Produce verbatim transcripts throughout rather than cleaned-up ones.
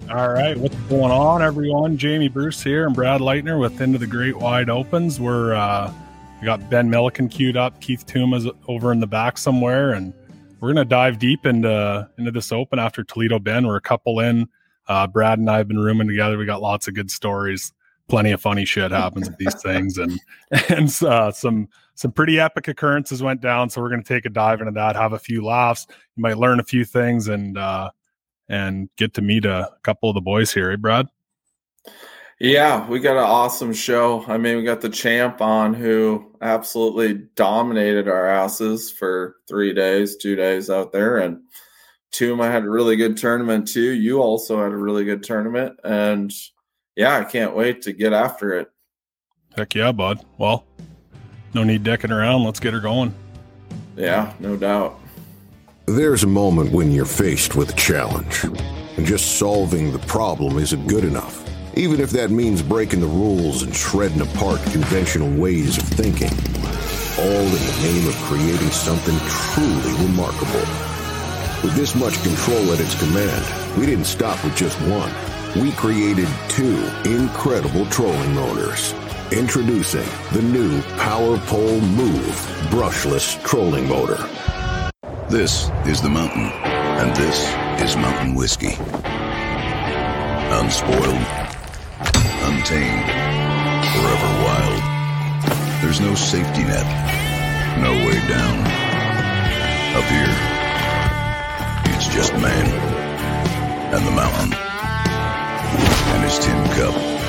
All right, what's going on, everyone? Jamie Bruce here and Brad Leitner with Into the Great Wide Opens. We're uh, we got Ben Milliken queued up, Keith Tuma's over in the back somewhere, and we're gonna dive deep into into this Open after Toledo Bend. We're a couple in. Uh, Brad and I have been rooming together. We got lots of good stories. Plenty of funny shit happens at these things, and and uh, some some pretty epic occurrences went down. So we're gonna take a dive into that, have a few laughs. You might learn a few things, and uh, and get to meet a couple of the boys here, eh, Brad? Yeah, we got an awesome show. I mean, we got the champ on who absolutely dominated our asses for three days, two days out there. And Tuma had a really good tournament too. You also had a really good tournament. And yeah, I can't wait to get after it. Heck yeah, bud. Well, no need dicking around. Let's get her going. Yeah, no doubt. There's a moment when you're faced with a challenge, and just solving the problem isn't good enough, even if that means breaking the rules and shredding apart conventional ways of thinking, all in the name of creating something truly remarkable. With this much control at its command, we didn't stop with just one. We created two incredible trolling motors. Introducing the new Power Pole Move brushless trolling motor. This is the mountain, and this is mountain whiskey. Unspoiled, untamed, forever wild. There's no safety net, no way down. Up here, it's just man, and the mountain, and his tin cup.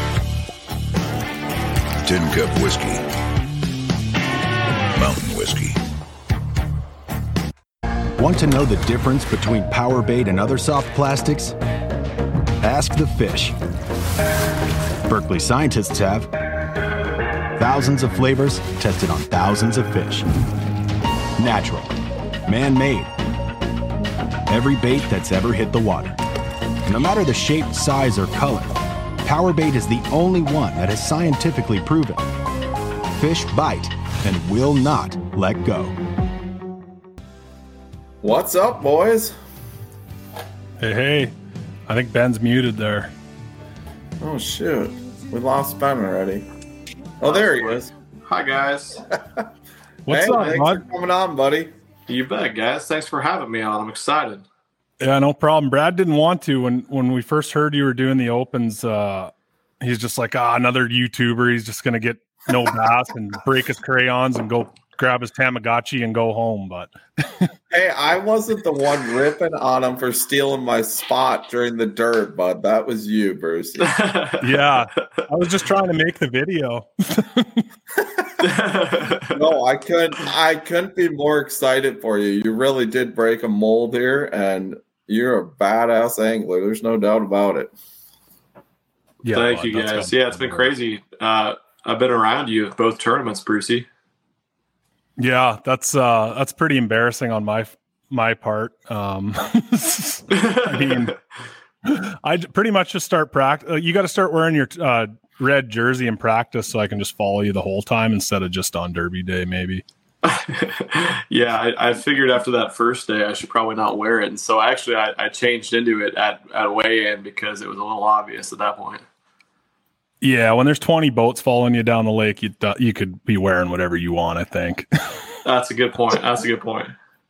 Tin Cup Whiskey. Mountain Whiskey. Want to know the difference between Powerbait and other soft plastics? Ask the fish. Berkeley scientists have. Thousands of flavors tested on thousands of fish. Natural. Man-made. Every bait that's ever hit the water. No matter the shape, size, or color, Powerbait is the only one that is scientifically proven. Fish bite and will not let go. What's up, boys? Hey, hey. I think Ben's muted there. Oh, shoot. We lost Ben already. Oh, there he is. Hi, guys. What's hey, up, thanks bud? for coming on, buddy. You bet, guys. Thanks for having me on. I'm excited. Yeah, no problem. Brad didn't want to. When when we first heard you were doing the Opens, uh, he's just like, ah, another YouTuber. He's just going to get no bass and break his crayons and go grab his Tamagotchi and go home. But hey, I wasn't the one ripping on him for stealing my spot during the dirt, bud. That was you, Bruce. Yeah, I was just trying to make the video. No, I couldn't. I couldn't be more excited for you. You really did break a mold here, and you're a badass angler. There's no doubt about it. Yeah, Thank bud, you, that's guys. good. Yeah, it's been crazy. Uh, I've been around you at both tournaments, Brucey. Yeah, that's uh, that's pretty embarrassing on my my part. Um, I mean, I pretty much just start practice. Uh, you got to start wearing your uh, red jersey in practice so I can just follow you the whole time instead of just on Derby Day, maybe. Yeah, I, I figured after that first day I should probably not wear it, and so actually I, I changed into it at at weigh-in because it was a little obvious at that point. Yeah, when there's twenty boats following you down the lake, you you could be wearing whatever you want, I think. That's a good point. That's a good point.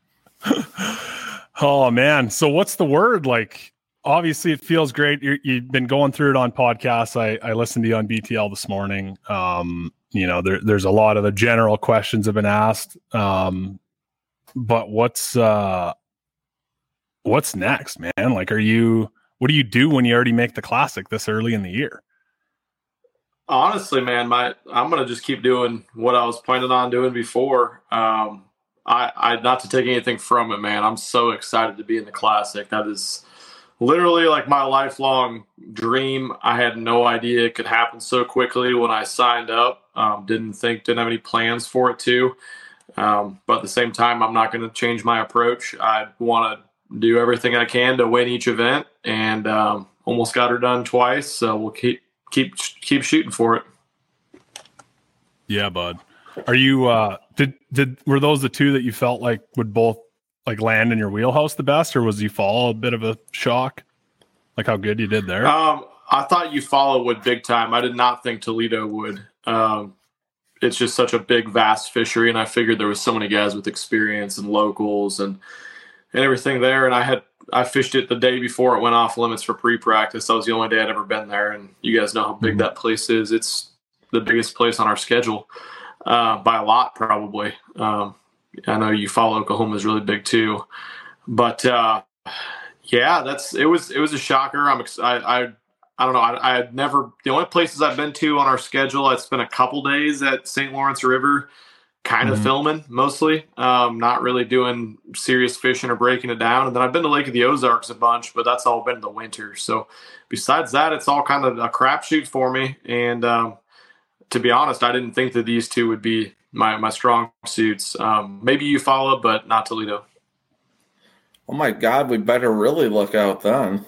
Oh, man. So what's the word? Like, obviously, it feels great. You're, you've been going through it on podcasts. I, I listened to you on B T L this morning. Um, you know, there, there's a lot of the general questions have been asked. Um, but what's uh, what's next, man? Like, are you what do you do when you already make the Classic this early in the year? Honestly, man, my I'm gonna just keep doing what I was planning on doing before. Um, I, I not to take anything from it, man. I'm so excited to be in the Classic. That is literally like my lifelong dream. I had no idea it could happen so quickly when I signed up. Um, didn't think, didn't have any plans for it too. Um, but at the same time, I'm not going to change my approach. I want to do everything I can to win each event, and um, almost got her done twice. So we'll keep. Keep keep shooting for it. Yeah, bud. Are you uh did did were those the two that you felt like would both like land in your wheelhouse the best, or was you fall a bit of a shock? Like how good you did there? Um, I thought Eufaula would big time. I did not think Toledo would. Um, it's just such a big, vast fishery, and I figured there was so many guys with experience and locals and and everything there. And I had I fished it the day before it went off limits for pre-practice. That was the only day I'd ever been there, and you guys know how big mm-hmm. that place is. It's the biggest place on our schedule uh, by a lot, probably. Um, I know Eufaula, Oklahoma is really big too, but uh, yeah, that's it was it was a shocker. I'm ex- I, I I don't know. I, I had never the only places I've been to on our schedule. I spent a couple days at Saint Lawrence River, kind of mm-hmm. filming mostly, um, not really doing serious fishing or breaking it down. And then I've been to Lake of the Ozarks a bunch, but that's all been in the winter. So besides that, it's all kind of a crapshoot for me. And um, to be honest, I didn't think that these two would be my my strong suits. Um, maybe Eufaula, but not Toledo. Oh my God, we better really look out then.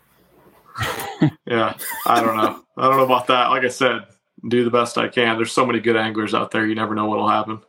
Yeah, I don't know. I don't know about that. Like I said, do the best I can. There's so many good anglers out there. You never know what'll happen.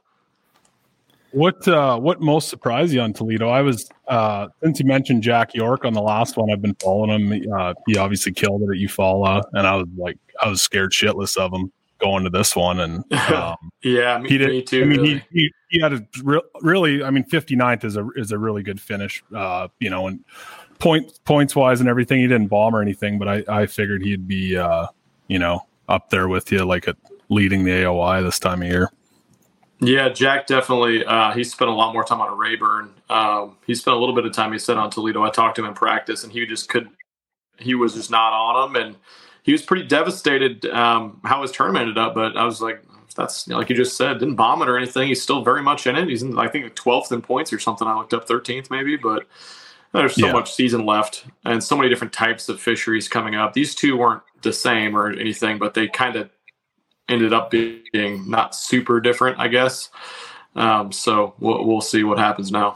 What uh, what most surprised you on Toledo? I was uh, since you mentioned Jack York on the last one, I've been following him. Uh, he obviously killed it at Eufaula, and I was like, I was scared shitless of him going to this one. And um, yeah, me, he did, me too. I mean, really. he, he he had a re- really, I mean, fifty-ninth is a is a really good finish. Uh, you know, and point points wise and everything, he didn't bomb or anything, but I I figured he'd be uh, you know, up there with you, like at leading the A O I this time of year. Yeah, Jack definitely. Uh, he spent a lot more time on a Rayburn. Um, he spent a little bit of time, he said, on Toledo. I talked to him in practice, and he just could. He was just not on him, and he was pretty devastated um, how his tournament ended up. But I was like, that's you know, like you just said, didn't bomb it or anything. He's still very much in it. He's in, I think, twelfth in points or something. I looked up thirteenth maybe, but there's so yeah. much season left and so many different types of fisheries coming up. These two weren't the same or anything, but they kind of ended up being not super different, I guess. Um, so we'll, we'll see what happens now.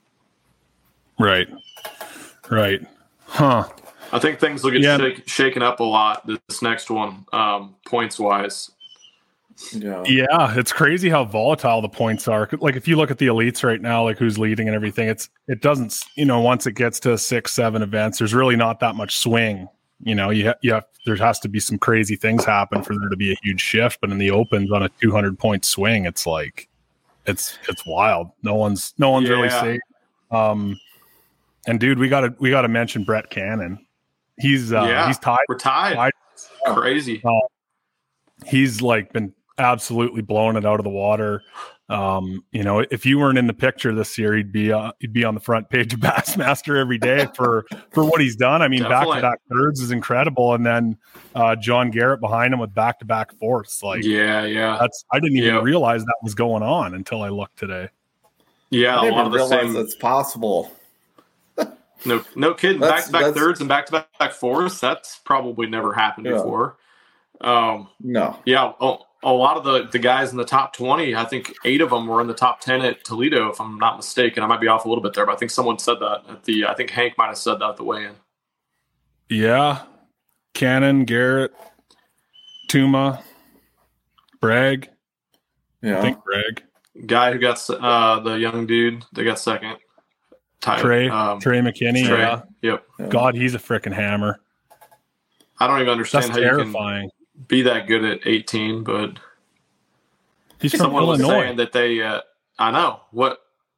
Right. Right. Huh. I think things will get yeah. shake, shaken up a lot this next one, um, points wise. Yeah. Yeah, it's crazy how volatile the points are. Like if you look at the elites right now, like who's leading and everything, it's it doesn't, you know, once it gets to six, seven events, there's really not that much swing. You know, you ha- you have, there has to be some crazy things happen for there to be a huge shift. But in the opens on a two hundred point swing, it's like it's it's wild. No one's no one's yeah. really safe. Um, and dude, we gotta we gotta mention Brett Cannon. He's uh, yeah, he's tied. We're tied. tied. Crazy. Uh, he's like been absolutely blowing it out of the water. Um, you know, if you weren't in the picture this year, he'd be uh, he'd be on the front page of Bassmaster every day for for what he's done. I mean, back to back thirds is incredible, and then uh, John Garrett behind him with back to back fourths. Like, yeah, yeah, that's I didn't even yep. realize that was going on until I looked today. Yeah, I didn't a lot even of the realize same. it's possible. No, no kidding. Back to back thirds and back to back fourths. That's probably never happened yeah. before. Um, no. Yeah. Oh, a lot of the, the guys in the top twenty, I think eight of them were in the top ten at Toledo, if I'm not mistaken. I might be off a little bit there, but I think someone said that at the, I think Hank might have said that at the weigh-in. Yeah. Cannon, Garrett, Tuma, Bragg. Yeah. I think Bragg. Guy who got, uh, the young dude, they got second. Tyler, Trey, um, Trey McKinney. Trey, yeah. Yep. God, he's a freaking hammer. I don't even understand That's how terrifying. you can be that good at eighteen, but he's someone from was Illinois. saying that they, uh, I know what,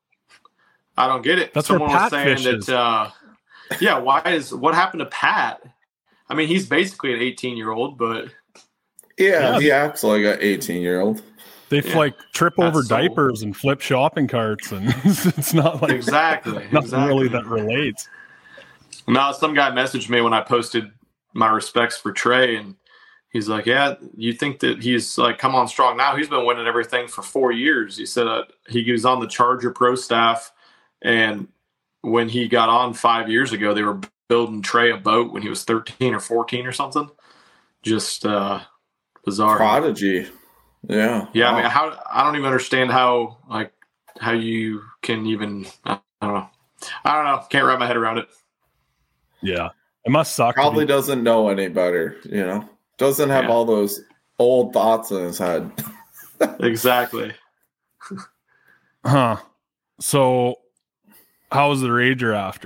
I don't get it. That's someone where was Pat saying fishes. that, uh, yeah, why is, what happened to Pat? I mean, he's basically an eighteen year old, but yeah, yeah. he acts like an eighteen year old. They Yeah. like trip That's over so- diapers and flip shopping carts, and it's not like exactly, nothing exactly. really that relates. Now, some guy messaged me when I posted my respects for Trey, and he's like, yeah, you think that he's like come on strong now? He's been winning everything for four years. He said uh, he was on the Charger Pro staff, and when he got on five years ago, they were building Trey a boat when he was thirteen or fourteen or something. Just uh, bizarre. Prodigy. Yeah. Yeah, wow. I mean, how I don't even understand how like how you can even I don't know. I don't know. Can't wrap my head around it. Yeah, it must suck. Probably to be- doesn't know any better, you know. Doesn't have Yeah. all those old thoughts in his head. Exactly. Huh. So, how was the Rager after?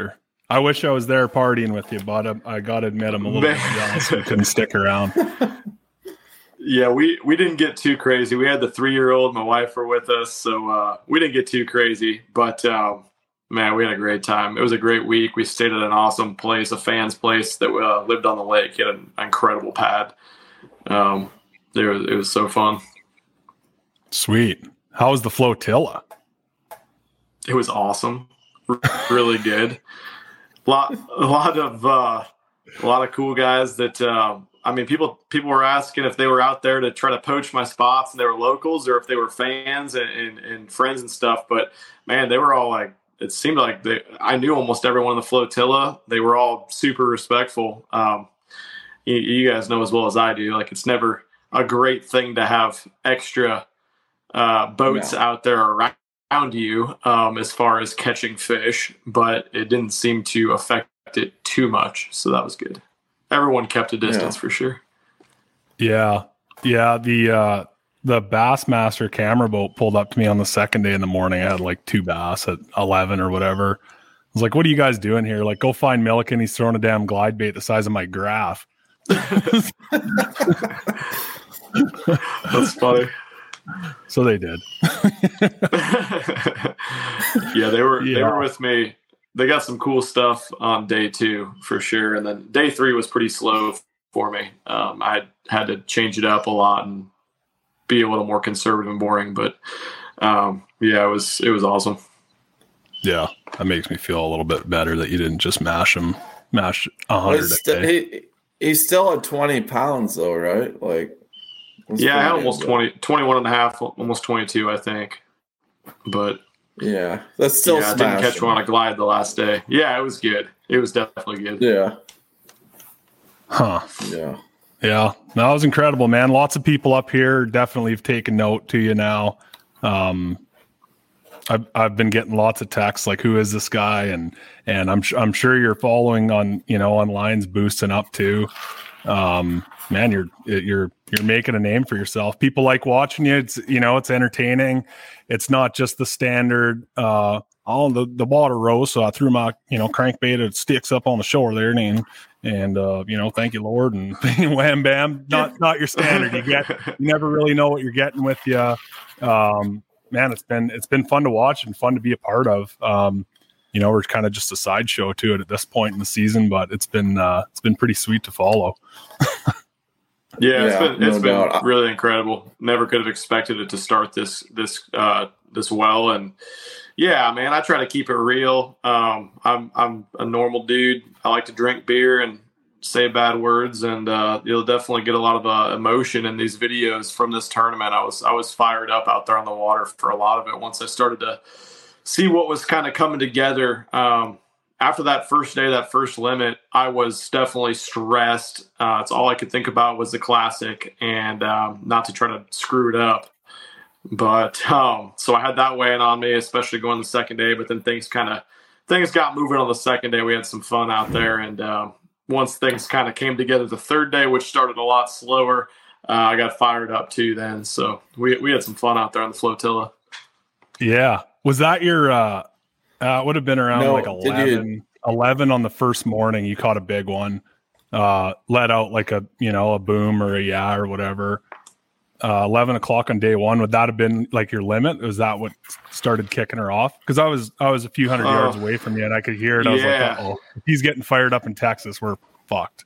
I wish I was there partying with you, but I, I got to admit I'm a little bit jealous we couldn't stick around. Yeah, we, we didn't get too crazy. We had the three-year-old, my wife were with us, so uh, we didn't get too crazy. But, um, man, we had a great time. It was a great week. We stayed at an awesome place, a fan's place that uh, lived on the lake. It had an incredible pad. Um, it was, it was so fun. Sweet. How was the flotilla? It was awesome. Really good. A lot, a lot of, uh, a lot of cool guys that, uh, I mean, people, people were asking if they were out there to try to poach my spots and they were locals or if they were fans and, and, and friends and stuff. But man, they were all like, it seemed like they, I knew almost everyone in the flotilla. They were all super respectful. Um, you, you guys know as well as I do, like it's never a great thing to have extra, uh, boats yeah. out there around. around you um, as far as catching fish, but it didn't seem to affect it too much. So that was good. Everyone kept a distance yeah. for sure. Yeah. Yeah. The, uh, the Bassmaster camera boat pulled up to me on the second day in the morning. I had like two bass at eleven or whatever. I was like, what are you guys doing here? Like, go find Milliken. He's throwing a damn glide bait the size of my graph. That's funny. So they did. yeah, they were yeah. they were with me. They got some cool stuff on day two for sure, and then day three was pretty slow for me. Um, I had to change it up a lot and be a little more conservative and boring, but um, yeah, it was it was awesome. Yeah, that makes me feel a little bit better that you didn't just mash them, mash a hundred. Well, st- he he's still at twenty pounds though, right? Like. Yeah, I had almost twenty, twenty-one and a half, almost twenty-two, I think. But yeah, that's still yeah, I didn't catch one on a glide the last day. Yeah, it was good. It was definitely good. Yeah. Huh. Yeah. Yeah. That was incredible, man. Lots of people up here definitely have taken note to you now. Um, I've I've been getting lots of texts like, "Who is this guy?" and and I'm I'm sure you're following on you know on lines boosting up too. Um, man, you're you're you're making a name for yourself. People like watching you. It's you know it's entertaining. It's not just the standard. Uh, oh, the the water rose, so I threw my you know crankbait. It sticks up on the shore there, and and uh, you know thank you Lord, and wham bam. Not not your standard. You get you never really know what you're getting with you. Um, man, it's been it's been fun to watch and fun to be a part of. Um, you know, we're kind of just a sideshow to it at this point in the season, but it's been uh, it's been pretty sweet to follow. yeah, it's yeah, been it's no been really incredible. Never could have expected it to start this this uh, this well, and yeah, man, I try to keep it real. Um, I'm I'm a normal dude. I like to drink beer and say bad words, and uh, you'll definitely get a lot of uh, emotion in these videos from this tournament. I was I was fired up out there on the water for a lot of it once I started to see what was kind of coming together. Um, after that first day, that first limit, I was definitely stressed. Uh, it's all I could think about was the Classic and um, not to try to screw it up. But um, so I had that weighing on me, especially going the second day. But then things kind of things got moving on the second day. We had some fun out there, and uh, once things kind of came together the third day, which started a lot slower, uh, I got fired up too. Then, so we we had some fun out there on the flotilla. Yeah. Was that your, uh, uh, would have been around no, like eleven, eleven on the first morning. You caught a big one, uh, let out like a, you know, a boom or a yeah or whatever. Uh, eleven o'clock on day one. Would that have been like your limit? Was that what started kicking her off? Cause I was, I was a few hundred uh, yards away from you and I could hear it. I was yeah. like, oh, if he's getting fired up in Texas, we're fucked.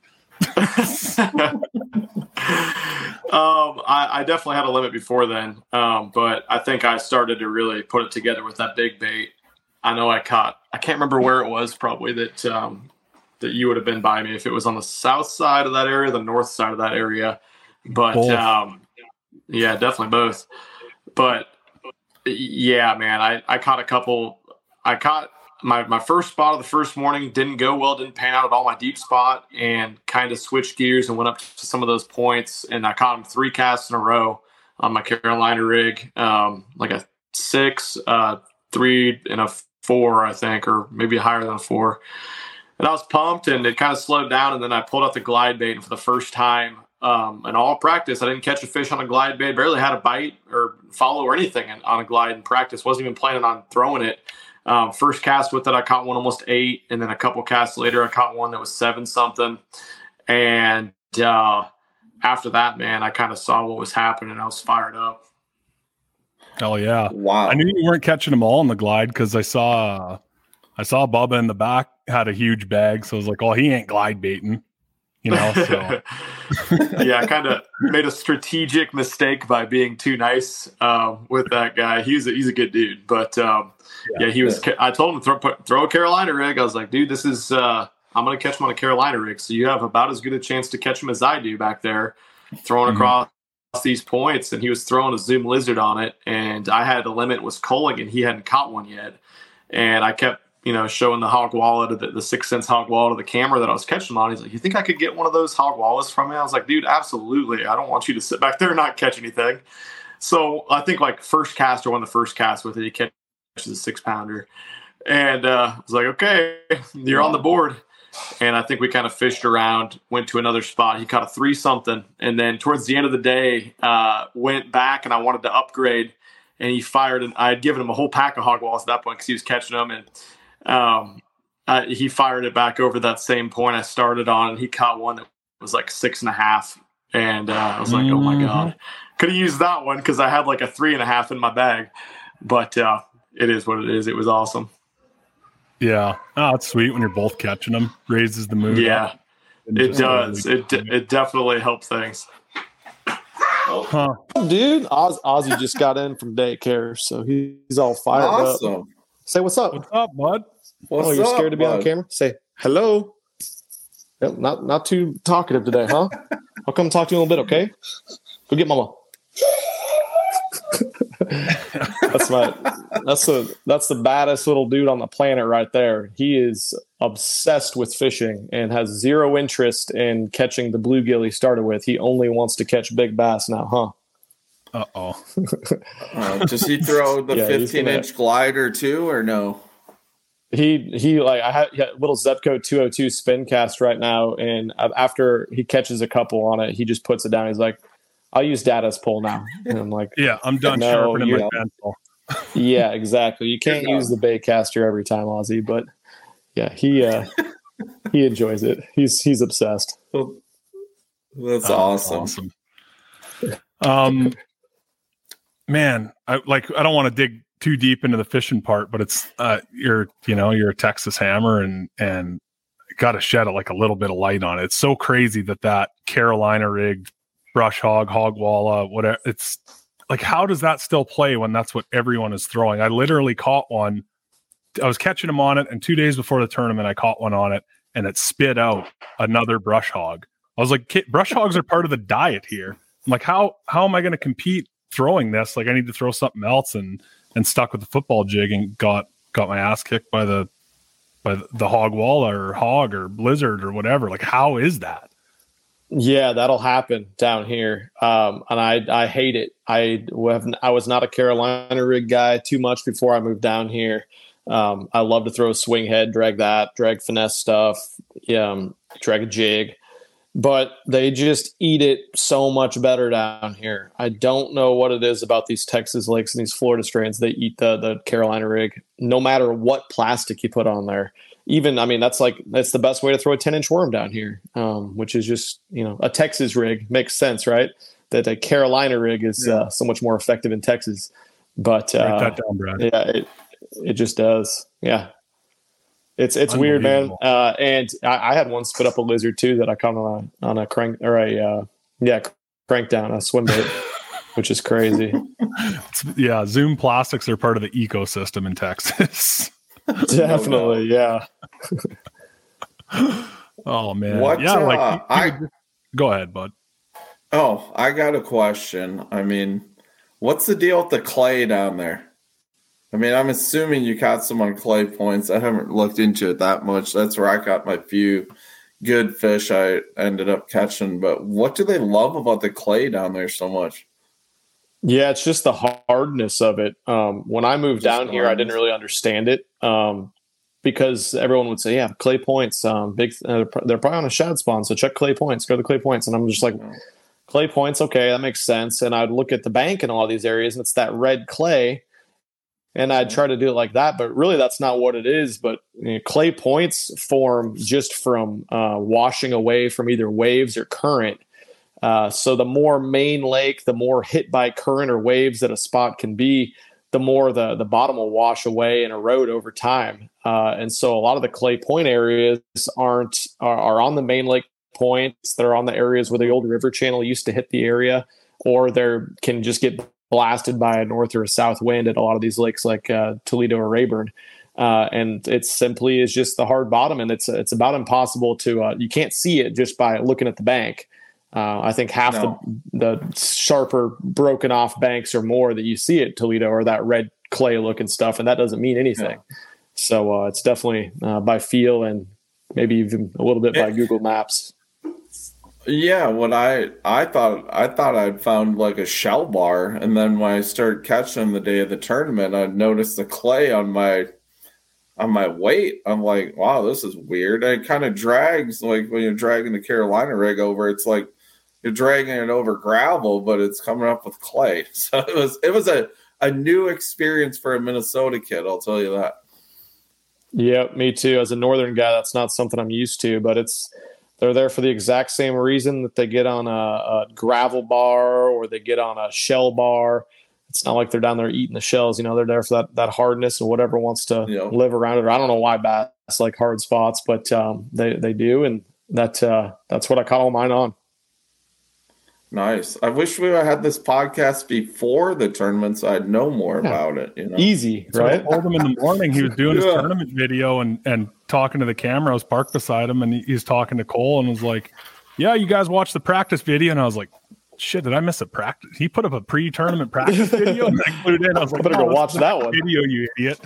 Um, I, I definitely had a limit before then, um, but I think I started to really put it together with that big bait. I know I caught, I can't remember where it was probably that, um, that you would have been by me if it was on the south side of that area, the north side of that area. But, both. um, yeah, definitely both. But yeah, man, I, I caught a couple, I caught my, my first spot of the first morning didn't go well, didn't pan out at all my deep spot, and kind of switched gears and went up to some of those points. And I caught them three casts in a row on my Carolina rig, um, like a six, uh, three, and a four, I think, or maybe higher than a four. And I was pumped, and it kind of slowed down. And then I pulled out the glide bait, and for the first time um, in all practice, I didn't catch a fish on a glide bait. Barely had a bite or follow or anything on a glide in practice. Wasn't even planning on throwing it. Um, first cast with it, I caught one almost eight, and then a couple casts later, I caught one that was seven something. And uh, after that, man, I kind of saw what was happening. I was fired up. Oh yeah! Wow! I knew you weren't catching them all in the glide because I saw, I saw Bubba in the back had a huge bag, so I was like, "Oh, he ain't glide baiting," you know. So yeah, I kind of made a strategic mistake by being too nice um, with that guy. He's a, he's a good dude, but um, yeah, yeah, he was. I told him to throw throw a Carolina rig. I was like, dude, this is. Uh, I'm going to catch him on a Carolina rig, so you have about as good a chance to catch him as I do back there, throwing mm-hmm. across these points. And he was throwing a Zoom Lizard on it, and I had a limit was culling, and he hadn't caught one yet. And I kept, you know, showing the hog wallet, the, the six cents hog wallet of the camera that I was catching on. He's like, "You think I could get one of those hog wallets from me?" I was like, "Dude, absolutely. I don't want you to sit back there and not catch anything." So I think like first cast or one of the first casts with it, he catches a six pounder, and uh, I was like, "Okay, you're on the board." And I think we kind of fished around, went to another spot. He caught a three something. And then towards the end of the day, uh, went back and I wanted to upgrade. And he fired. And I had given him a whole pack of hog walls at that point because he was catching them. And um, uh, he fired it back over that same point I started on. And he caught one that was like six and a half. And uh, I was like, mm-hmm. oh my God. Could have used that one because I had like a three and a half in my bag. But uh, it is what it is. It was awesome. Yeah. Oh, it's sweet when you're both catching them. Raises the mood. Yeah, it does. It de- it definitely helps things. Huh. Dude, Oz- Ozzy just got in from daycare, so he's all fired awesome. up. Say what's up. What's up, bud? What's oh, you're up, scared to be bud? on camera? Say hello. Yep, not not too talkative today, huh? I'll come talk to you in a little bit, okay? Go get mama. that's my that's the that's the baddest little dude on the planet right there. He is obsessed with fishing and has zero interest in catching the bluegill he started with. He only wants to catch big bass now, huh? Uh-oh. uh, does he throw the yeah, fifteen gonna, inch glider too, or no? He he like I have he little Zebco two oh two spin cast right now, and after he catches a couple on it, he just puts it down. He's like, "I'll use Dada's pole now," and I'm like, "Yeah, I'm done no, sharpening my pencil." Yeah, exactly. You can't use the bait caster every time, Ozzy, but yeah, he uh, he enjoys it. He's he's obsessed. That's oh, awesome. Awesome. Um, man, I like. I don't want to dig too deep into the fishing part, but it's uh, you're you know you're a Texas hammer and and got to shed like a little bit of light on it. It's so crazy that that Carolina rigged brush hog, hog walla, whatever. It's like, how does that still play when that's what everyone is throwing? I literally caught one. I was catching them on it, and two days before the tournament, I caught one on it, and it spit out another brush hog. I was like, brush hogs are part of the diet here. I'm like, how how am I going to compete throwing this? Like, I need to throw something else, and and stuck with the football jig and got got my ass kicked by the by the hog walla or hog or blizzard or whatever. Like, how is that? Yeah, that'll happen down here, um, and I I hate it. I have I was not a Carolina rig guy too much before I moved down here. Um, I love to throw swing head, drag that, drag finesse stuff, um, drag a jig, but they just eat it so much better down here. I don't know what it is about these Texas lakes and these Florida strands. They eat the the Carolina rig, no matter what plastic you put on there. Even, I mean, that's like, that's the best way to throw a ten inch worm down here, um, which is just, you know, a Texas rig makes sense, right? That a Carolina rig is yeah. uh, so much more effective in Texas, but uh, write that down, Brad. Yeah, it, it just does. Yeah. It's, it's weird, man. Uh, and I, I had one spit up a lizard too, that I caught on a, on a crank or a, uh, yeah, crank down a swim bait, which is crazy. Yeah. Zoom plastics are part of the ecosystem in Texas. Definitely, yeah. Oh man, what, yeah. uh, like, you, you I would, go ahead, bud. Oh, I got a question. I mean, what's the deal with the clay down there? I mean, I'm assuming you caught some on clay points. I haven't looked into it that much. That's where I got my few good fish I ended up catching. But what do they love about the clay down there so much? Yeah, it's just the hardness of it. Um, when I moved just down here, I didn't really understand it um, because everyone would say, yeah, clay points, um, big. Uh, they're probably on a shad spawn, so check clay points, go to clay points. And I'm just like, oh. Clay points, okay, that makes sense. And I'd look at the bank in all these areas, and it's that red clay. And I'd try to do it like that, but really that's not what it is. But you know, clay points form just from uh, washing away from either waves or current. Uh, so the more main lake, the more hit by current or waves that a spot can be, the more the, the bottom will wash away and erode over time. Uh, and so a lot of the clay point areas aren't are, are on the main lake points. They're on the areas where the old river channel used to hit the area, or they can just get blasted by a north or a south wind at a lot of these lakes like uh, Toledo or Rayburn. Uh, and it simply is just the hard bottom. And it's, it's about impossible to, uh, you can't see it just by looking at the bank. Uh, I think half no. the, the sharper broken off banks or more that you see at Toledo are that red clay looking stuff. And that doesn't mean anything. Yeah. So uh, it's definitely uh, by feel and maybe even a little bit by Google Maps. Yeah, what I I thought I thought I'd found like a shell bar, and then when I started catching them the day of the tournament, I noticed the clay on my on my weight. I'm like, wow, this is weird. And it kind of drags like when you're dragging the Carolina rig over. It's like you're dragging it over gravel, but it's coming up with clay. So it was it was a a new experience for a Minnesota kid. I'll tell you that. Yeah, me too. As a northern guy, that's not something I'm used to, but it's. They're there for the exact same reason that they get on a, a gravel bar or they get on a shell bar. It's not like they're down there eating the shells. You know, they're there for that, that hardness and whatever wants to yeah. live around it. I don't know why bass like hard spots, but um, they, they do. And that uh, that's what I caught all mine on. Nice. I wish we had this podcast before the tournament so I'd know more yeah. about it. You know? Easy, so right? I told him in the morning he was doing yeah. his tournament video and, and talking to the camera. I was parked beside him and he, he's talking to Cole and was like, yeah, you guys watched the practice video. And I was like, shit, did I miss a practice? He put up a pre-tournament practice video and I glued in. I was like, I better oh, go watch that one. Video, you idiot.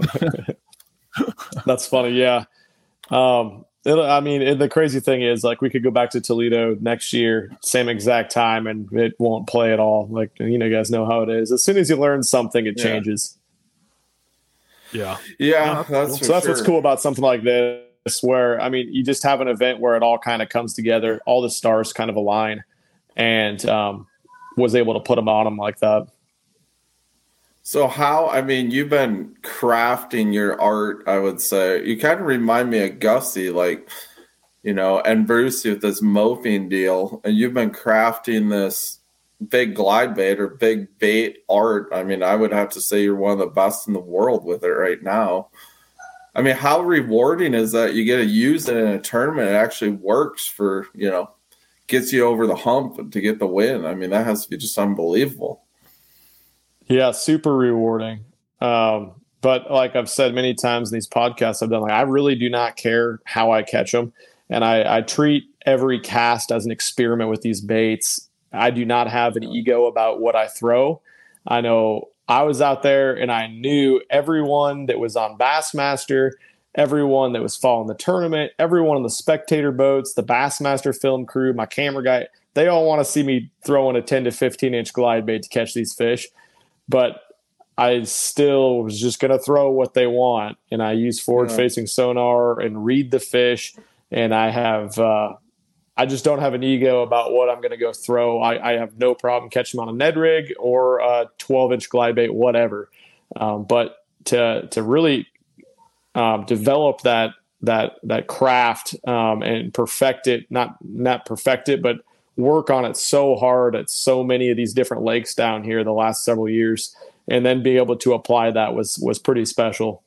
That's funny. Yeah. Um, It, I mean, it, the crazy thing is, like, we could go back to Toledo next year, same exact time, and it won't play at all. Like, you know, you guys know how it is. As soon as you learn something, it yeah. changes. Yeah. Yeah. That's so that's sure. what's cool about something like this, where, I mean, you just have an event where it all kind of comes together. All the stars kind of align, and um, was able to put them on them like that. So how, I mean, you've been crafting your art, I would say. You kind of remind me of Gussie, like, you know, and Bruce with this moping deal. And you've been crafting this big glide bait or big bait art. I mean, I would have to say you're one of the best in the world with it right now. I mean, how rewarding is that you get to use it in a tournament? It actually works for, you know, gets you over the hump to get the win. I mean, that has to be just unbelievable. Yeah, super rewarding. Um, but like I've said many times in these podcasts I've done, like I really do not care how I catch them. And I, I treat every cast as an experiment with these baits. I do not have an ego about what I throw. I know I was out there and I knew everyone that was on Bassmaster, everyone that was following the tournament, everyone on the spectator boats, the Bassmaster film crew, my camera guy, they all want to see me throwing a ten to fifteen inch glide bait to catch these fish. But I still was just going to throw what they want. And I use forward-facing yeah. sonar and read the fish. And I have uh, – I just don't have an ego about what I'm going to go throw. I, I have no problem catching them on a Ned rig or a twelve inch glide bait, whatever. Um, but to to really um, develop that that that craft um, and perfect it, not not perfect it, but – work on it so hard at so many of these different lakes down here the last several years, and then be able to apply that was was pretty special.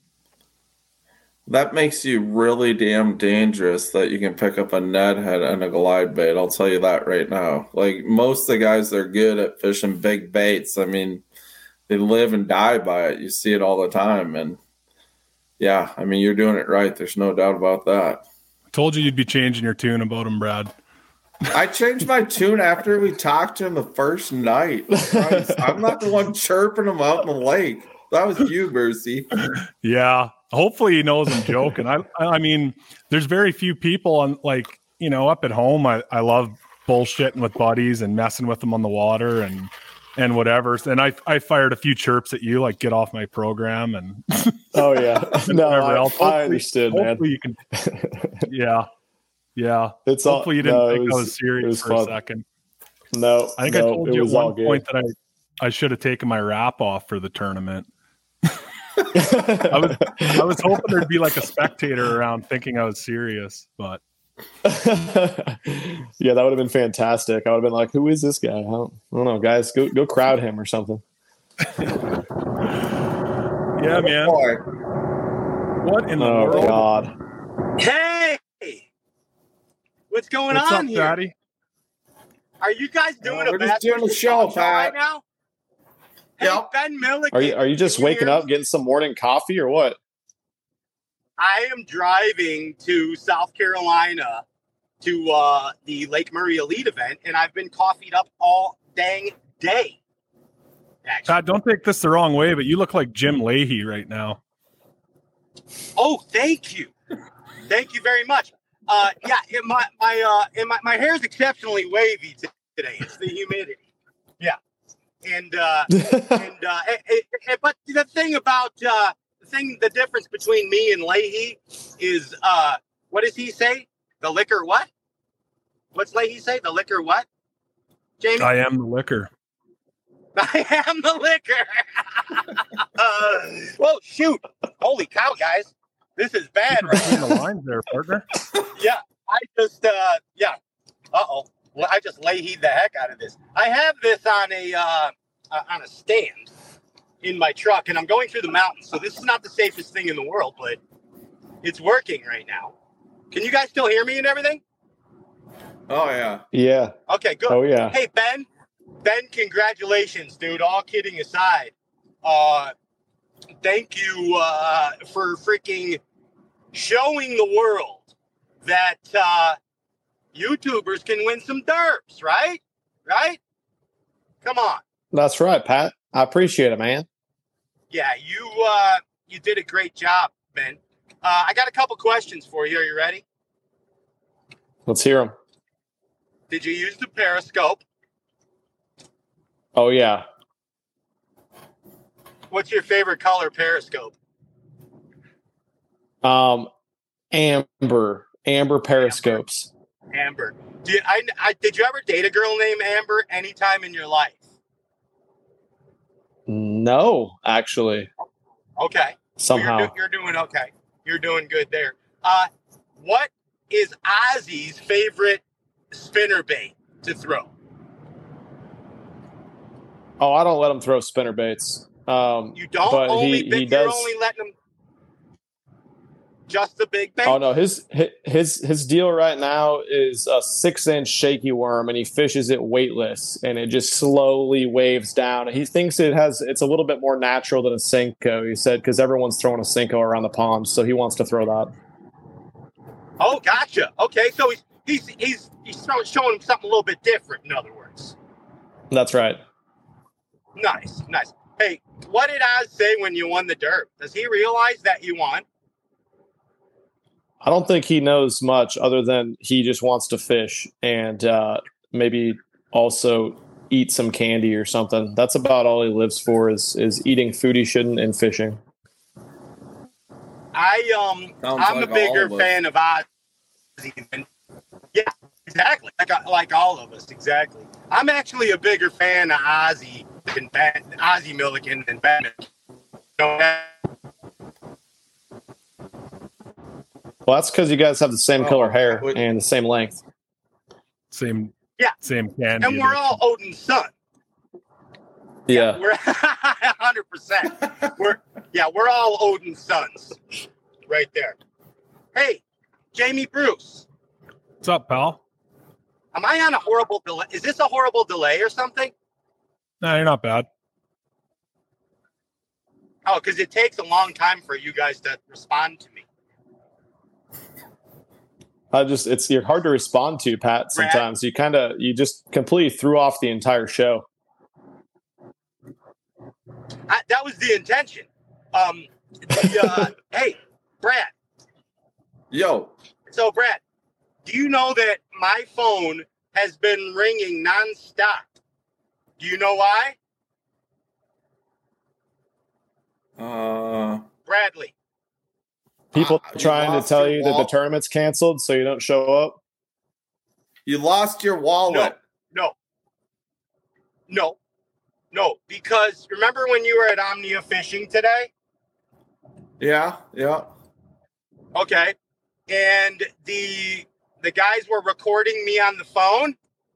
That makes you really damn dangerous that you can pick up a Ned head and a glide bait. I'll tell you that right now. Like most of the guys that are good at fishing big baits, I mean, they live and die by it. You see it all the time. And yeah, I mean, you're doing it right. There's no doubt about that. I told you you'd be changing your tune about him, Brad. I changed my tune after we talked to him the first night. Christ, I'm not the one chirping him out in the lake. That was you, Brucey. Yeah. Hopefully he knows I'm joking. I I mean, there's very few people on, like, you know, up at home. I, I love bullshitting with buddies and messing with them on the water and and whatever. And I I fired a few chirps at you, like, get off my program and oh yeah. No, I, hopefully, I understood, hopefully man. You can, yeah. Yeah, it's hopefully all, you didn't no, think was, I was serious was for fun. a second. No, I think no, I told you at one one point that I, I should have taken my wrap off for the tournament. I was I was hoping there'd be like a spectator around thinking I was serious, but yeah, that would have been fantastic. I would have been like, "Who is this guy?" I don't, I don't know, guys. Go go crowd him or something. Yeah, man. Boy. What in the Oh world? God! Hey, what's going What's on up, here? Daddy? Are you guys doing Uh, a we're just basketball doing a show, right Pat. now? Hey, Yep. Ben Milliken. Are you are you just can waking hear up, me? getting some morning coffee, or what? I am driving to South Carolina to uh, the Lake Murray Elite event, and I've been coffeeed up all dang day. Actually. Pat, don't take this the wrong way, but you look like Jim Leahy right now. Oh, thank you, thank you very much. Uh, yeah, it, my my uh, and my my hair is exceptionally wavy t- today. It's the humidity. Yeah, and uh, and uh, it, it, it, but the thing about uh, the thing, the difference between me and Leahy is uh, what does he say? The liquor what? What's Leahy say? The liquor what? Jamie, I am the liquor. I am the liquor. uh, well, shoot! Holy cow, guys, this is bad right Between now. the lines there, partner. Yeah, I just, uh, yeah. Uh-oh. Well, I just Leahy'd the heck out of this. I have this on a, uh, uh, on a stand in my truck, and I'm going through the mountains, so this is not the safest thing in the world, but it's working right now. Can you guys still hear me and everything? Oh, yeah. Yeah. Okay, good. Oh yeah. Hey, Ben. Ben, congratulations, dude. All kidding aside. Uh, thank you uh, for freaking showing the world that uh, YouTubers can win some derps, right? Right? Come on. That's right, Pat. I appreciate it, man. Yeah, you uh, you did a great job, Ben. Uh, I got a couple questions for you. Are you ready? Let's hear them. Did you use the Periscope? Oh yeah. What's your favorite color Periscope? Um, amber, amber periscopes. Amber. Do you, I, I, did you ever date a girl named Amber anytime in your life? No, actually, Okay. somehow. You're, do, you're doing okay. You're doing good there. Uh, what is Ozzy's favorite spinner bait to throw? Oh, I don't let him throw spinner baits. Um, You don't but only he, bait, he you're does. only letting him just the big bait? Oh no, his his his deal right now is a six inch shaky worm, and he fishes it weightless, and it just slowly waves down. He thinks it has it's a little bit more natural than a Senko. He said because everyone's throwing a Senko around the pond, so he wants to throw that. Oh, gotcha. Okay, so he's he's he's he's showing showing him something a little bit different. In other words, That's right. nice, nice. Hey, what did Oz say when you won the derp? Does he realize that you won? I don't think he knows much other than he just wants to fish and uh, maybe also eat some candy or something. That's about all he lives for is is eating food he shouldn't and fishing. I um, Sounds I'm like a bigger all of us. fan of Ozzy than yeah, exactly. Like like all of us, exactly. I'm actually a bigger fan of Ozzy than Ben, Ozzy Milliken than Ben. So that- Well, that's because you guys have the same Oh, color hair wait. and the same length. Same, Yeah. same candy. and we're all Odin's son. Yeah. We're one hundred percent. We're yeah, we're all Odin's sons, right there. Hey, Jamie Bruce, What's up, pal? am I on a horrible delay? Is this a horrible delay or something? No, you're not bad. Oh, because it takes a long time for you guys to respond to me. I just it's you're hard to respond to, Pat, sometimes. You kind of you just completely threw off the entire show. I, that was the intention. Um, the, uh, hey, Brad. Yo. So, Brad, do you know that my phone has been ringing nonstop? Do you know why? Uh, Bradley. People Ah, you trying to lost tell your you that the wall- tournament's canceled so you don't show up. you lost your wallet. No. No. No. Because remember when you were at Omnia fishing today? Yeah, yeah. Okay. And the the guys were recording me on the phone.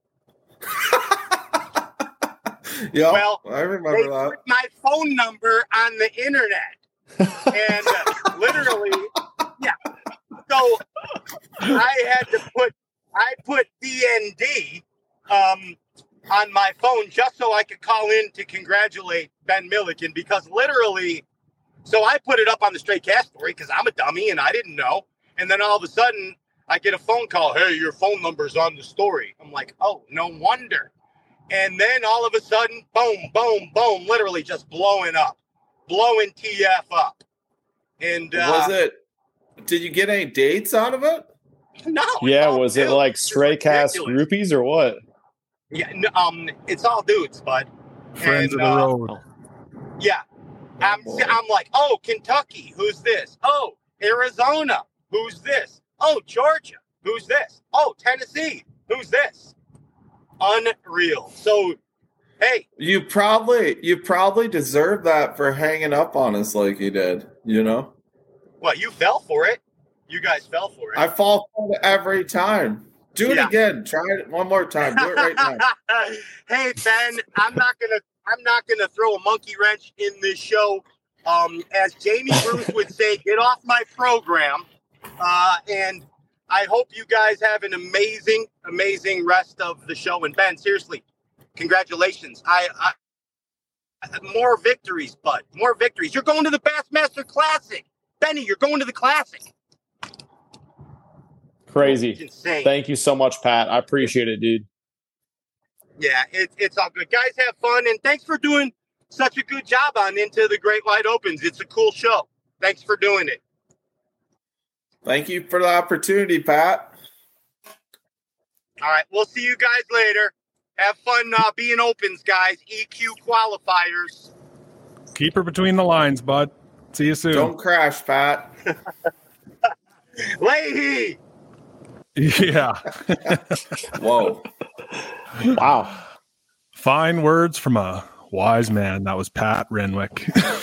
Yeah, well, I remember they that. put my phone number on the internet. And uh, literally, yeah. So I had to put, I put D N D um, on my phone just so I could call in to congratulate Ben Milliken, because literally, so I put it up on the Straight Cast story because I'm a dummy and I didn't know. And then all of a sudden I get a phone call. Hey, your phone number's on the story. I'm like, oh, no wonder. And then all of a sudden, boom, boom, boom, literally just blowing up, blowing T F up. And uh, was it, did you get any dates out of it? No. Yeah, was it like Stray Cast groupies or what? Yeah, no, um, it's all dudes, bud. Friends and, of the uh, road. Yeah. I'm, I'm like, oh, Kentucky, who's this? Oh, Arizona, who's this? Oh, Georgia, who's this? Oh, Tennessee, who's this? Unreal. So, hey. You probably you probably deserve that for hanging up on us like you did, you know? Well, you fell for it. You guys fell for it. I fall for it every time. Do it Yeah. again. Try it one more time. Do it right now. Hey, Ben, I'm not gonna I'm not gonna throw a monkey wrench in this show. Um, as Jamie Bruce would say, get off my program. Uh, and I hope you guys have an amazing, amazing rest of the show. And Ben, seriously, congratulations. I, I more victories, bud. More victories. You're going to the Bassmaster Classic. Benny, you're going to the Classic. Crazy. It's insane. Thank you so much, Pat. I appreciate it, dude. Yeah, it, it's all good. Guys, have fun. And thanks for doing such a good job on Into the Great Wide Opens. It's a cool show. Thanks for doing it. Thank you for the opportunity, Pat. All right. We'll see you guys later. Have fun uh, being opens, guys. E Q qualifiers. Keep her between the lines, bud. See you soon. Don't crash, Pat. Leahy. Yeah. Whoa. Wow. Fine words from a wise man. That was Pat Renwick.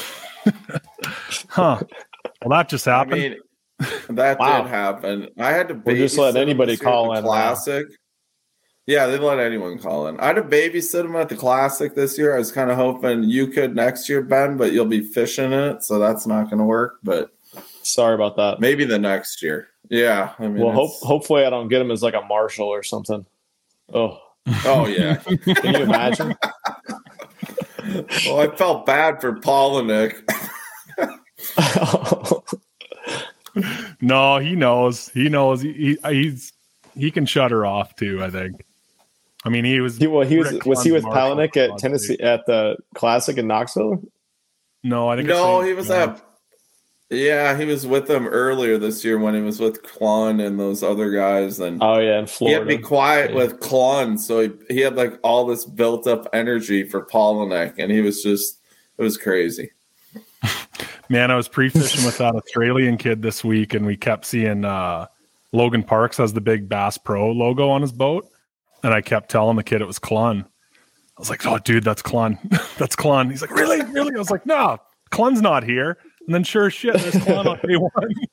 Huh. Well, that just happened. I mean, that Wow. did happen. I had to We'll just let babysit him anybody this year at call the in now. Classic. Yeah, they let anyone call in. I had to babysit him at the Classic this year. I was kind of hoping you could next year, Ben, but you'll be fishing it, so that's not going to work. But Sorry about that. maybe the next year. Yeah, I mean, Well, hope, it's- hopefully I don't get him as like a marshal or something. Oh, oh yeah. can you imagine? Well, I felt bad for Paul and Nick. No, he knows. He knows. He, he he's he can shut her off too. I think. I mean, he was. he, well, he was Rick was he with Clun's marshal, Palaniuk at obviously. Tennessee at the Classic in Knoxville? No, I think. it's No, Saint he was John. at. Yeah, he was with them earlier this year when he was with Klun and those other guys, and Oh yeah, in he had Florida. to be quiet Yeah. with Klun, so he, he had like all this built up energy for Palaniuk, and he was just it was crazy. Man, I was pre-fishing with that Australian kid this week, and we kept seeing uh, Logan Parks has the big Bass Pro logo on his boat, and I kept telling the kid it was Clun. I was like, "Oh, dude, that's Clun. That's Clun." He's like, "Really, really?" I was like, "No, Clun's not here." And then, sure as shit, there's Clun on day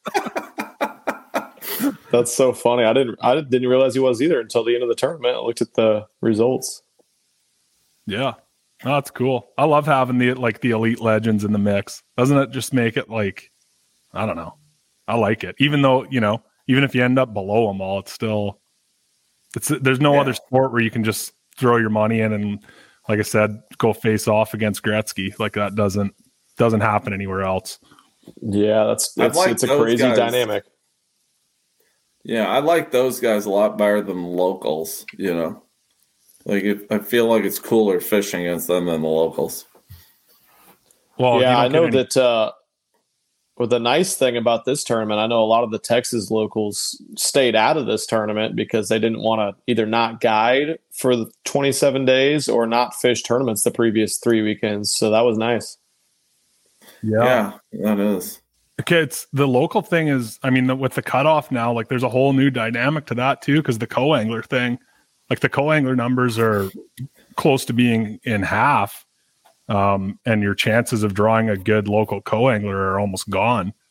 one. That's so funny. I didn't I didn't realize he was either until the end of the tournament. I looked at the results. Yeah, oh, that's cool. I love having the like the elite legends in the mix. Doesn't it just make it like, I don't know. I like it, even though you know, even if you end up below them all, it's still it's there's no Yeah. other sport where you can just throw your money in and, like I said, go face off against Gretzky. Like that doesn't doesn't happen anywhere else. Yeah, that's I've it's, liked it's a those crazy guys. dynamic. Yeah, I like those guys a lot better than locals. You know, like it, I feel like it's cooler fishing against them than the locals. Well, you yeah, don't I get know any- that. Uh, well, the nice thing about this tournament, I know a lot of the Texas locals stayed out of this tournament because they didn't want to either not guide for the twenty-seven days or not fish tournaments the previous three weekends. So that was nice. Yeah, that is. Okay, it's the local thing is, I mean, the, with the cutoff now, like there's a whole new dynamic to that too, because the co-angler thing, like the co-angler numbers are close to being in half, um, and your chances of drawing a good local co-angler are almost gone.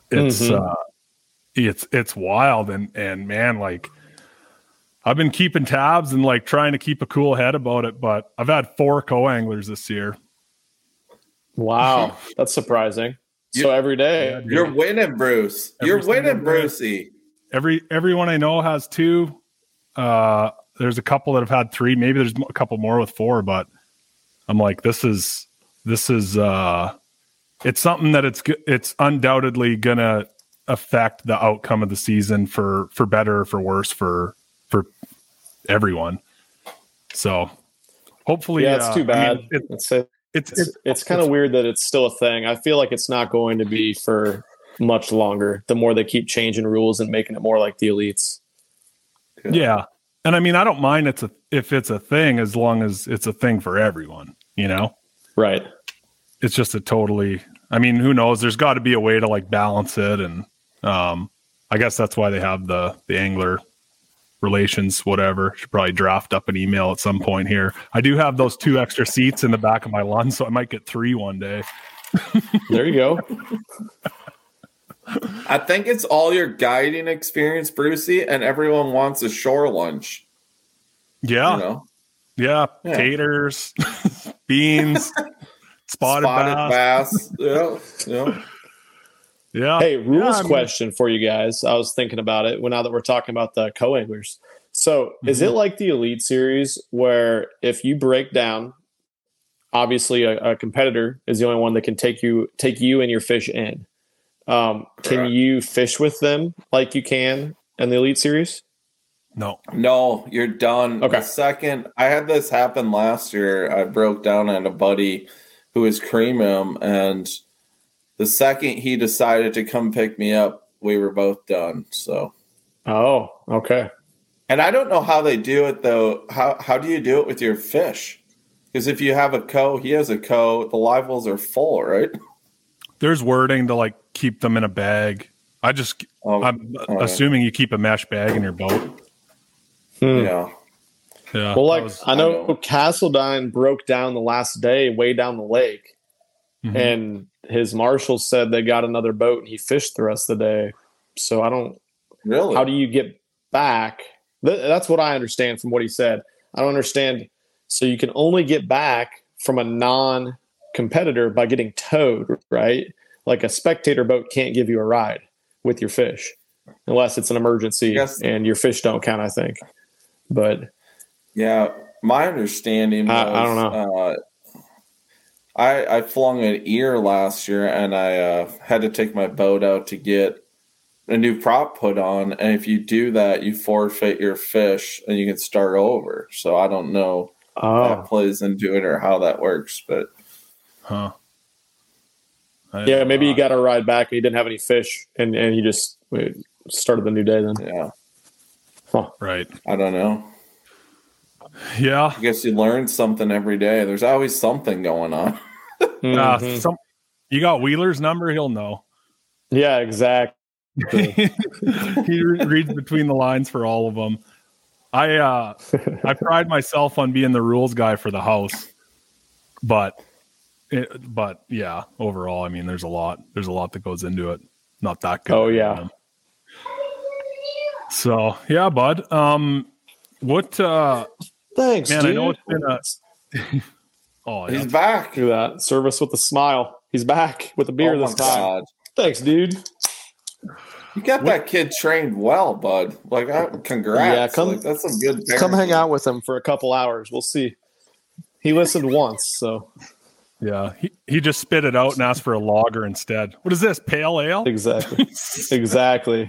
it's Mm-hmm. uh, it's it's wild, and and man, like I've been keeping tabs and like trying to keep a cool head about it, but I've had four co-anglers this year. Wow, that's surprising. So every day, You're winning, Bruce. Every You're winning, single day. Brucey. Every everyone I know has two. Uh, there's a couple that have had three. Maybe there's a couple more with four, but I'm like, this is this is uh, it's something that it's it's undoubtedly gonna affect the outcome of the season for for better or for worse for for everyone. So hopefully, yeah, it's uh, too bad. I mean, it, it's a, it's it's, it's, it's kind of weird that it's still a thing. I feel like it's not going to be for much longer. The more they keep changing rules and making it more like the elites. yeah. And I mean, I don't mind it's a if it's a thing as long as it's a thing for everyone, you know? Right. It's just a totally, I mean, who knows? There's got to be a way to like balance it. And um, I guess that's why they have the, the angler relations, whatever. Should probably draft up an email at some point here. I do have those two extra seats in the back of my lawn, so I might get three one day. There you go. I think it's all your guiding experience, Brucey, and everyone wants a shore lunch. Yeah. You know? Yeah. Yeah. Taters, beans, spotted, Spotted bass. bass. yeah. Yeah. Yeah. Hey, rules Yeah, I mean- question for you guys. I was thinking about it when now that we're talking about the co-anglers. So is Mm-hmm. it like the Elite Series where if you break down, obviously a, a competitor is the only one that can take you take you and your fish in. Um, can Correct. you fish with them like you can in the Elite Series? No. No, you're done. Okay. The second I had this happen last year, I broke down on a buddy who was cream him, and the second he decided to come pick me up, we were both done. So, Oh, okay. and I don't know how they do it though. How how do you do it with your fish? Because if you have a co, he has a co. The live wells are full, right? There's wording to like keep them in a bag. I just, Oh, I'm okay. assuming you keep a mesh bag in your boat. Hmm. Yeah. Yeah. Well, that like was- I know I know. Castledine broke down the last day way down the lake, Mhm. and his marshal said they got another boat and he fished the rest of the day. So I don't. Really? How do you get back? Th- that's what I understand from what he said. I don't understand. So you can only get back from a non-competitor by getting towed, right? Like a spectator boat can't give you a ride with your fish unless it's an emergency Yes. and your fish don't count, I think. But Yeah, my understanding was I- I don't know. Uh, I I flung an ear last year, and I uh, had to take my boat out to get a new prop put on. And if you do that, you forfeit your fish, and you can start over. So I don't know if oh, that plays into it or how that works, but Huh. I- yeah, maybe you got a ride back and you didn't have any fish, and and you just wait, started the new day then. yeah, Right. I don't know. Yeah. I guess you learn something every day. There's always something going on. Uh, Mhm. some, you got Wheeler's number, he'll know. Yeah, exactly. He re- reads between the lines for all of them. I uh, I pride myself on being the rules guy for the house, but it, but yeah, overall, I mean, there's a lot. There's a lot that goes into it. Not that good. Oh, yeah. So yeah, bud. Um, what? Uh, Thanks, man, dude. I know it's been a. Oh, yeah. He's back. Look at that. Service with a smile. He's back with a beer Oh my this time. God. Thanks, dude. You got that kid trained well, bud. Like, I, congrats. Yeah, come- like, that's some good. Come hang parenting. out with him for a couple hours. We'll see. He listened once, so Yeah, he, he just spit it out and asked for a lager instead. What is this? Pale ale? exactly, exactly.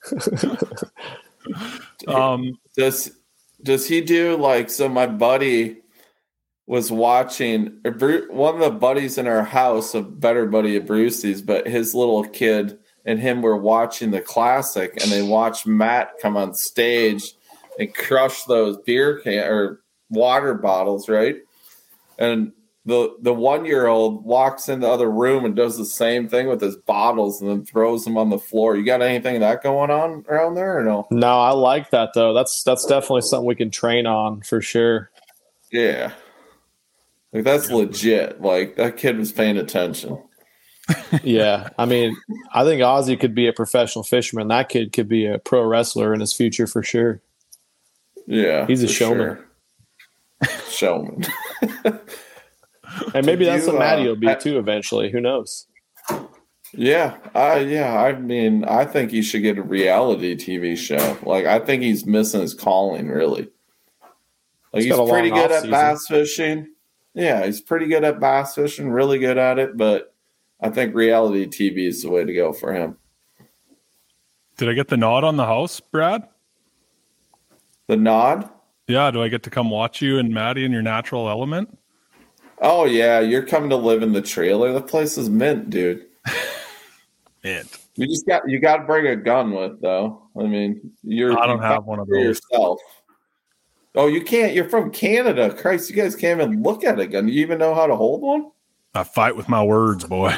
Um, Does does he do like so? My buddy was watching Bru- one of the buddies in our house, a better buddy of Brucey's, but his little kid and him were watching the classic, and they watched Matt come on stage and crush those beer can or water bottles, right? And the the one year old walks in the other room and does the same thing with his bottles and then throws them on the floor. You got anything of that going on around there or no? No, I like that though. That's that's definitely something we can train on for sure. Yeah. Like that's legit. Like that kid was paying attention. Yeah, I mean, I think Ozzy could be a professional fisherman. That kid could be a pro wrestler in his future for sure. Yeah, he's a showman. Sure. Showman. And maybe Did that's you, what Maddie uh, will be I- too eventually. Who knows? Yeah, I yeah, I mean, I think he should get a reality T V show. Like, I think he's missing his calling, really. Like, He's he's, got a pretty long good at off-season. bass fishing. Yeah, he's pretty good at bass fishing, really good at it, but I think reality T V is the way to go for him. Did I get the nod on the house, Brad? The nod? Yeah, do I get to come watch you and Maddie in your natural element? Oh, yeah, you're coming to live in the trailer. The place is mint, dude. Mint. You just got you got to bring a gun with, though. I mean, you're I don't you have got one of for those. yourself. Oh, you can't. You're from Canada. Christ, you guys can't even look at a gun. Do you even know how to hold one? I fight with my words, boy.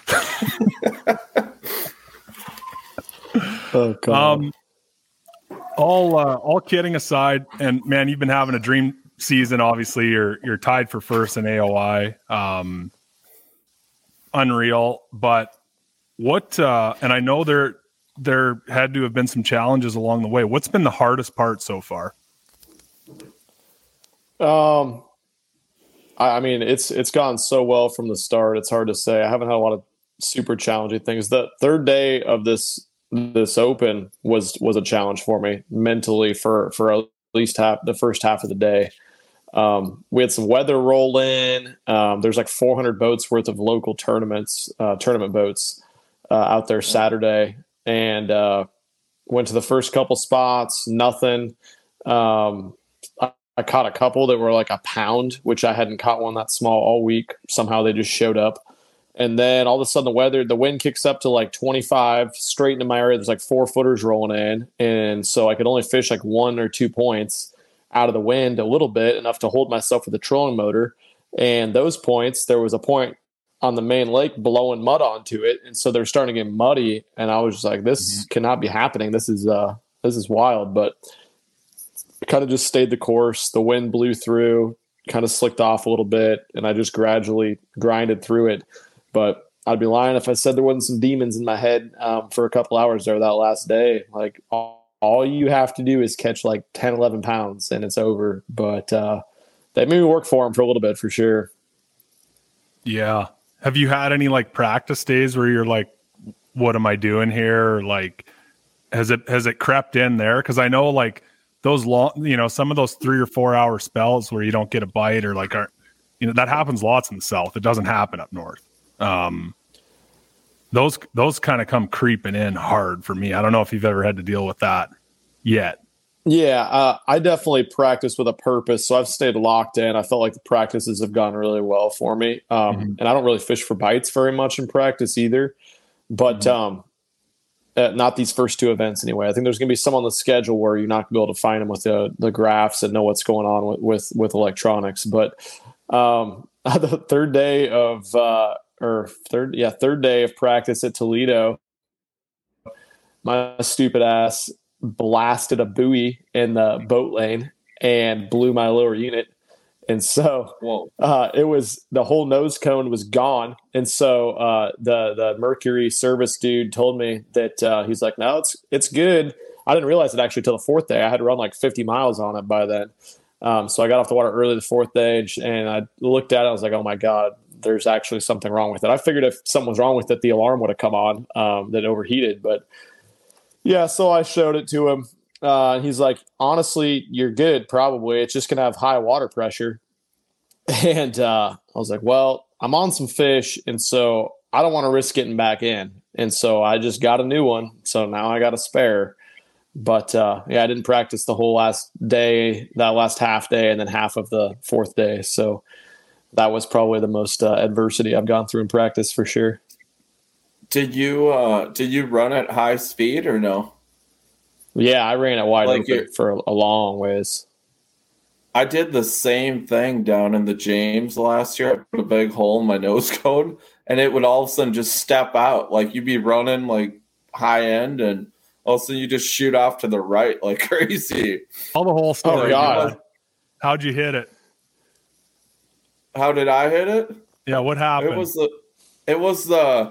Oh, God. Um, all uh, all kidding aside, and man, you've been having a dream season. Obviously, you're you're tied for first in A O I. Um, unreal, but what? Uh, and I know there there had to have been some challenges along the way. What's been the hardest part so far? Um, I, I mean, it's it's gone so well from the start. It's hard to say. I haven't had a lot of super challenging things. The third day of this this open was was a challenge for me mentally for for at least half the first half of the day. Um, we had some weather roll in. Um, there's like four hundred boats worth of local tournaments, uh, tournament boats uh, out there Saturday, and uh, went to the first couple spots. Nothing. Um, I, I caught a couple that were like a pound, which I hadn't caught one that small all week. Somehow they just showed up. And then all of a sudden the weather, the wind kicks up to like twenty-five straight into my area. There's like four footers rolling in. And so I could only fish like one or two points out of the wind a little bit, enough to hold myself with a trolling motor. And those points, there was a point on the main lake blowing mud onto it. And so they're starting to get muddy. And I was just like, this mm-hmm. cannot be happening. This is, uh, this is wild. But kind of just stayed the course. The wind blew through, kind of slicked off a little bit. And I just gradually grinded through it. But I'd be lying if I said there wasn't some demons in my head um, for a couple hours there that last day. Like all, all you have to do is catch like ten, eleven pounds and it's over. But uh, they made me work for them for a little bit for sure. Yeah. Have you had any like practice days where you're like, what am I doing here? Or, like, has it, has it crept in there? Cause I know like those long, you know, some of those three or four hour spells where you don't get a bite or like, are, you know, that happens lots in the South. It doesn't happen up North. Um, those, those kind of come creeping in hard for me. I don't know if you've ever had to deal with that yet. Yeah, uh, I definitely practice with a purpose. So I've stayed locked in. I felt like the practices have gone really well for me. Um, mm-hmm. And I don't really fish for bites very much in practice either, but, mm-hmm. um, uh, not these first two events anyway. I think there's going to be some on the schedule where you're not going to be able to find them with the, the graphs and know what's going on with, with, with electronics. But, um, the third day of, uh, or third, yeah, third day of practice at Toledo, my stupid ass blasted a buoy in the boat lane and blew my lower unit. And so uh, it was, the whole nose cone was gone. And so uh, the, the Mercury service dude told me that uh, he's like, no, it's, it's good. I didn't realize it actually till the fourth day. I had run like fifty miles on it by then. Um, so I got off the water early the fourth day and I looked at it. I was like, oh my God, there's actually something wrong with it. I figured if something was wrong with it, the alarm would have come on, um, that overheated. But yeah, so I showed it to him. Uh, and he's like, honestly, you're good. Probably. It's just going to have high water pressure. And uh, I was like, well, I'm on some fish. And so I don't want to risk getting back in. And so I just got a new one. So now I got a spare. But uh, yeah, I didn't practice the whole last day, that last half day, and then half of the fourth day. So that was probably the most uh, adversity I've gone through in practice for sure. Did you uh, did you run at high speed or no? Yeah, I ran at wide like open it, for a, a long ways. I did the same thing down in the James last year. I put a big hole in my nose cone, and it would all of a sudden just step out. Like you'd be running like high end, and all of a sudden you just shoot off to the right like crazy. All the whole story. Oh, God. How'd you hit it? How did I hit it? Yeah, what happened? It was the, it was the,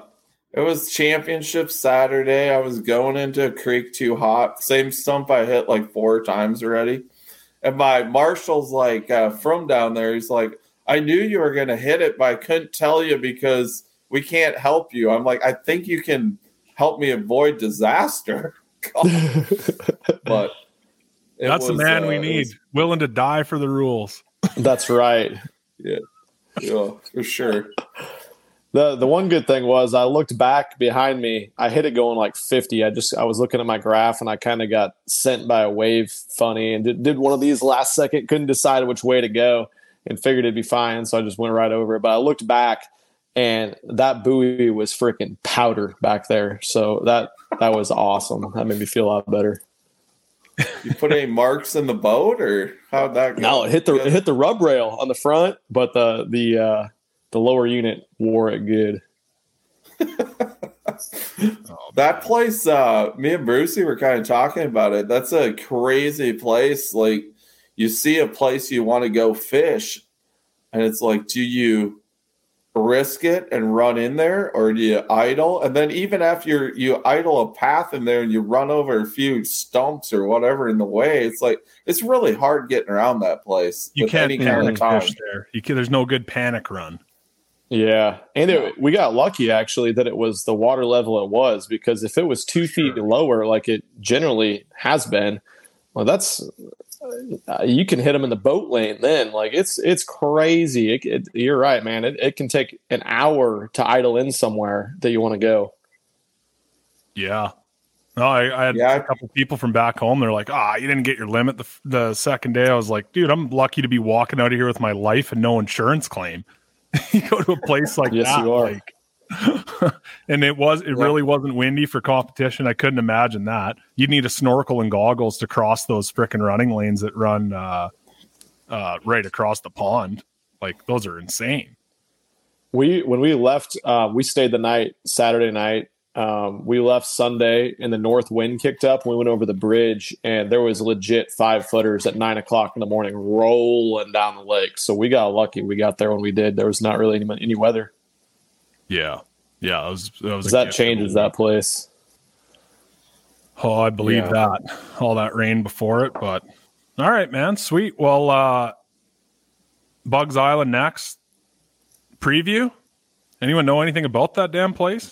It was championship Saturday. I was going into a creek too hot. Same stump I hit like four times already. And my marshal's like, uh, from down there, he's like, I knew you were going to hit it, but I couldn't tell you because we can't help you. I'm like, I think you can help me avoid disaster. But that's the man uh, we need, was, willing to die for the rules. That's right. Yeah, yeah, for sure. The the one good thing was I looked back behind me. I hit it going like fifty. I just I was looking at my graph and I kind of got sent by a wave funny and did, did one of these last second. Couldn't decide which way to go and figured it'd be fine. So I just went right over it. But I looked back and that buoy was freaking powder back there. So that that was awesome. That made me feel a lot better. You put any marks in the boat or how'd that go? No, it hit the it hit the rub rail on the front, but the the uh, the lower unit wore it good. That place, uh, me and Brucey were kind of talking about it. That's a crazy place. Like, you see a place you want to go fish, and it's like, do you risk it and run in there, or do you idle? And then even after you're, you idle a path in there and you run over a few stumps or whatever in the way, it's like it's really hard getting around that place. You can't any kind of fish there. You can, there's no good panic run. Yeah, and it, we got lucky actually that it was the water level it was, because if it was two sure. feet lower, like it generally has been, well, that's uh, you can hit them in the boat lane. Then, like it's it's crazy. It, it, you're right, man. It, it can take an hour to idle in somewhere that you want to go. Yeah. No, I, I had yeah. a couple people from back home. They're like, "Ah, you didn't get your limit the the second day." I was like, "Dude, I'm lucky to be walking out of here with my life and no insurance claim." You go to a place like yes, that, you are. Like, and it was it yeah. really wasn't windy for competition. I couldn't imagine that. You'd need a snorkel and goggles to cross those frickin' running lanes that run uh, uh, right across the pond. Like, those are insane. We when we left, uh, we stayed the night Saturday night. Um, we left Sunday, and the north wind kicked up. We went over the bridge, and there was legit five footers at nine o'clock in the morning rolling down the lake. So we got lucky. We got there when we did. There was not really any, any weather. Yeah, yeah. It was, it was that changes that place. Oh, I believe yeah. that. All that rain before it, but all right, man. Sweet. Well, uh, Bugs Island next. Preview? Anyone know anything about that damn place?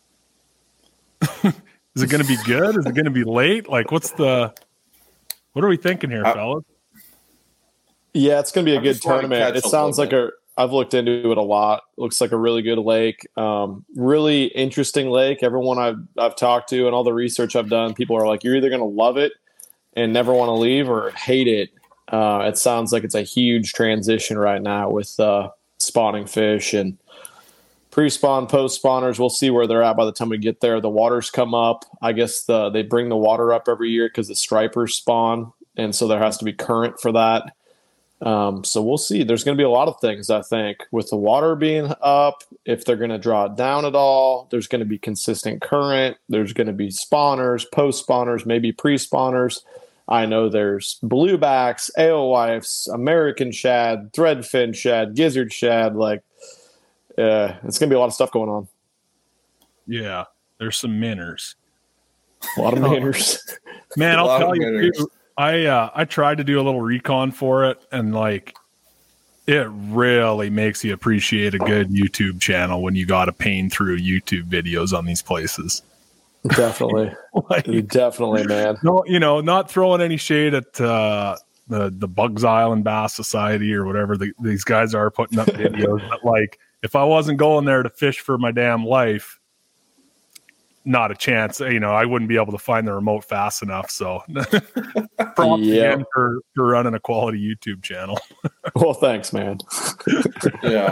Is it going to be good? Is it going to be late? Like, what's the, what are we thinking here, uh, fellas? Yeah, it's going to be a I good tournament. It sounds like a, I've looked into it a lot. It looks like a really good lake. Um, really interesting lake. Everyone I've, I've talked to and all the research I've done, people are like, you're either going to love it and never want to leave or hate it. Uh, it sounds like it's a huge transition right now with uh, spawning fish and pre-spawn, post-spawners. We'll see where they're at by the time we get there. The waters come up. I guess the, they bring the water up every year because the stripers spawn, and so there has to be current for that. Um, so we'll see. There's going to be a lot of things, I think, with the water being up, if they're going to draw it down at all. There's going to be consistent current. There's going to be spawners, post-spawners, maybe pre-spawners. I know there's bluebacks, alewives, American shad, threadfin shad, gizzard shad, like, yeah, it's going to be a lot of stuff going on. Yeah, there's some minners. A lot of minners. Man, I'll tell you, too, I, uh, I tried to do a little recon for it, and, like, it really makes you appreciate a good YouTube channel when you got to pane through YouTube videos on these places. Definitely. like, Definitely, man. No, you know, not throwing any shade at uh, the, the Bugs Island Bass Society or whatever the, these guys are putting up videos, but, like, if I wasn't going there to fish for my damn life, not a chance. You know, I wouldn't be able to find the remote fast enough. So props yeah. again for, for running a quality YouTube channel. Well, thanks, man. yeah.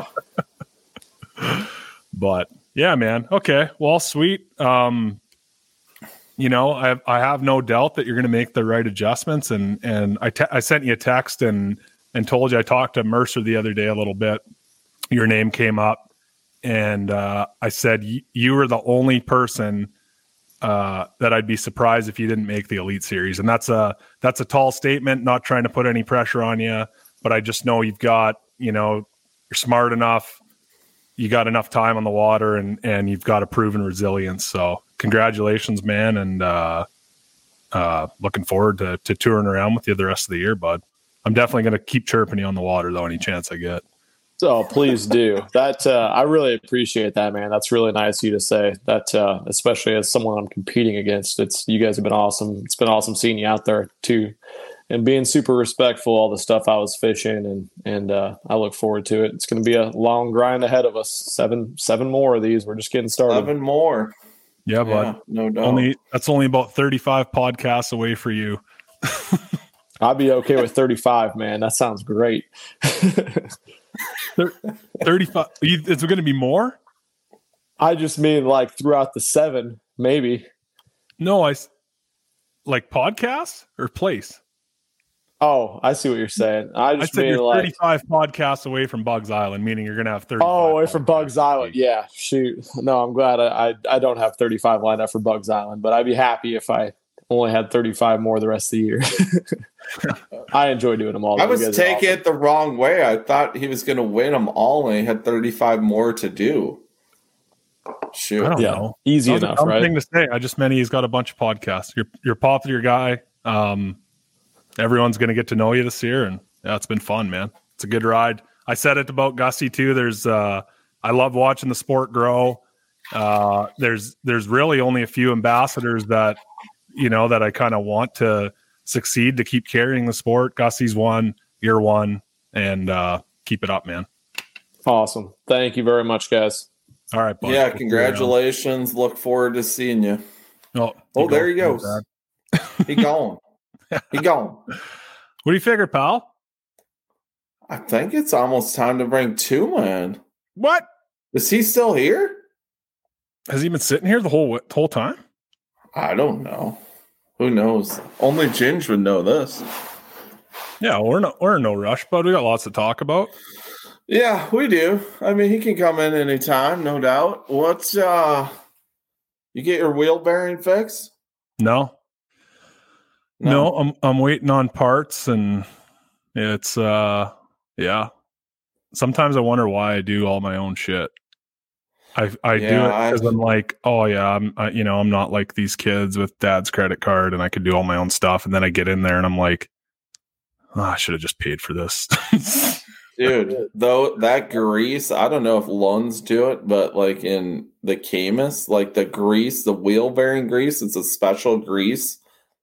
But yeah, man. Okay. Well, sweet. Um, you know, I I have no doubt that you're going to make the right adjustments. And, and I, te- I sent you a text and, and told you, I talked to Mercer the other day a little bit. Your name came up, and uh, I said y- you were the only person uh, that I'd be surprised if you didn't make the Elite Series, and that's a that's a tall statement. Not trying to put any pressure on you, but I just know you've got, you know, you're smart enough. you got enough time on the water and, and you've got a proven resilience. So congratulations, man. And uh, uh, looking forward to, to touring around with you the rest of the year, bud. I'm definitely going to keep chirping you on the water though, any chance I get. Oh, please do that. Uh, I really appreciate that, man. That's really nice of you to say that, uh, especially as someone I'm competing against. It's, you guys have been awesome. It's been awesome seeing you out there too, and being super respectful, all the stuff I was fishing, and, and, uh, I look forward to it. It's going to be a long grind ahead of us. Seven, seven more of these. We're just getting started. Seven more. Yeah, bud. Yeah, no doubt. Only, that's only about thirty-five podcasts away for you. I'd be okay with thirty-five, man. That sounds great. thirty-five. It's going to be more? I just mean like throughout the seven, maybe. No, I like podcasts or place. Oh, I see what you're saying. I just I said mean you're like thirty-five podcasts away from Bugs Island, meaning you're going to have thirty. Oh, away from Bugs Island. Yeah, shoot. No, I'm glad I, I I don't have thirty-five lined up for Bugs Island, but I'd be happy if I only had thirty-five more the rest of the year. I enjoy doing them all. I was taking awesome. it the wrong way. I thought he was going to win them all, and he had thirty-five more to do. Shoot, I don't yeah, know. Easy That's enough, a dumb right? thing to say. I just meant he's got a bunch of podcasts. You're you're a popular guy. Um, everyone's going to get to know you this year, and yeah, it's been fun, man. It's a good ride. I said it about Gussie too. There's, uh, I love watching the sport grow. Uh, there's there's really only a few ambassadors that you know that I kind of want to succeed to keep carrying the sport. Gussie's one, you're one, and uh, keep it up, man. Awesome. Thank you very much, guys. All right, bud. Yeah, congratulations. Look forward to seeing you. Oh, oh there he goes. He gone. He gone. What do you figure, pal? I think it's almost time to bring Tuma in. What? Is he still here? Has he been sitting here the whole the whole time? I don't know. Who knows? Only Ginge would know this. Yeah, we're no we're in no rush, but we got lots to talk about. Yeah, we do. I mean, he can come in anytime, no doubt. What's uh you get your wheel bearing fixed? No. No, no I'm I'm waiting on parts, and it's uh yeah. Sometimes I wonder why I do all my own shit. I I yeah, do it because I'm like, oh yeah, I'm I, you know I'm not like these kids with dad's credit card, and I can do all my own stuff. And then I get in there and I'm like, oh, I should have just paid for this. Dude, though that grease, I don't know if Lunds do it, but like in the Camus, like the grease, the wheel bearing grease, it's a special grease.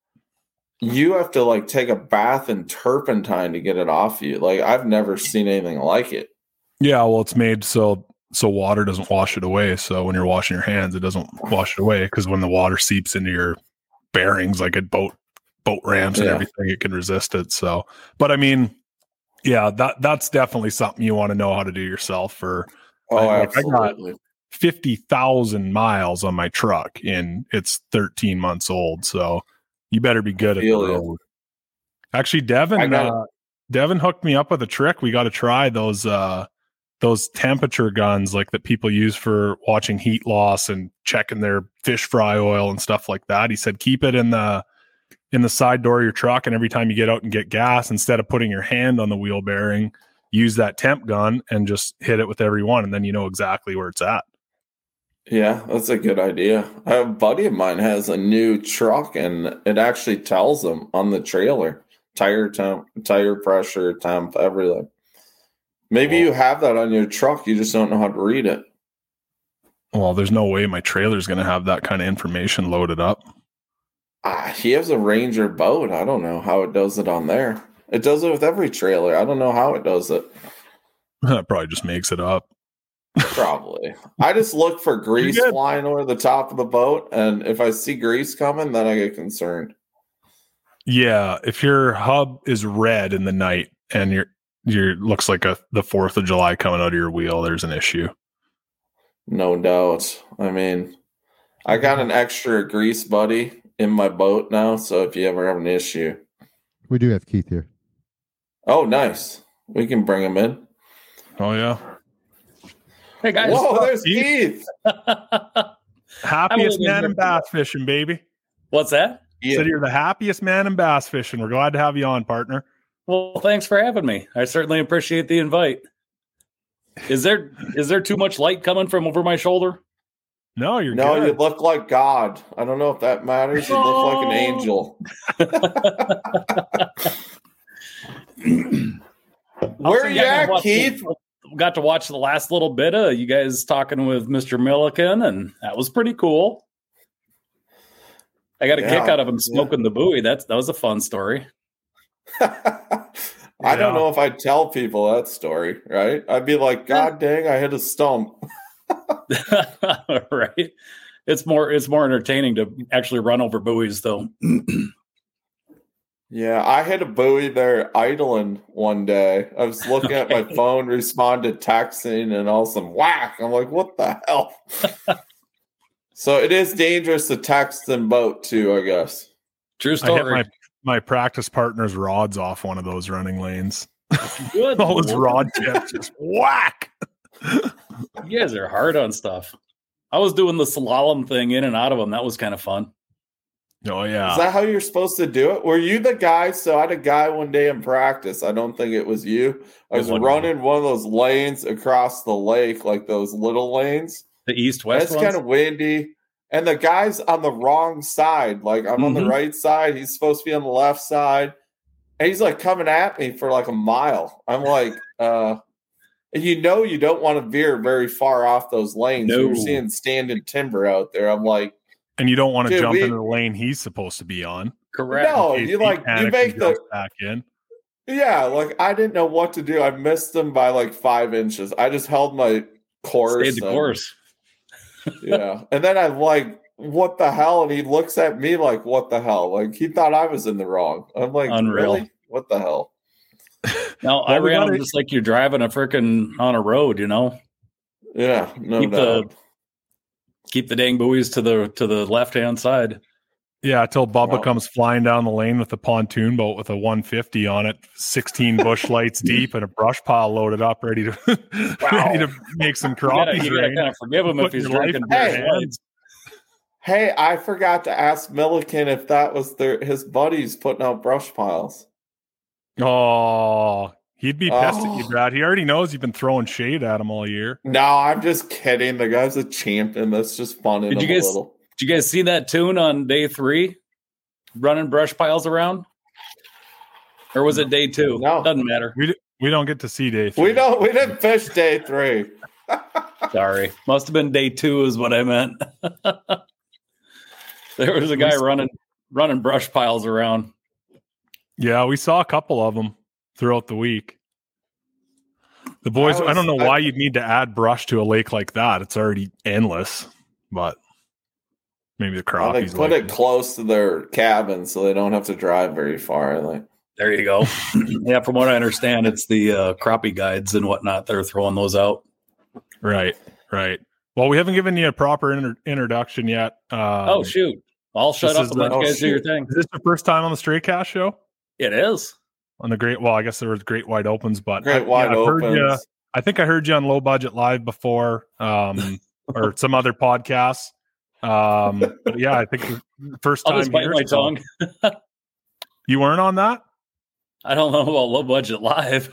You have to like take a bath in turpentine to get it off you. Like I've never seen anything like it. Yeah, well, it's made so so water doesn't wash it away. So when you're washing your hands, it doesn't wash it away because when the water seeps into your bearings, like at boat boat ramps and yeah. everything, it can resist it. So, but I mean, yeah, that that's definitely something you want to know how to do yourself. For oh, like, absolutely. I got fifty thousand miles on my truck, and it's thirteen months old. So you better be good at the road. Actually, Devin, uh, Devin hooked me up with a trick. We got to try those uh, those temperature guns like that people use for watching heat loss and checking their fish fry oil and stuff like that. He said keep it in the in the side door of your truck, and every time you get out and get gas, instead of putting your hand on the wheel bearing, use that temp gun and just hit it with every one, and then you know exactly where it's at. Yeah, that's a good idea. A buddy of mine has a new truck, and it actually tells them on the trailer tire temp, tire pressure, temp, everything. Maybe well, you have that on your truck, you just don't know how to read it. Well, there's no way my trailer's going to have that kind of information loaded up. Ah, he has a Ranger boat. I don't know how it does it on there. It does it with every trailer. I don't know how it does it. That probably just makes it up. Probably. I just look for grease flying over the top of the boat, and if I see grease coming, then I get concerned. Yeah, if your hub is red in the night and your your looks like a the Fourth of July coming out of your wheel, there's an issue. No doubt. I mean, I got an extra grease buddy in my boat now, so if you ever have an issue, we do have Keith here. Oh, nice. We can bring him in. Oh yeah. Hey guys! Whoa, there's Keith. Happiest man in bass fishing, baby. What's that? Yeah. Said you're the happiest man in bass fishing. We're glad to have you on, partner. Well, thanks for having me. I certainly appreciate the invite. Is there is there too much light coming from over my shoulder? No, you're no, good. you look like God. I don't know if that matters. You look like an angel. Where are you at, Keith? Got to watch the last little bit of you guys talking with Mister Milliken, and that was pretty cool. I got a Yeah, kick out of him smoking yeah. the buoy. That's that was a fun story. I don't know if I'd tell people that story, right? I'd be like, God dang, I hit a stump. Right. It's more it's more entertaining to actually run over buoys, though. Yeah, I hit a buoy there idling one day. I was looking at my phone, responded texting, and all of a sudden, whack! I'm like, what the hell? So it is dangerous to text and boat too, I guess. True I story. hit my, my practice partner's rods off one of those running lanes. Good All his Lord. rod tips just whack. You guys are hard on stuff. I was doing the slalom thing in and out of them. That was kind of fun. Oh yeah. Is that how you're supposed to do it? Were you the guy? So I had a guy one day in practice. I don't think it was you. I was It wasn't running one of those lanes across the lake, like those little lanes. The east-west It's ones? kind of windy. And the guy's on the wrong side. Like I'm on the Mhm. right side. He's supposed to be on the left side. And he's like coming at me for like a mile. I'm like, uh, and you know you don't want to veer very far off those lanes. No. You're seeing standing timber out there. I'm like, And you don't want to Dude, jump we- into the lane he's supposed to be on. Correct. no, In case you he like you panics make and the jumps back in. yeah, like I didn't know what to do. I missed them by like five inches. I just held my course. Stayed the and- course. Yeah. And then I'm like, what the hell? And he looks at me like, what the hell? Like he thought I was in the wrong. I'm like, Unreal. really? What the hell? No, I Well, we ran gotta- them just like you're driving a freaking on a road, you know. Yeah, no Keep doubt. the keep the dang buoys to the to the left hand side. Yeah, till Bubba Wow. comes flying down the lane with a pontoon boat with a one fifty on it, sixteen bush lights deep, and a brush pile loaded up, ready to ready to make some You gotta, crappies you gotta rain. kind of forgive him if Putting he's your life drinking in beer their and hands. Hey, I forgot to ask Milliken if that was their his buddies putting out brush piles. Oh, he'd be pissed at you, Oh. Brad. He already knows you've been throwing shade at him all year. No, I'm just kidding. The guy's a champion. That's just fun in Did him you guys- a little. Did you guys see that tune on day three? Running brush piles around? Or was it day two? No. Doesn't matter. We d- we don't get to see Dave. We don't we didn't fish day three. Sorry. Must have been day two is what I meant. There was a guy running running brush piles around. Yeah, we saw a couple of them throughout the week. The boys, I I, don't know was- I- why you'd need to add brush to a lake like that. It's already endless, but maybe the Well, they crappies. put like it close to their cabin so they don't have to drive very far. Like, There you go. Yeah, from what I understand, it's the uh, crappie guides and whatnot. They're throwing those out. Right, right. Well, we haven't given you a proper inter- introduction yet. Um, Oh, shoot. I'll shut this up is and let the- you oh, guys do your shoot. thing. Is this the first time on the Stray Cast show? It is. On the great, well, I guess there was Great Wide Opens, but great I, wide yeah, I've heard opens. ya- I think I heard you on Low Budget Live before, um, or some other podcasts. Um, but yeah, I think the first I'll time just bite here, my so- tongue. You weren't on that? I don't know about low budget live.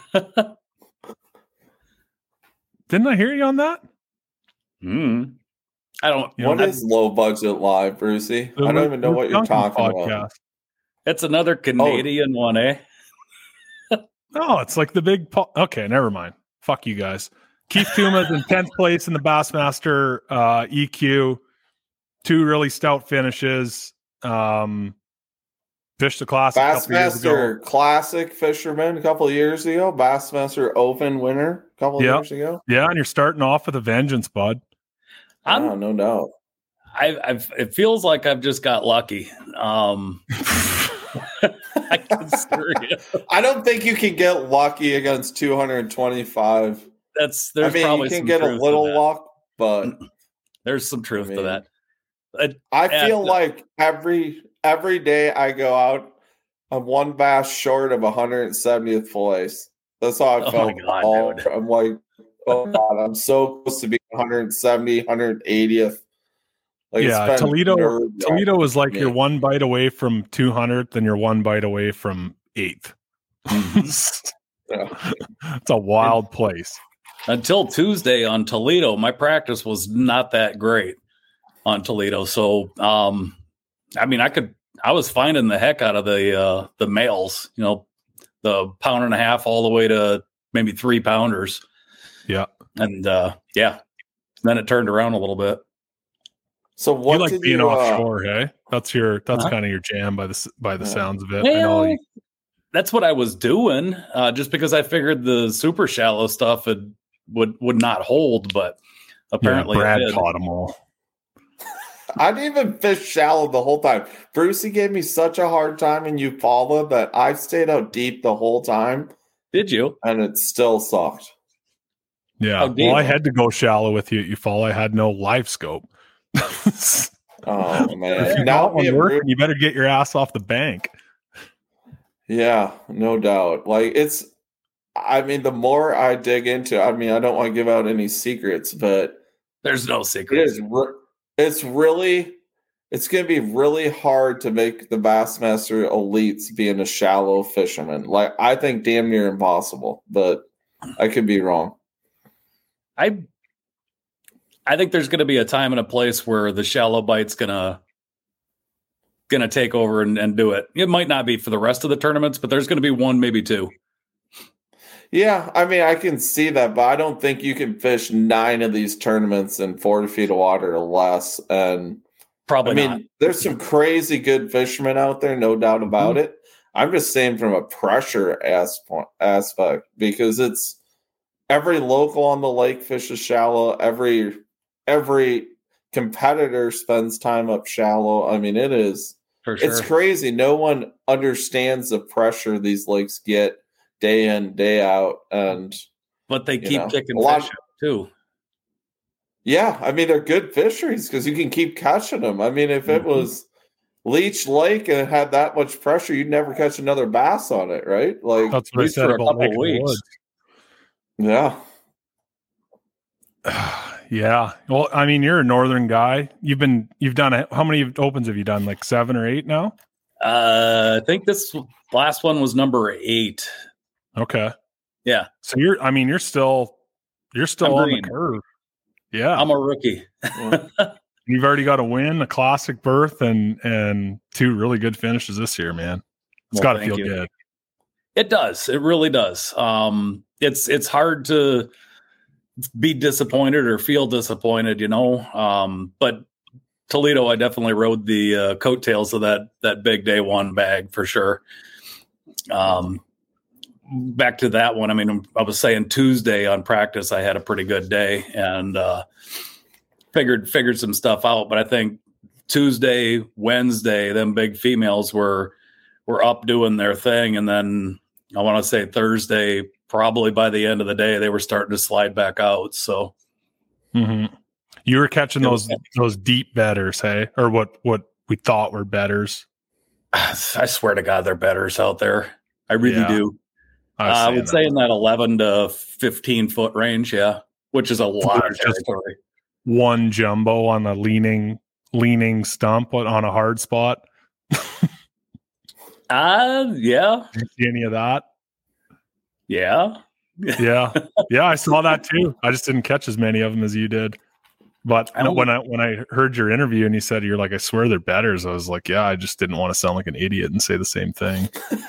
Didn't I hear you on that? Hmm. I don't. You know, What that- is low budget live, Brucey? The I don't Luke- even know Luke what you're Duncan talking about. It's another Canadian one, eh? No, it's like the big. Po- okay, never mind. Fuck you guys. Keith Tuma's in tenth place in the Bassmaster uh, E Q. Two really stout finishes. Um, fished the classic a couple years ago. Bassmaster Classic fisherman a couple of years ago. Bassmaster Open winner a couple of Yep. years ago. Yeah, and you're starting off with a vengeance, bud. I'm. Oh, no doubt. I, I've. It feels like I've just got lucky. Um. I consider it. I don't think you can get lucky against two hundred twenty-five. That's. I There's mean, probably you can some get a truth to little that. luck, but There's some truth I mean, to that. I, I Yeah, feel the- like every every day I go out, I'm one bass short of one hundred seventieth place. That's how I Oh my felt. God, all, dude. I'm like, oh God, I'm so close to being one hundred seventy, one hundred eightieth. Like, it's yeah, been Toledo. nerve-wracking Toledo was like me. you're one bite away from two hundredth, and you're one bite away from eighth. Yeah. It's a wild place. until Tuesday on Toledo, my practice was not that great on Toledo. So, um, I mean, I could, I was finding the heck out of the, uh, the males, you know, the pound and a half all the way to maybe three pounders. Yeah. And, uh, yeah, then it turned around a little bit. So what you like did being you, offshore, uh, hey? That's your, that's uh-huh. kind of your jam by the, by the Yeah. sounds of it. Well, I know you, that's what I was doing, uh, just because I figured the super shallow stuff had, would would not hold, but apparently yeah, Brad it did. taught them all. I didn't even fish shallow the whole time. Brucey gave me such a hard time in Eufaula that I stayed out deep the whole time. Did you? And it still sucked. Yeah. Oh, well, I had to go shallow with you at Eufaula. I had no live scope. Oh man! If you now got one working, you better get your ass off the bank. Yeah, no doubt. Like it's, I mean, the more I dig into, I mean, I don't want to give out any secrets, but there's no it secrets. is. Re- it's really, it's going to be really hard to make the Bassmaster elites being a shallow fisherman. Like I think damn near impossible, but I could be wrong. I, I think there's going to be a time and a place where the shallow bite's gonna. Going to take over and, and do it. It might not be for the rest of the tournaments, but there's going to be one, maybe two. Yeah, I mean, I can see that, but I don't think you can fish nine of these tournaments in forty feet of water or less. And probably, I mean, not. There's some crazy good fishermen out there, no doubt about mm-hmm. it. I'm just saying from a pressure aspect because it's every local on the lake fishes shallow. Every every competitor spends time up shallow. I mean, it is. For sure. It's crazy. No one understands the pressure these lakes get day in, day out. And but they keep know, kicking a lot fish up too. Yeah, I mean they're good fisheries because you can keep catching them. I mean, if it mm-hmm. was Leech Lake and it had that much pressure, you'd never catch another bass on it, right? Like that's what I said for about a couple weeks. Yeah. Yeah. Well, I mean, you're a northern guy. You've been, you've done, a, how many opens have you done? Like seven or eight now? Uh, I think this last one was number eight. Okay. Yeah. So you're, I mean, you're still, you're still I'm on green. the curve. Yeah. I'm a rookie. You've already got a win, a classic berth, and, and two really good finishes this year, man. It's well, got to feel you. good. It does. It really does. Um, it's, it's hard to be disappointed or feel disappointed, you know. Um, but Toledo, I definitely rode the uh, coattails of that that big day one bag for sure. Um, back to that one. I mean, I was saying Tuesday on practice, I had a pretty good day and uh, figured figured some stuff out. But I think Tuesday, Wednesday, them big females were were up doing their thing, and then I want to say Thursday. Probably by the end of the day, they were starting to slide back out. So mm-hmm. you were catching those those deep betters, hey, or what what we thought were betters. I swear to God, they're betters out there. I really yeah. do. I, uh, I would that. say in that eleven to fifteen foot range, yeah, which is a lot of territory. One jumbo on a leaning leaning stump on a hard spot. uh yeah. Did you see any of that? Yeah. yeah. Yeah. I saw that too. I just didn't catch as many of them as you did. But I when I, when I heard your interview and you said, you're like, I swear they're betters. I was like, yeah, I just didn't want to sound like an idiot and say the same thing.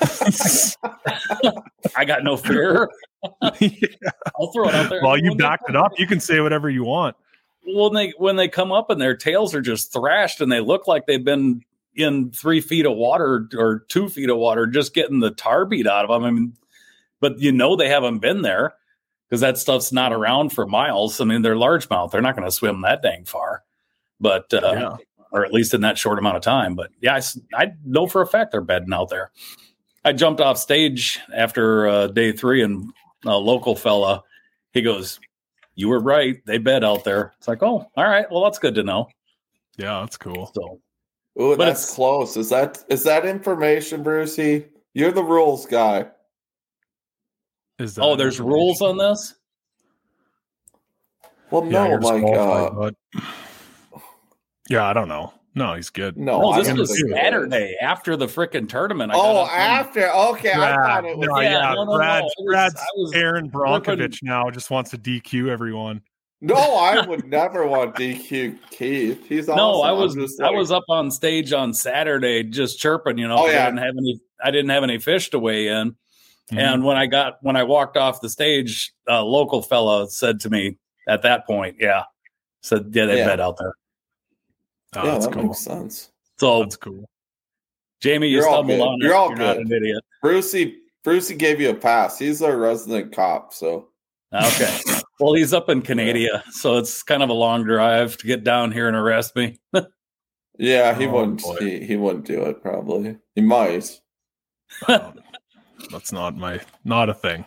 I got no fear. yeah. I'll throw it out there. Well, you backed it up. You can say whatever you want. When they, when they come up and their tails are just thrashed and they look like they've been in three feet of water or two feet of water, just getting the tar beat out of them. I mean, but you know they haven't been there because that stuff's not around for miles. I mean, they're largemouth. They're not going to swim that dang far, but uh, yeah. or at least in that short amount of time. But yeah, I, I know for a fact they're bedding out there. I jumped off stage after uh, day three, and a local fella, he goes, "You were right. They bed out there." It's like, oh, all right. Well, that's good to know. Yeah, that's cool. So, ooh, that's close. Is that is that information, Brucey? You're the rules guy. Is that oh, there's rules on this? Well, no, yeah, like, uh, but yeah, I don't know. No, he's good. No, No, I this don't was think it is. Saturday after the frickin' tournament. I Oh, got up on- after. Okay, Brad, I thought it was. no, Yeah, yeah, no, no, no, Brad, it was- Brad's I was Aaron Bronkovich ripping- now just wants to D Q everyone. No, I would never want D Q Keith. He's awesome. No, I I'm was just I like- was up on stage on Saturday just chirping, you know. Oh, 'cause yeah. I didn't have any I didn't have any fish to weigh in. Mhm. And when I got when I walked off the stage, a local fella said to me at that point, yeah, said yeah, they Yeah. bet out there. Oh, yeah, that's that cool. makes sense. So That's cool. Jamie, you You're all stumbled good. on it. You're all You're not good. an idiot. Brucey, Brucey gave you a pass. He's our resident cop, so Okay. Well, he's up in Canada, so it's kind of a long drive to get down here and arrest me. yeah, he Oh, wouldn't. boy. He, he wouldn't do it. Probably he might. Um, that's not my not a thing.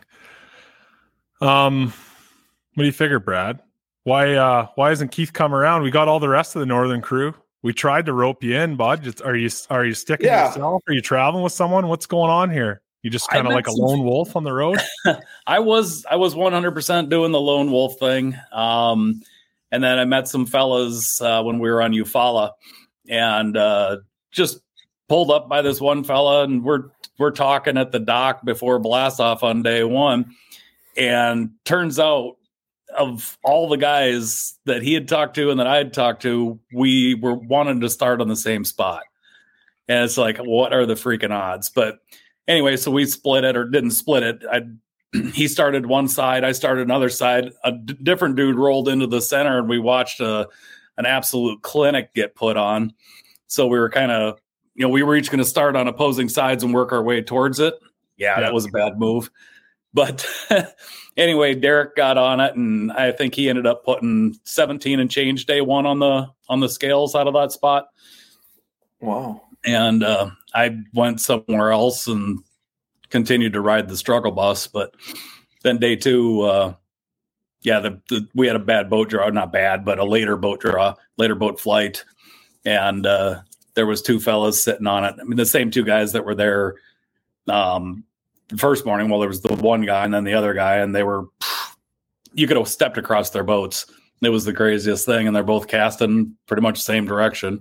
Um, what do you figure, Brad? Why uh why hasn't Keith come around? We got all the rest of the Northern crew. We tried to rope you in, bud. Just, are you are you sticking Yeah. to yourself? Are you traveling with someone? What's going on here? You just I kind of met like a some- lone wolf on the road? I was I was one hundred percent doing the lone wolf thing. Um, and then I met some fellas uh, when we were on Eufaula, and uh, just pulled up by this one fella, and we're we're talking at the dock before blast off on day one, and turns out of all the guys that he had talked to and that I had talked to, we were wanting to start on the same spot, and it's like, what are the freaking odds? But anyway, so we split it or didn't split it. I he started one side, I started another side. A d- different dude rolled into the center, and we watched a an absolute clinic get put on. So we were kind of, you know, we were each going to start on opposing sides and work our way towards it. Yeah, Yeah. that was a bad move. But anyway, Derek got on it, and I think he ended up putting seventeen and change day one on the on the scales out of that spot. Wow. And uh, I went somewhere else and continued to ride the struggle bus. But then day two, uh, yeah, the, the we had a bad boat draw, not bad, but a later boat draw, later boat flight, and uh, there was two fellas sitting on it. I mean, the same two guys that were there um, the first morning. Well, there was the one guy and then the other guy, and they were you could have stepped across their boats. It was the craziest thing, and they're both casting pretty much the same direction.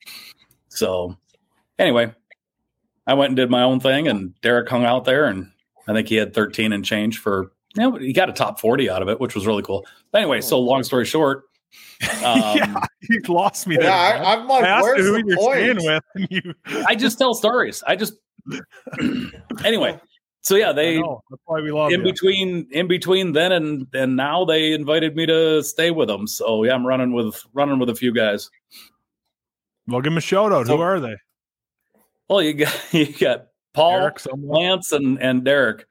So anyway, I went and did my own thing, and Derek hung out there, and I think he had thirteen and change for, you know, he got a top forty out of it, which was really cool. But anyway, so long story short, um, yeah, you lost me there. Yeah, Brad. I, I'm like, I asked where's you who the you're point? staying with, and you. I just tell stories. I just anyway. So yeah, I they know. That's why we love in you. between in between then and and now they invited me to stay with them. So yeah, I'm running with running with a few guys. Well, give them a shout out. So- Who are they? Well, you got you got Paul, Derek, someone? Lance, and and Derek.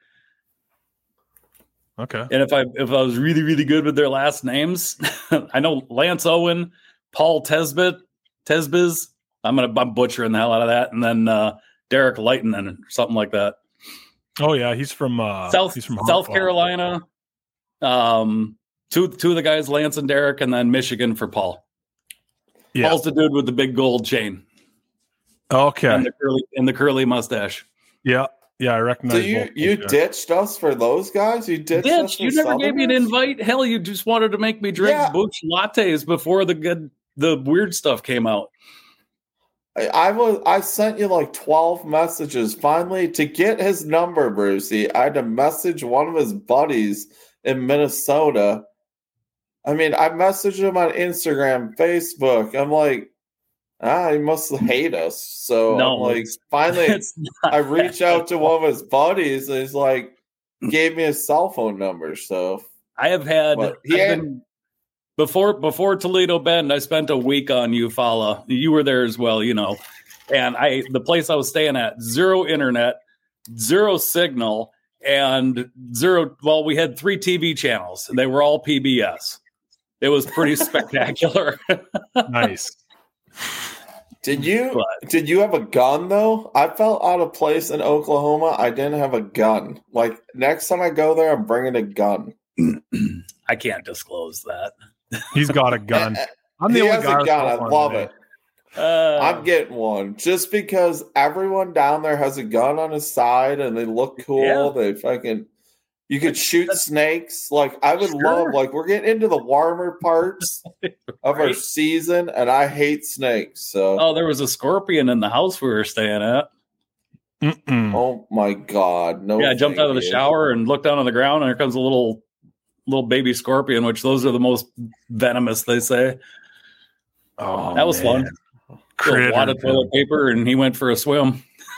Okay. And if I if I was really really good with their last names, I know Lance Owen, Paul Tesbit, Tesbiz. I'm gonna I'm butchering the hell out of that, and then uh, Derek Lightning or something like that. Oh yeah, he's from uh, South he's from South Hartwell. Carolina. Um, two two of the guys, Lance and Derek, and then Michigan for Paul. Yeah. Paul's the dude with the big gold chain Okay. and the curly and the curly mustache. Yeah. Yeah, I So recognize. you both you those guys. ditched us for those guys? You ditched us Bitch, for you never gave me an Southerners? invite. Hell, you just wanted to make me drink Yeah. booch lattes before the good the weird stuff came out. I, I was I sent you like twelve messages. Finally, to get his number, Brucey, I had to message one of his buddies in Minnesota. I mean, I messaged him on Instagram, Facebook. I'm like, ah, he must hate us. So No, I'm like, it's- finally, It's not I reached that. out to one of his buddies, and he's like, gave me his cell phone number. So I have had But he I've had- been- before before Toledo Bend. I spent a week on Eufaula. You were there as well, you know. And I the place I was staying at, zero internet, zero signal, and zero. Well, we had three T V channels, and they were all P B S. It was pretty spectacular. Nice. did you But- did you have a gun though? I felt out of place in Oklahoma. I didn't have a gun. Like next time I go there, I'm bringing a gun. I can't disclose that. He's got a gun. I'm the he only has guy a gun. I without one love today. it. Uh, I'm getting one just because everyone down there has a gun on his side and they look cool. Yeah. They fucking. You could shoot snakes. Like I would sure. love. Like we're getting into the warmer parts of right. our season, and I hate snakes. So oh, there was a scorpion in the house we were staying at. Mm-mm. Oh my god! No. Yeah, I jumped out of the you. shower and looked down on the ground, and here comes a little little baby scorpion. Which those are the most venomous, they say. Oh, that was man. fun. A lot of toilet paper, and he went for a swim.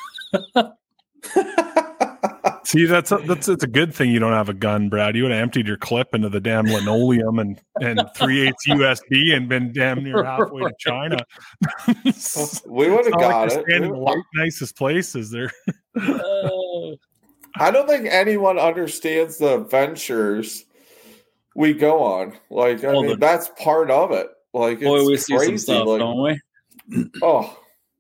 See, that's a, that's it's a good thing you don't have a gun, Brad. You would have emptied your clip into the damn linoleum and and three eighths U S B and been damn near halfway to China. We would have got like it. In the white, nicest places there. uh, I don't think anyone understands the adventures we go on. Like, I well, mean, the, that's part of it. Like, it's boy, we crazy. See some stuff, like, don't we? Oh.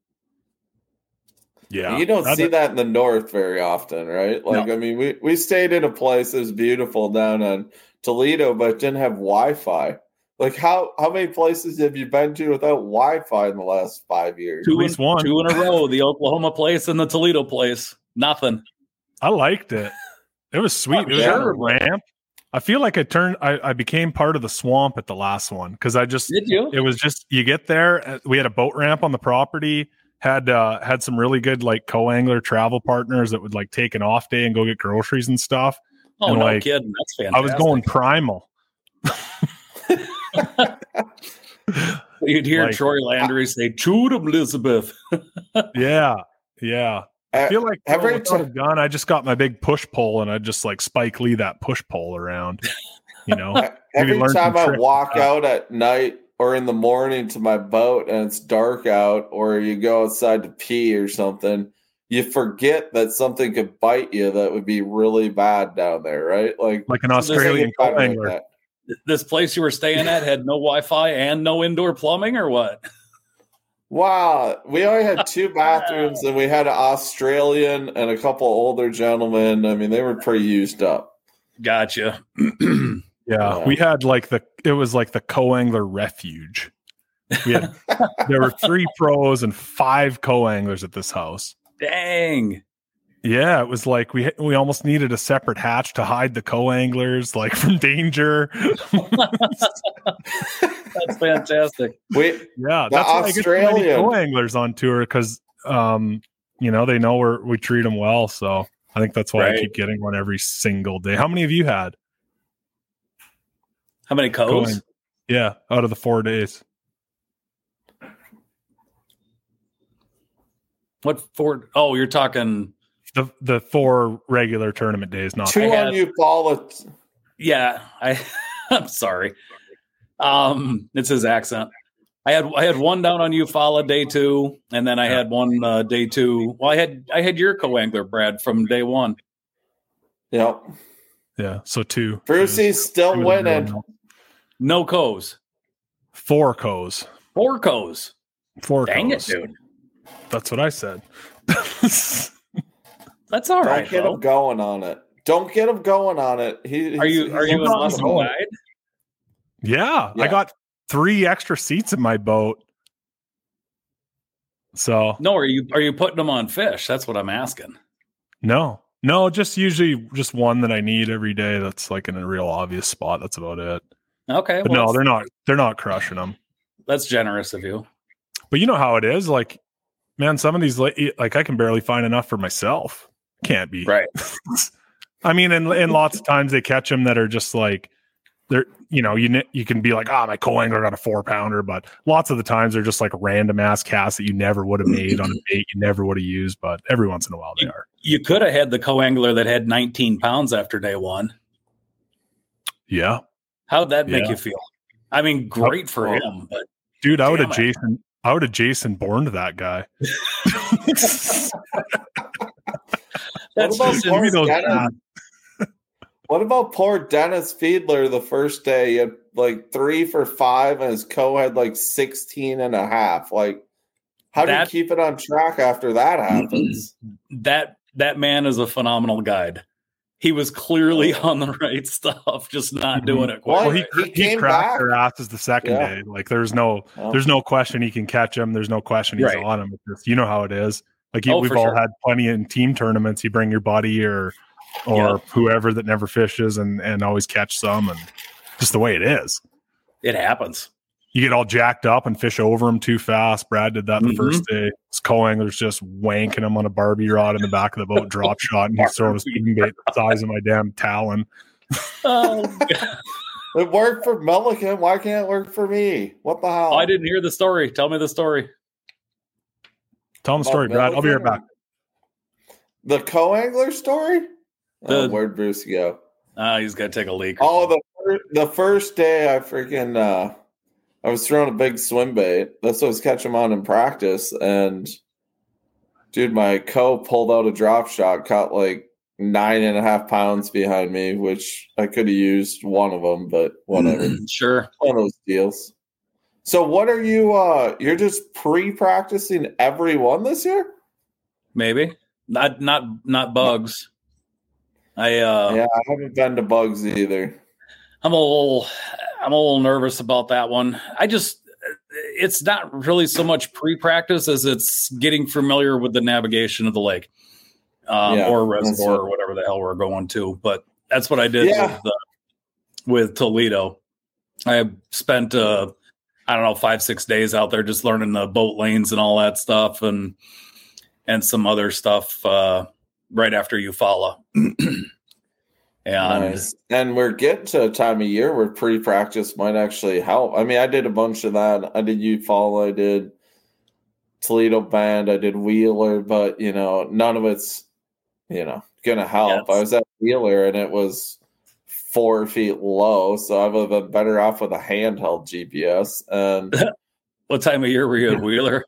Yeah, you don't see a, that in the north very often, right? Like, no. I mean, we, we stayed in a place that was beautiful down in Toledo, but didn't have Wi-Fi. Like, how how many places have you been to without Wi-Fi in the last five years? Two, At least in, one. Two in a row, the Oklahoma place and the Toledo place. Nothing. I liked it. It was sweet. It was sure. a ramp. I feel like I turned, I, I became part of the swamp at the last one because I just, Did you? It was just, you get there, we had a boat ramp on the property. Had uh, had some really good like co-angler travel partners that would like take an off day and go get groceries and stuff. Oh, and, no like, kidding! That's fantastic. I was going primal. You'd hear like, Troy Landry say, "Shoot him, Elizabeth." yeah, yeah. I feel like every without a gun, I just got my big push pole and I just like Spike Lee that push pole around. You know, every time I walk out at night or in the morning to my boat and it's dark out, or you go outside to pee or something, you forget that something could bite you that would be really bad down there, right? Like, like an Australian co-angler. Like this place you were staying at had no Wi-Fi and no indoor plumbing, or what? Wow. We only had two bathrooms and we had an Australian and a couple older gentlemen. I mean, they were pretty used up. Gotcha. Yeah, we had like the it was like the co-angler refuge. We had there were three pros and five co-anglers at this house. Dang. Yeah, it was like we we almost needed a separate hatch to hide the co-anglers like from danger. That's fantastic. We, yeah, that's why I get so many co-anglers on tour because um you know they know we we treat them well. So I think that's why right. I keep getting one every single day. How many have you had? How many co's? Going, yeah, out of the four days. What four? Oh, you're talking the the four regular tournament days. Not two on you, Paul. Yeah, I. I'm sorry. Um, it's his accent. I had I had one down on Eufaula day two, and then I had one uh, day two. Well, I had I had your co-angler Brad from day one. Yep. Yeah. So two. Brucey's still winning. No co's. Four co's. Four co's. Four Dang co's. it, dude. That's what I said. That's all Don't right. Don't get though. him going on it. Don't get him going on it. He, are you are you an awesome guide? Yeah, yeah, I got three extra seats in my boat. So no, are you are you putting them on fish? That's what I'm asking. No. No, just usually just one that I need every day. That's like in a real obvious spot. That's about it. Okay, but well, no, they're not. They're not crushing them. That's generous of you. But you know how it is. Like, man, some of these like I can barely find enough for myself. Can't be right. I mean, and and lots of times they catch them that are just like they're. You know, you you can be like, ah, oh, my co-angler got a four pounder, but lots of the times they're just like random ass casts that you never would have made on a bait you never would have used. But every once in a while they you, are. You could have had the co-angler that had nineteen pounds after day one. Yeah. How'd that make yeah. you feel? I mean, great for him, but dude, I would have Jason. I would have Jason Bourne that guy. That's just those Dennis, what about poor Dennis Fiedler the first day? He had like three for five, and his co had like sixteen and a half. Like, how that, do you keep it on track after that happens? That that man is a phenomenal guide. He was clearly on the right stuff, just not mm-hmm. doing it quite. Well, right. he, he, he cracked back. Their asses the second yeah. day. Like, there's no, oh. there's no question he can catch him. There's no question he's right. on him. Just, you know how it is. Like, you, oh, we've all sure. had plenty in team tournaments. You bring your buddy or or Yeah. whoever that never fishes and, and always catch some, and just the way it is. It happens. You get all jacked up and fish over them too fast. Brad did that the Mhm. first day. His co-angler's just wanking him on a Barbie rod in the back of the boat, drop shot, and he's throwing a spinning bait the size of my damn talon. Oh, It worked for Milliken. Why can't it work for me? What the hell? I didn't hear the story. Tell me the story. Tell him the About story, Brad. I'll be right Milliken? back. The co-angler story? The- oh, where'd Bruce go? Ah, he's got to take a leak. Oh, the fir- the first day I freaking uh, I was throwing a big swim bait. That's what I was catching 'em on in practice, and dude, my co pulled out a drop shot, caught like nine and a half pounds behind me, which I could have used one of them, but whatever. Sure. One of those deals. So, what are you? Uh, you're just pre-practicing every one this year? Maybe not. Not not bugs. I uh, Yeah, I haven't been to Bugs either. I'm a little I'm a little nervous about that one. I just it's not really so much pre-practice as it's getting familiar with the navigation of the lake, um, Yeah, or that's reservoir it. or whatever the hell we're going to. But that's what I did Yeah. with, uh, with Toledo. I spent uh, I don't know five six days out there just learning the boat lanes and all that stuff, and and some other stuff uh, right after Eufaula. And Nice. And we're getting to a time of year where pre-practice might actually help. I mean, I did a bunch of that. I did Eufaula, I did Toledo Bend, I did Wheeler, but you know, none of it's you know gonna help. Yes. I was at Wheeler and it was four feet low, so I would have been better off with a handheld G P S. And what time of year were you at Wheeler?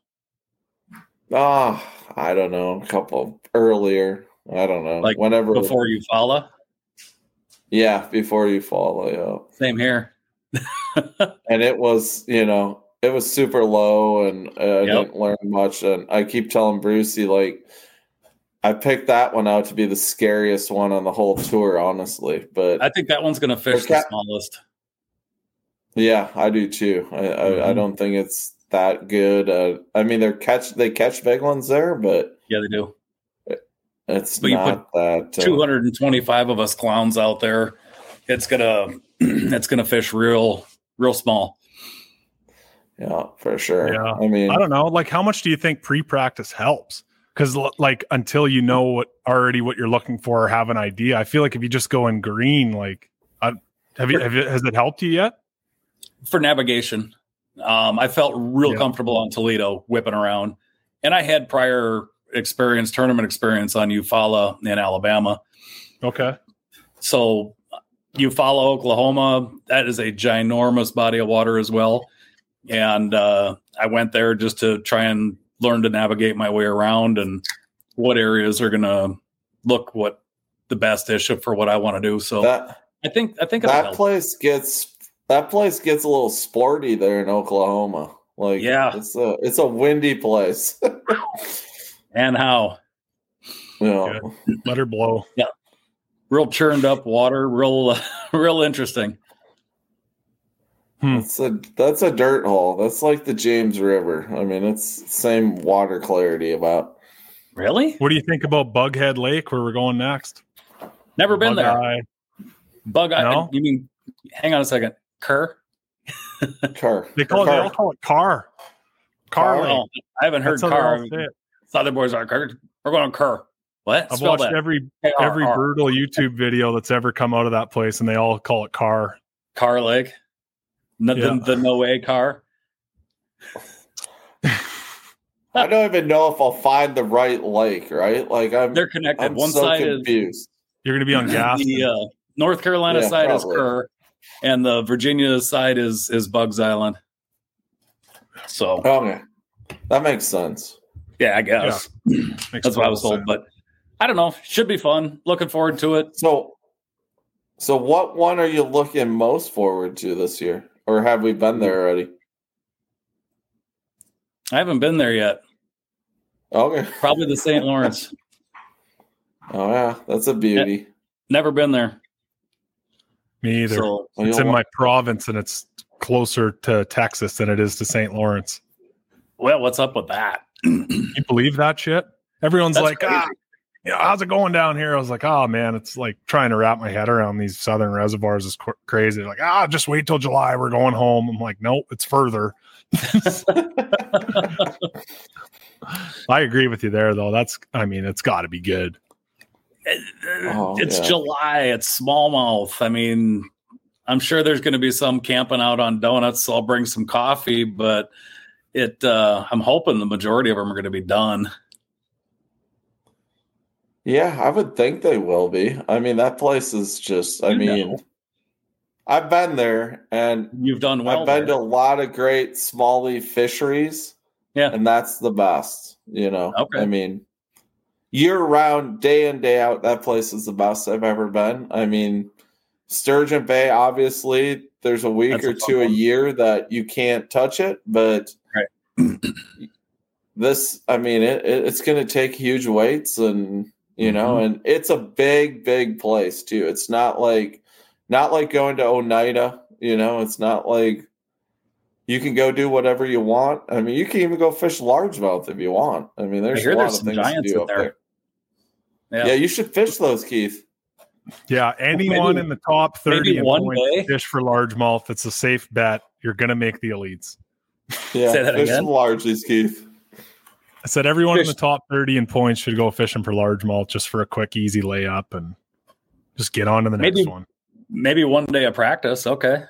ah, I don't know, a couple earlier. I don't know, Like whenever before Eufaula? Yeah, before Eufaula, yeah. Same here. And it was, you know, it was super low, and uh, I Yep. didn't learn much. And I keep telling Brucey, like, I picked that one out to be the scariest one on the whole tour, honestly. But I think that one's going to fish Okay. the smallest. yeah, I do too. I, I, I Mhm. don't think it's that good. Uh, I mean, they're catch they catch big ones there, but Yeah, they do. it's But you not that. Uh, two hundred twenty-five of us clowns out there. It's gonna, it's gonna fish real, real small. yeah, for sure. Yeah. I mean, I don't know. Like, how much do you think pre-practice helps? Because, like, until you know what already what you're looking for or have an idea, I feel like if you just go in green, like, I, have you, have you has it helped you yet? For navigation, um, I felt real Yeah. comfortable on Toledo whipping around, and I had prior experience, tournament experience on Eufaula in Alabama. Okay. So Eufaula, Oklahoma, that is a ginormous body of water as well. And uh, I went there just to try and learn to navigate my way around and what areas are going to look what the best is for what I want to do. So that I think I think it'll that help. place gets that place gets a little sporty there in Oklahoma. Like, Yeah. it's a it's a windy place. And how Yeah. Good. Let her blow. real churned up water, real uh, real interesting. That's a that's a dirt hole. That's like the James River. I mean, it's same water clarity about. Really? What do you think about Bughead Lake, where we're going next? Never been there. Bug-eye. Bug eye. No? You mean? Hang on a second. Kerr. Car. They call it, they all call it Car. Car Car. Lake. Oh, I haven't heard That's how they Carr. all say it. Southern boys are Kerr. We're going to Kerr. What? I've Spell watched that. every K R R. every brutal YouTube video that's ever come out of that place, and they all call it Car. Car Lake. No, Yeah. the, the no way car. I don't even know if I'll find the right lake. Right? Like I'm. They're connected. I'm One so side confused. You're going to be on is gas. the uh, North Carolina Yeah, side probably. is Kerr, and the Virginia side is is Bugs Island. So Okay, that makes sense. yeah, I guess Makes that's what I was total told. sense. But I don't know. Should be fun. Looking forward to it. So, so what one are you looking most forward to this year, or have we been there already? I haven't been there yet. Okay. Probably the Saint Lawrence. Oh yeah, that's a beauty. Never been there. Me either. So Well, It's you'll in wa- my province, and it's closer to Texas than it is to Saint Lawrence. well, what's up with that? You believe that shit? Everyone's That's like, crazy. ah, you know, how's it going down here? I was like, oh man, it's like trying to wrap my head around these southern reservoirs is cr- crazy. Like, ah, just wait till July. We're going home. I'm like, nope, it's further. I agree with you there, though. That's, I mean, it's got to be good. Oh, it's yeah. July. It's smallmouth. I mean, I'm sure there's going to be some camping out on donuts. So I'll bring some coffee, but it. Uh, I'm hoping the majority of them are going to be done. Yeah, I would think they will be. I mean, that place is just, I you mean, know. I've been there and you've done well. I've been there. to a lot of great smallmouth fisheries. Yeah. And that's the best, you know. Okay. I mean, year round, day in, day out, that place is the best I've ever been. I mean, Sturgeon Bay, obviously, there's a week that's or a two one. a year that you can't touch it, but right. this, I mean, it, it it's going to take huge weights and, you know, mm-hmm. and it's a big, big place too. It's not like, not like going to Oneida, you know, it's not like you can go do whatever you want. I mean, you can even go fish largemouth if you want. I mean, there's I a lot there's of things to do up there. there. Yeah. yeah, you should fish those, Keith. Yeah, anyone maybe, in the top thirty in one points day. fish for largemouth. It's a safe bet. You're going to make the elites. Yeah, Say that fish again? some largies, Keith. I said everyone Fish. in the top thirty in points should go fishing for largemouth just for a quick, easy layup and just get on to the maybe, next one. Maybe one day of practice. Okay.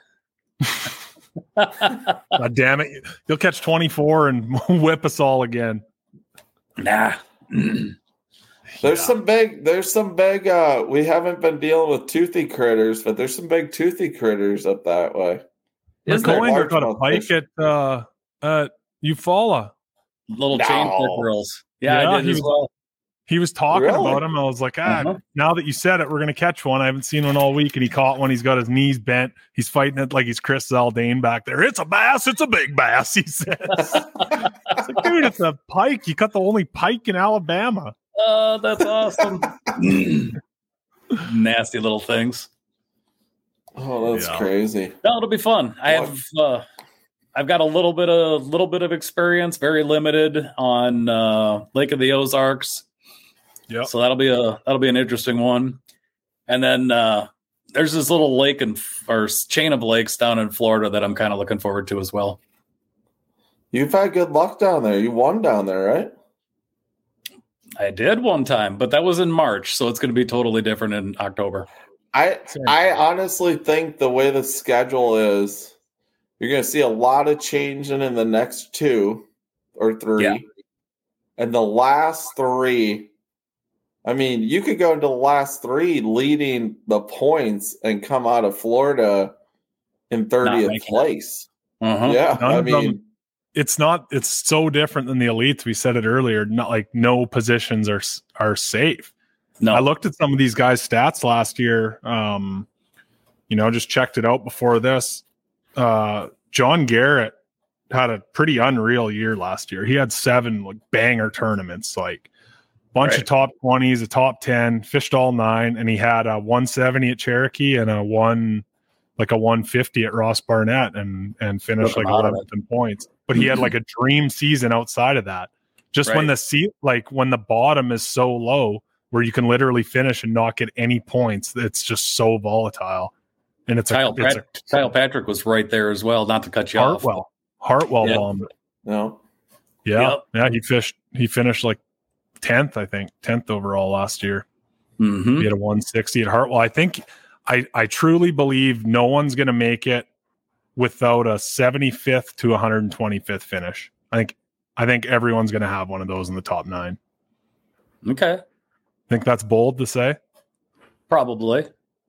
God damn it. You'll catch twenty-four and whip us all again. Nah. There's yeah. some big, there's some big, uh, we haven't been dealing with toothy critters, but there's some big toothy critters up that way. Is there got a pike fish? at, uh, at Eufaula. Little no. chain pickerels. Yeah, yeah, I did he as was, well. He was talking really? about him. I was like, ah, uh-huh. now that you said it, we're going to catch one. I haven't seen one all week. And he caught one. He's got his knees bent. He's fighting it like he's Chris Zaldane back there. It's a bass. It's a big bass, he says. It's like, dude, it's a pike. You cut the only pike in Alabama. Oh, that's awesome. Nasty little things. Oh, that's yeah. crazy. No, it'll be fun. I what? have uh, I've got a little bit of little bit of experience, very limited on uh, Lake of the Ozarks. Yeah. So that'll be a that'll be an interesting one. And then uh, there's this little lake and or chain of lakes down in Florida that I'm kind of looking forward to as well. You've had good luck down there. You won down there, right? I did one time, but that was in March, so it's going to be totally different in October. I I honestly think the way the schedule is, you're going to see a lot of changing in the next two or three. Yeah. And the last three, I mean, you could go into the last three leading the points and come out of Florida in thirtieth place. Uh-huh. Yeah, None I of mean... them, it's not. It's so different than the elites. We said it earlier. Not like no positions are are safe. No, I looked at some of these guys' stats last year. Um, you know, just checked it out before this. Uh, John Garrett had a pretty unreal year last year. He had seven like banger tournaments, like bunch right. of top twenties, a top ten, fished all nine, and he had a one seventy at Cherokee and a one like a one fifty at Ross Barnett, and and finished like eleventh in points. But he had like a dream season outside of that. Just right. when the seat, like when the bottom is so low, where you can literally finish and not get any points, it's just so volatile. And it's Kyle, a, it's Patrick, a, Kyle Patrick was right there as well. Not to cut you Hartwell, off. Hartwell yeah. bombed it. No, yeah, yep. yeah. He fished. He finished like tenth, I think, tenth overall last year. Mm-hmm. He had a one sixty at Hartwell. I think. I I truly believe no one's going to make it without a seventy-fifth to one hundred twenty-fifth finish. I think I think everyone's going to have one of those in the top nine. Okay. Think that's bold to say? Probably.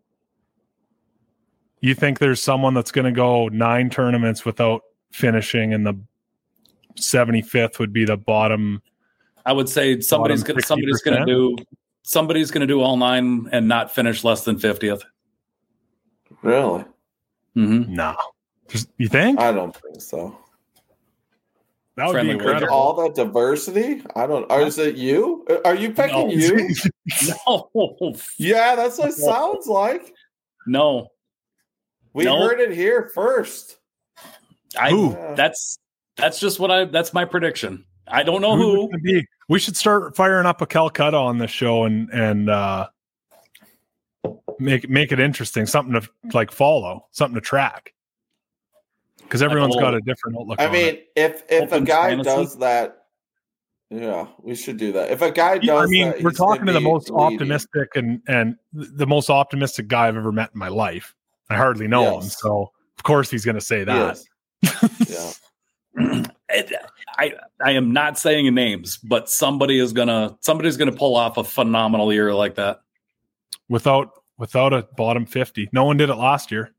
You think there's someone that's going to go nine tournaments without finishing, and the seventy-fifth would be the bottom? I would say somebody's going somebody's going to do somebody's going to do all nine and not finish less than fiftieth. Really? Mm-hmm. No. Just, you think? I don't think so. That would Friendly be incredible. With all that diversity? I don't. Or is it you? Are you picking no. you? No. Yeah, that's what it sounds like. No. We no. heard it here first. I. Who? That's that's just what I. That's my prediction. I don't know Who's who. it gonna be? We should start firing up a Calcutta on this show and and uh, make make it interesting, something to like follow, something to track. Because everyone's got a different outlook. I on mean, it. if if Open a guy fantasy? does that, yeah, we should do that. If a guy does, Yeah, I mean, that, we're he's gonna talking to the be most leading. optimistic and and the most optimistic guy I've ever met in my life. I hardly know him, Yes. so of course he's going to say that. Yes. Yeah. It- I I am not saying names, but somebody is gonna somebody's gonna pull off a phenomenal year like that. Without without a bottom fifty, no one did it last year.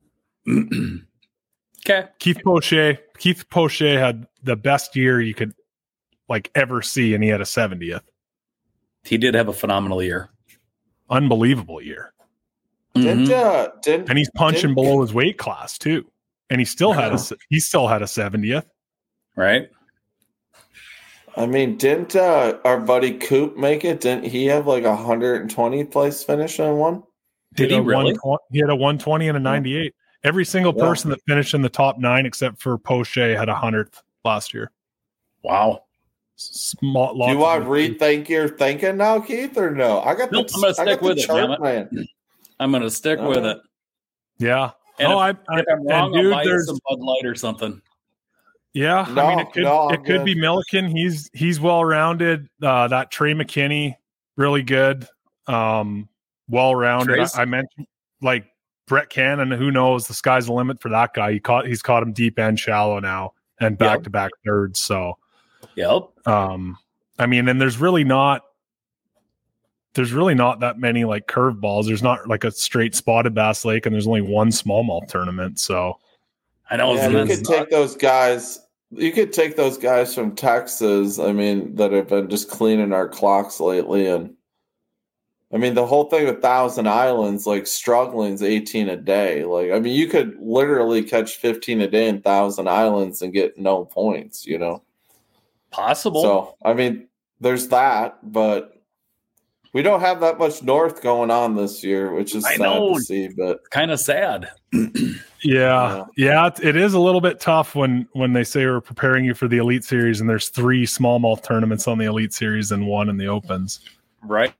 Okay. Keith Poche, Keith Poche had the best year you could like ever see, and he had a seventieth. He did have a phenomenal year. Unbelievable year. Didn't, Mhm. uh, didn't, And he's punching didn't- below his weight class too. And he still had a he still had a seventieth. Right? I mean, didn't uh, our buddy Coop make it? Didn't he have like a hundred and twenty place finish on one? Did he had a really? one twenty He had a one twenty and a ninety-eight. Every single Yeah. person that finished in the top nine, except for Poche, had a hundredth last year. Wow. Small. Do you want to rethink your thinking now, Keith, or no? I got Nope, the, I'm gonna I stick got the with it, damn chart, man. I'm gonna stick with Uh, it. Yeah. And no, if, I, I if I'm wrong, and dude, I'll buy you there's some Bud Light or something. yeah. I No, mean, it could no, it I'm could be good. Milliken. He's he's well rounded. Uh, that Trey McKinney, really good. Um, well rounded. Trace? I, I mentioned like Brett Cannon. Who knows? The sky's the limit for that guy. He caught he's caught him deep and shallow now, and back to back thirds. So. Yep. Um, I mean, and there's really not, there's really not that many like curveballs. There's not like a straight spotted Bass Lake, and there's only one smallmouth tournament. So I know. Yeah, it's you could take those guys. You could take those guys from Texas. I mean, that have been just cleaning our clocks lately, and I mean the whole thing with Thousand Islands, like struggling's eighteen a day. Like, I mean, you could literally catch fifteen a day in Thousand Islands and get no points. You know, possible. so I mean, there's that, but we don't have that much north going on this year, which is I sad know. to see. But Kind of sad. yeah, yeah, it, it is a little bit tough when when they say we're preparing you for the Elite Series, and there's three smallmouth tournaments on the Elite Series and one in the Opens. Right.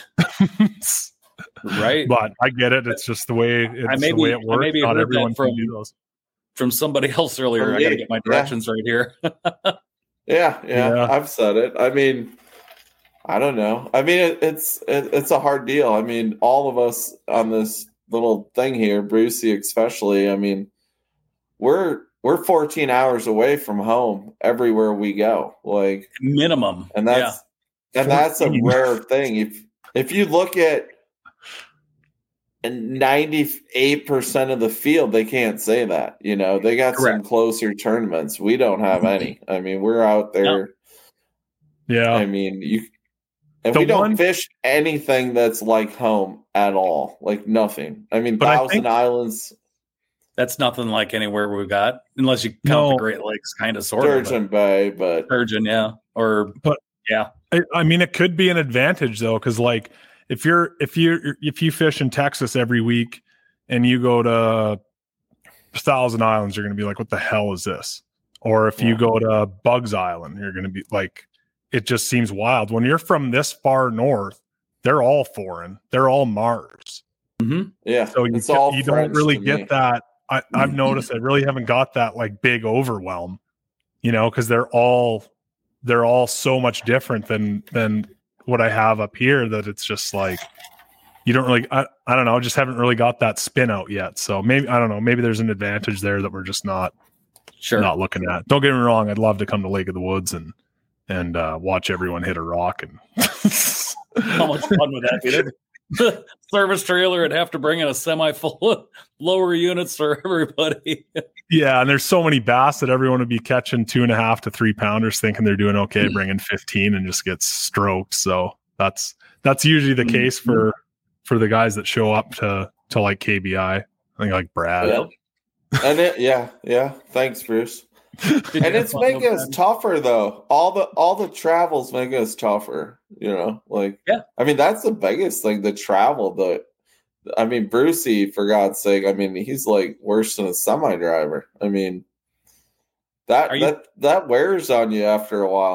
Right. But I get it. It's just the way it's I maybe, the way it I works. maybe Not heard everyone that from, can do those. from somebody else earlier. From I got to me, get my yeah. directions right here. Yeah, yeah, Yeah. I've said it. I mean, I don't know. I mean, it, it's it, it's a hard deal. I mean, all of us on this little thing here, Brucey especially. I mean, we're we're fourteen hours away from home everywhere we go. Like, Minimum. and that's and that's a fourteen. rare thing. If if you look at ninety-eight percent of the field, they can't say that. You know, they got some Correct. closer tournaments. We don't have any. I mean, we're out there. Yeah. I mean, you and The we don't one- fish anything that's like home at all. Like nothing. I mean, But I Thousand think- Islands, That's nothing like anywhere we've got, unless you count No. the Great Lakes, kind of, sort of. Sturgeon Bay, but Sturgeon, yeah. Or, But- yeah. I, I mean, it could be an advantage though, because like if you're if you if you fish in Texas every week and you go to Thousand Islands, you're going to be like, "What the hell is this?" Or if you Yeah. go to Bugs Island, you're going to be like, "It just seems wild." When you're from this far north, they're all foreign. They're all Mars. Mm-hmm. yeah, So you it's ca- all you don't French really to get me. that. I, I've noticed I really haven't got that like big overwhelm, you know, because they're all they're all so much different than than what I have up here that it's just like you don't really I, I don't know, just haven't really got that spin out yet. So maybe I don't know, maybe there's an advantage there that we're just not Sure. not looking at. Don't get me wrong, I'd love to come to Lake of the Woods and and uh, watch everyone hit a rock and How much fun would that be? The service trailer would have to bring in a semi full of lower units for everybody. Yeah, and there's so many bass that everyone would be catching two and a half to three pounders, thinking they're doing okay, Mm-hmm. bringing fifteen and just gets stroked. So that's that's usually the case Mm-hmm. for for the guys that show up to to like K B I. I think like Brad. Yep. And it, yeah, yeah. Thanks, Bruce. Did you And have it's fun making with us that? tougher though. All the all the travels make us tougher. You know, like Yeah. I mean, that's the biggest thing. The travel. The I mean, Brucey, for God's sake. I mean, he's like worse than a semi driver. I mean, that Are you- that that wears on you after a while.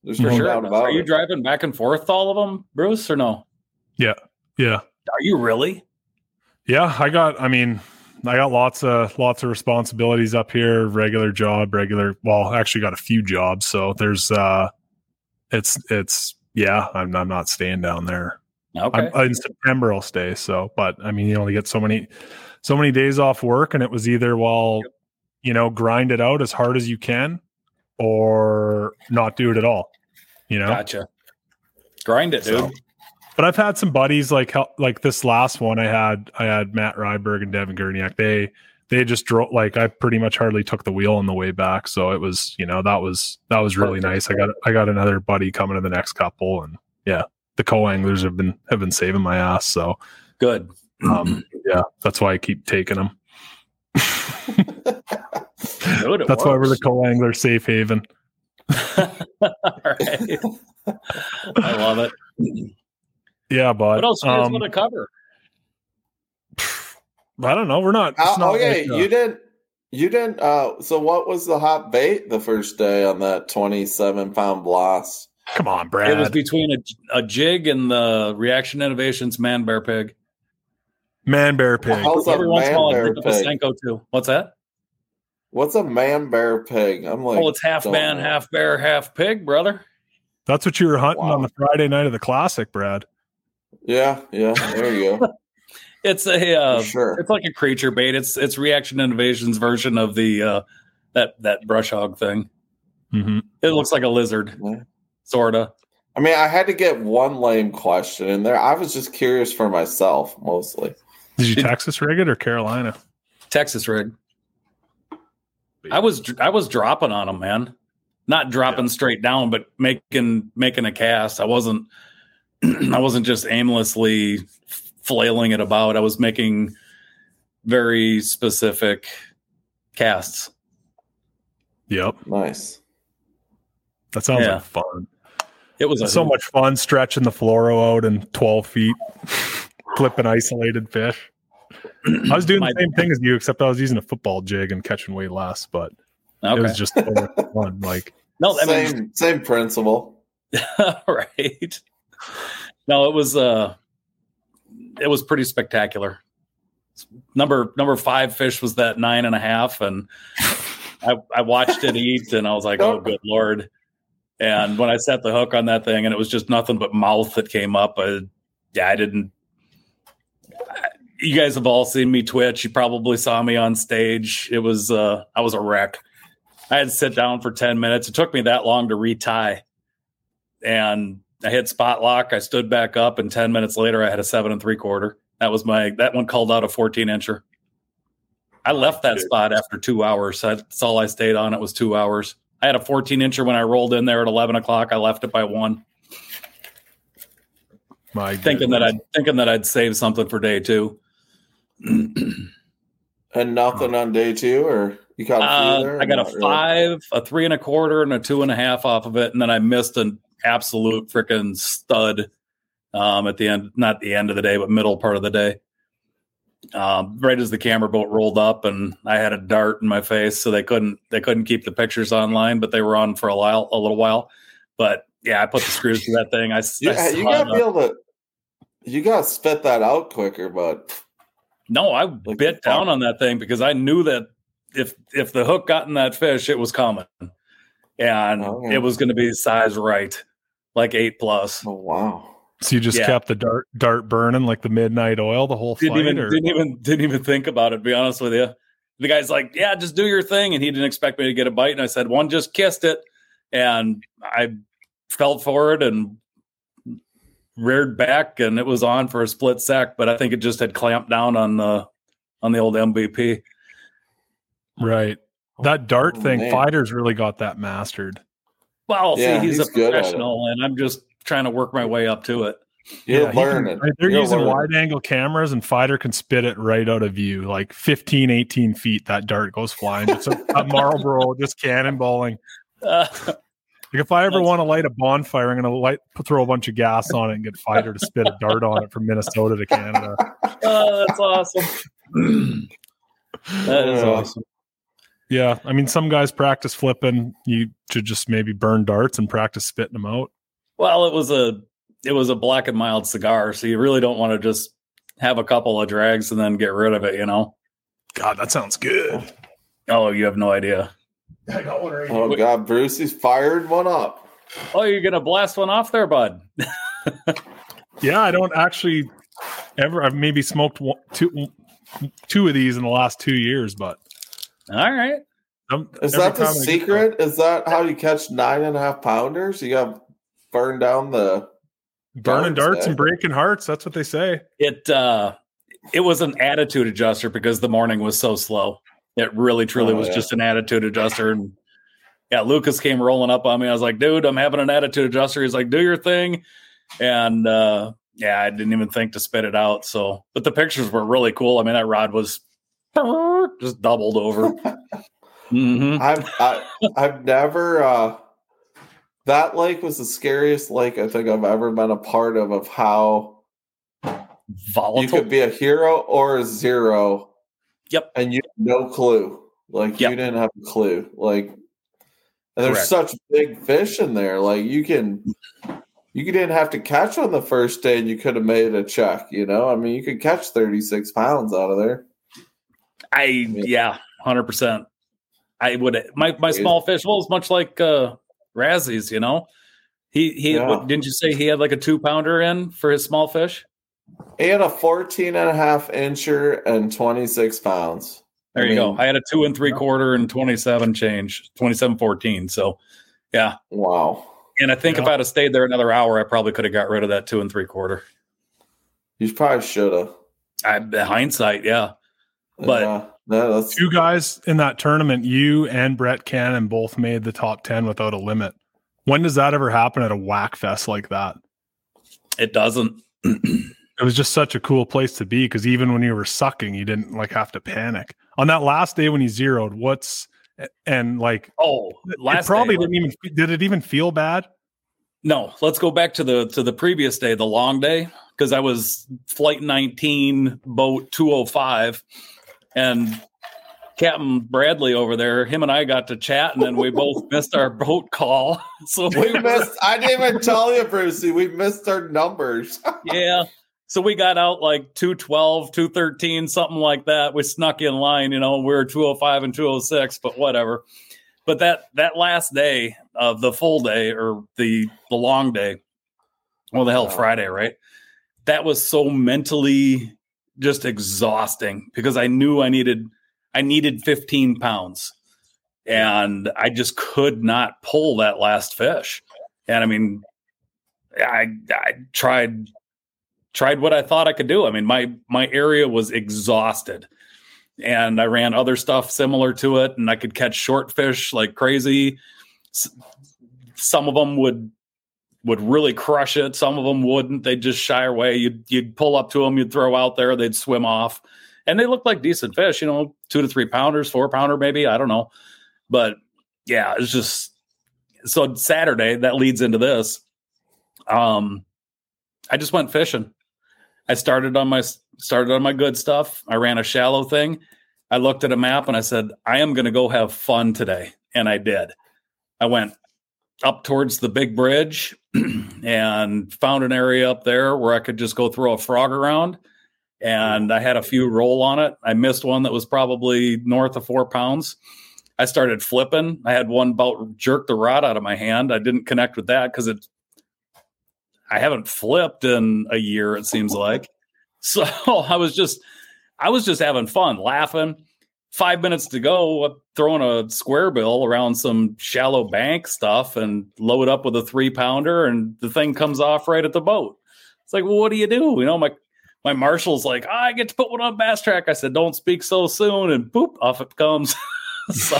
There's For no sure. doubt about Are you it. driving back and forth to all of them, Bruce, or no? Yeah. Yeah. Are you really? Yeah. I got, I mean, I got lots of, lots of responsibilities up here, regular job, regular, well, actually got a few jobs. So there's, uh, it's, it's, yeah, I'm, I'm not staying down there. Okay. I'm, in September I'll stay. So, but I mean, you only get so many, so many days off work, and it was either, well, yep. you know, grind it out as hard as you can or not do it at all, you know? Gotcha. Grind it, dude. So, but I've had some buddies like, like this last one I had, I had Matt Ryberg and Devin Gurniak. They, they just drove, like, I pretty much hardly took the wheel on the way back. So it was, you know, that was, that was really nice. I got, I got another buddy coming to the next couple, and yeah, the co-anglers have been, have been saving my ass. So good. Um, yeah, that's why I keep taking them. Dude, that's works. why we're the co-angler safe haven. All right. I love it. Yeah, but what else do you guys um, want to cover? I don't know. We're not. Uh, not okay, like, uh, you didn't. You didn't. Uh, so, what was the hot bait the first day on that twenty-seven pound blast? Come on, Brad. It was between a, a jig and the Reaction Innovations Man Bear Pig. Man Bear Pig. How's Every a once in a man while, I bear pick up a pig? Senko too. What's that? What's a man bear pig? I'm like, Oh, it's half don't man, know. half bear, half pig, brother. That's what you were hunting Wow. on the Friday night of the Classic, Brad. Yeah, yeah. There you go. It's a uh, For sure. it's like a creature bait. It's it's Reaction Innovations version of the uh, that that brush hog thing. Mm-hmm. It looks like a lizard, Yeah. sorta. I mean, I had to get one lame question in there. I was just curious for myself, mostly. Did you Did- Texas rig it or Carolina? Texas rig. I was I was dropping on them, man. Not dropping Yeah. straight down, but making making a cast. I wasn't I wasn't just aimlessly flailing it about. I was making very specific casts. Yep. Nice. That sounds Yeah. like fun. It was a So much fun stretching the fluoro out in twelve feet, flipping isolated fish. I was doing My- the same thing as you, except I was using a football jig and catching way less, but Okay. it was just so much fun. Like, no, I mean, Same, same principle. right. No, it was uh it was pretty spectacular. Number number five fish was that nine and a half, and I, I watched it eat, and I was like, oh, good Lord. And when I set the hook on that thing, and it was just nothing but mouth that came up, I, yeah, I didn't. I, you guys have all seen me twitch. You probably saw me on stage. It was, uh, I was a wreck. I had to sit down for ten minutes. It took me that long to retie. And I hit spot lock. I stood back up, and ten minutes later, I had a seven and three quarter. That was my, that one called out a fourteen incher. I left that spot after two hours. That's all I stayed on. It was two hours. I had a fourteen incher when I rolled in there at eleven o'clock. I left it by one. my Thinking that I'd thinking that I'd save something for day two. And nothing on day two, or you got a Uh, few there? I got a Not really? five, a three and a quarter, and a two and a half off of it, and then I missed an absolute freaking stud um, at the end, not the end of the day, but middle part of the day. Um, right as the camera boat rolled up, and I had a dart in my face, so they couldn't they couldn't keep the pictures online, but they were on for a while, a little while. But yeah, I put the screws to that thing. I, You, I you saw gotta it be up. able to. You gotta spit that out quicker, but No, I Like bit the down fuck? on that thing because I knew that if if the hook got in that fish, it was coming, and Oh, yeah. it was going to be size right, like eight plus. oh wow. So you just Yeah. kept the dart dart burning like the midnight oil the whole Didn't flight? even or? didn't even didn't even think about it. To be honest with you, the guy's like, "Yeah, just do your thing," and he didn't expect me to get a bite. And I said, "One just kissed it," and I felt for it and reared back, and it was on for a split sec. But I think it just had clamped down on the on the old M V P. Right. That dart Oh, thing, man. fighters really got that mastered. Well, Yeah, see, he's, he's a good at it. professional, and I'm just trying to work my way up to it. You're he can- learning. they're You're using learning. wide angle cameras, and fighter can spit it right out of view, like fifteen, eighteen feet. That dart goes flying. It's a, a Marlboro just cannonballing. Uh, Like if I ever That's- want to light a bonfire, I'm going to light throw a bunch of gas on it and get fighter to spit a dart on it from Minnesota to Canada. oh, that's awesome. That is Yeah. awesome. Yeah, I mean, some guys practice flipping. You should just maybe burn darts and practice spitting them out. Well, it was a it was a black and mild cigar, so you really don't want to just have a couple of drags and then get rid of it, you know? God, that sounds good. Oh, you have no idea. I got one right Oh, here. God, Brucey's fired one up. Oh, you're going to blast one off there, bud? Yeah, I don't actually ever. I've maybe smoked one, two, two of these in the last two years, but. All right. Um, Is that the secret? Is that how you catch nine and a half pounders? You got to burn down the burning darts, darts eh? and breaking hearts. That's what they say. It uh, it was an attitude adjuster because the morning was so slow. It really, truly Oh, was yeah. just an attitude adjuster. And yeah, Lucas came rolling up on me. I was like, dude, I'm having an attitude adjuster. He's like, do your thing. And uh, yeah, I didn't even think to spit it out. So, but the pictures were really cool. I mean, that rod was just doubled over. Mm-hmm. I've I, I've never. Uh, that lake was the scariest lake I think I've ever been a part of. Of how volatile you could be a hero or a zero. Yep, and you had no clue. Like Yep. you didn't have a clue. Like, and there's Correct. such big fish in there. Like you can, you didn't have to catch on the first day, and you could have made a check. You know, I mean, you could catch thirty-six pounds out of there. I yeah, one hundred percent. I would my my small fish well, it's much like uh Razzies, you know. He he Yeah. what, didn't you say he had like a two pounder in for his small fish? He had a fourteen and a half incher and twenty-six pounds. There I you go. mean, I had a two and three quarter and twenty-seven change, twenty-seven fourteen. So yeah. Wow. And I think if I'd have stayed there another hour, I probably could have got rid of that two and three quarter. You probably should have. I hindsight, yeah. But yeah, no, that's Two guys in that tournament, you and Brett Cannon, both made the top ten without a limit. When does that ever happen at a whack fest like that? it doesn't. It was just such a cool place to be because even when you were sucking, you didn't like have to panic. On that last day when you zeroed, what's and like Oh, it last probably day, didn't even did it even feel bad? No, let's go back to the to the previous day, the long day, because I was flight nineteen, boat two oh five, and Captain Bradley over there, him and I got to chat, and then we both missed our boat call. So we missed. I didn't even tell you, Brucey. We missed our numbers. yeah. So we got out like two twelve, two thirteen, something like that. We snuck in line, you know, we were two oh five and two oh six, but whatever. But that that last day of the full day or the the long day, well, the hell, Friday, right? That was so mentally just exhausting because I knew I needed I needed fifteen pounds, and I just could not pull that last fish. And I mean, I I tried tried what I thought I could do. I mean, my my area was exhausted. And I ran other stuff similar to it, and I could catch short fish like crazy. S- Some of them would would really crush it. Some of them wouldn't. They'd just shy away. You'd you'd pull up to them, you'd throw out there, they'd swim off, and they looked like decent fish. You know, two to three pounders, four pounder maybe. I don't know, but yeah, it's just so Saturday that leads into this. Um, I just went fishing. I started on my started on my good stuff. I ran a shallow thing. I looked at a map and I said, I am going to go have fun today. And I did. I went up towards the big bridge and found an area up there where I could just go throw a frog around. And I had a few roll on it. I missed one that was probably north of four pounds. I started flipping. I had one about jerk the rod out of my hand. I didn't connect with that because it I haven't flipped in a year, it seems like. So I was just, I was just having fun, laughing. Five minutes to go, throwing a square bill around some shallow bank stuff and load up with a three pounder, and the thing comes off right at the boat. It's like, well, what do you do? You know, my my marshal's like, oh, I get to put one on Bass Track. I said, don't speak so soon, and boop, off it comes. So,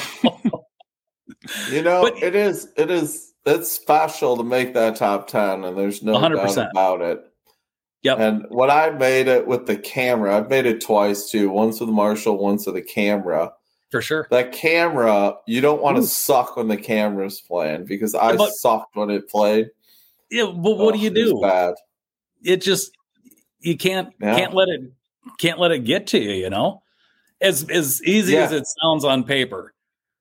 you know, but, it is, it is, it's special to make that top ten, and there's no one hundred percent doubt about it. Yep. And when I made it with the camera, I've made it twice too. Once with the Marshall, once with the camera. For sure. That camera, you don't want to suck when the camera's playing because I but, sucked when it played. Yeah, but what oh, do you do? Bad. It just you can't yeah. can't let it can't let it get to you. You know, as as easy yeah. as it sounds on paper.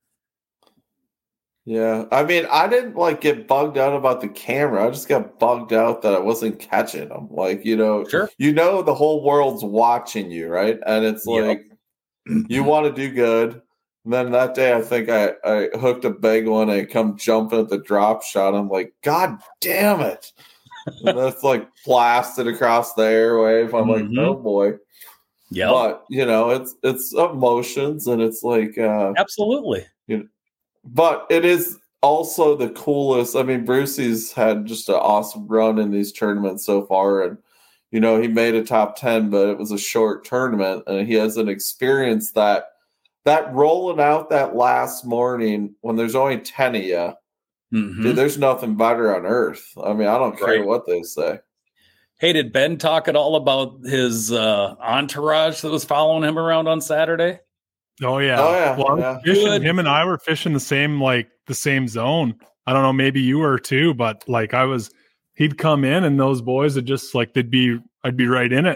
Yeah, I mean, I didn't like get bugged out about the camera. I just got bugged out that I wasn't catching them. Like, you know, Sure. you know, the whole world's watching you, right? And it's Yep. like you want to do good. And then that day, I think I, I hooked a big one and come jumping at the drop shot. I'm like, God damn it! And that's like blasted across the airwave. I'm Mhm. like, oh boy. Yeah, But you know, it's it's emotions, and it's like, uh, absolutely. you know, but it is also the coolest. I mean, Brucey's had just an awesome run in these tournaments so far, and you know, he made a top ten, but it was a short tournament, and he has an experience that that rolling out that last morning when there's only ten of you. Mhm. Dude, there's nothing better on earth. I mean, I don't care Right. what they say. Hey, did Ben talk at all about his uh, entourage that was following him around on Saturday? Oh yeah. Oh, yeah, Well, I was yeah. fishing, Good. him and I were fishing the same like the same zone. I don't know, maybe you were too, but like I was, he'd come in and those boys would just like they'd be, I'd be right in it.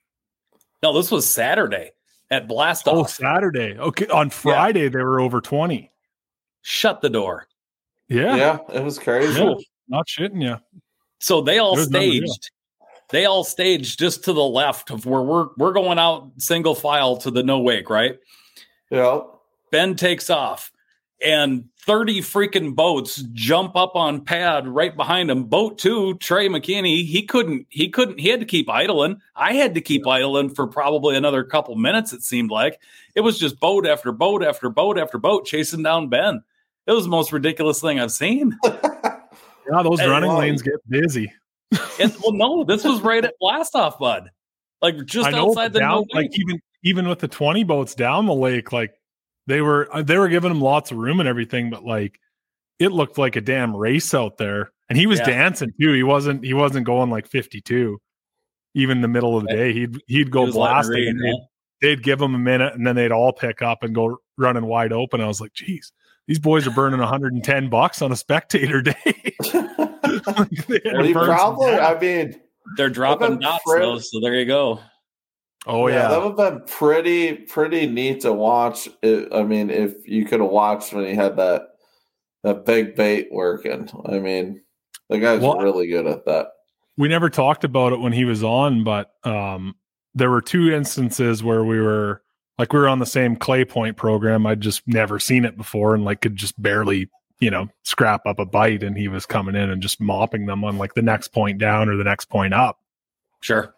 No, this was Saturday at Blast Oh, Off. Saturday. Okay, on Friday they were over twenty. Shut the door. Yeah, Yeah, it was crazy. Yeah. Not shitting you. So they all It was unreal. staged. They all staged just to the left of where we're we're going out single file to the no wake, right? Yeah. Ben takes off, and thirty freaking boats jump up on pad right behind him. Boat two, Trey McKinney, he couldn't, he couldn't, he had to keep idling. I had to keep idling for probably another couple minutes, it seemed like. It was just boat after boat after boat after boat chasing down Ben. It was the most ridiculous thing I've seen. Yeah, those Hey, running wow. lanes get busy. And, well, no, this was right at Blast Off, bud. Like just I know, outside the down, no like wake. even even with the twenty boats down the lake, like they were they were giving him lots of room and everything, but like it looked like a damn race out there. And he was Yeah. dancing too. He wasn't he wasn't going like fifty-two. Even in the middle of the day, he'd he'd go He was letting blasting. rain, And huh? they'd, they'd give him a minute, and then they'd all pick up and go running wide open. I was like, geez, these boys are burning one hundred ten bucks on a spectator day. Like, they had Well, to you burn some probably, gas. I mean, They're dropping been dots fri- though, so there you go. Oh yeah, that would have been pretty, pretty neat to watch. It, I mean, if you could have watched when he had that that big bait working. I mean, the guy's Well, really good at that. we never talked about it when he was on, but um, there were two instances where we were like we were on the same Clay Point program. I'd just never seen it before, and like could just barely, you know, scrap up a bite, and he was coming in and just mopping them on like the next point down or the next point up. Sure.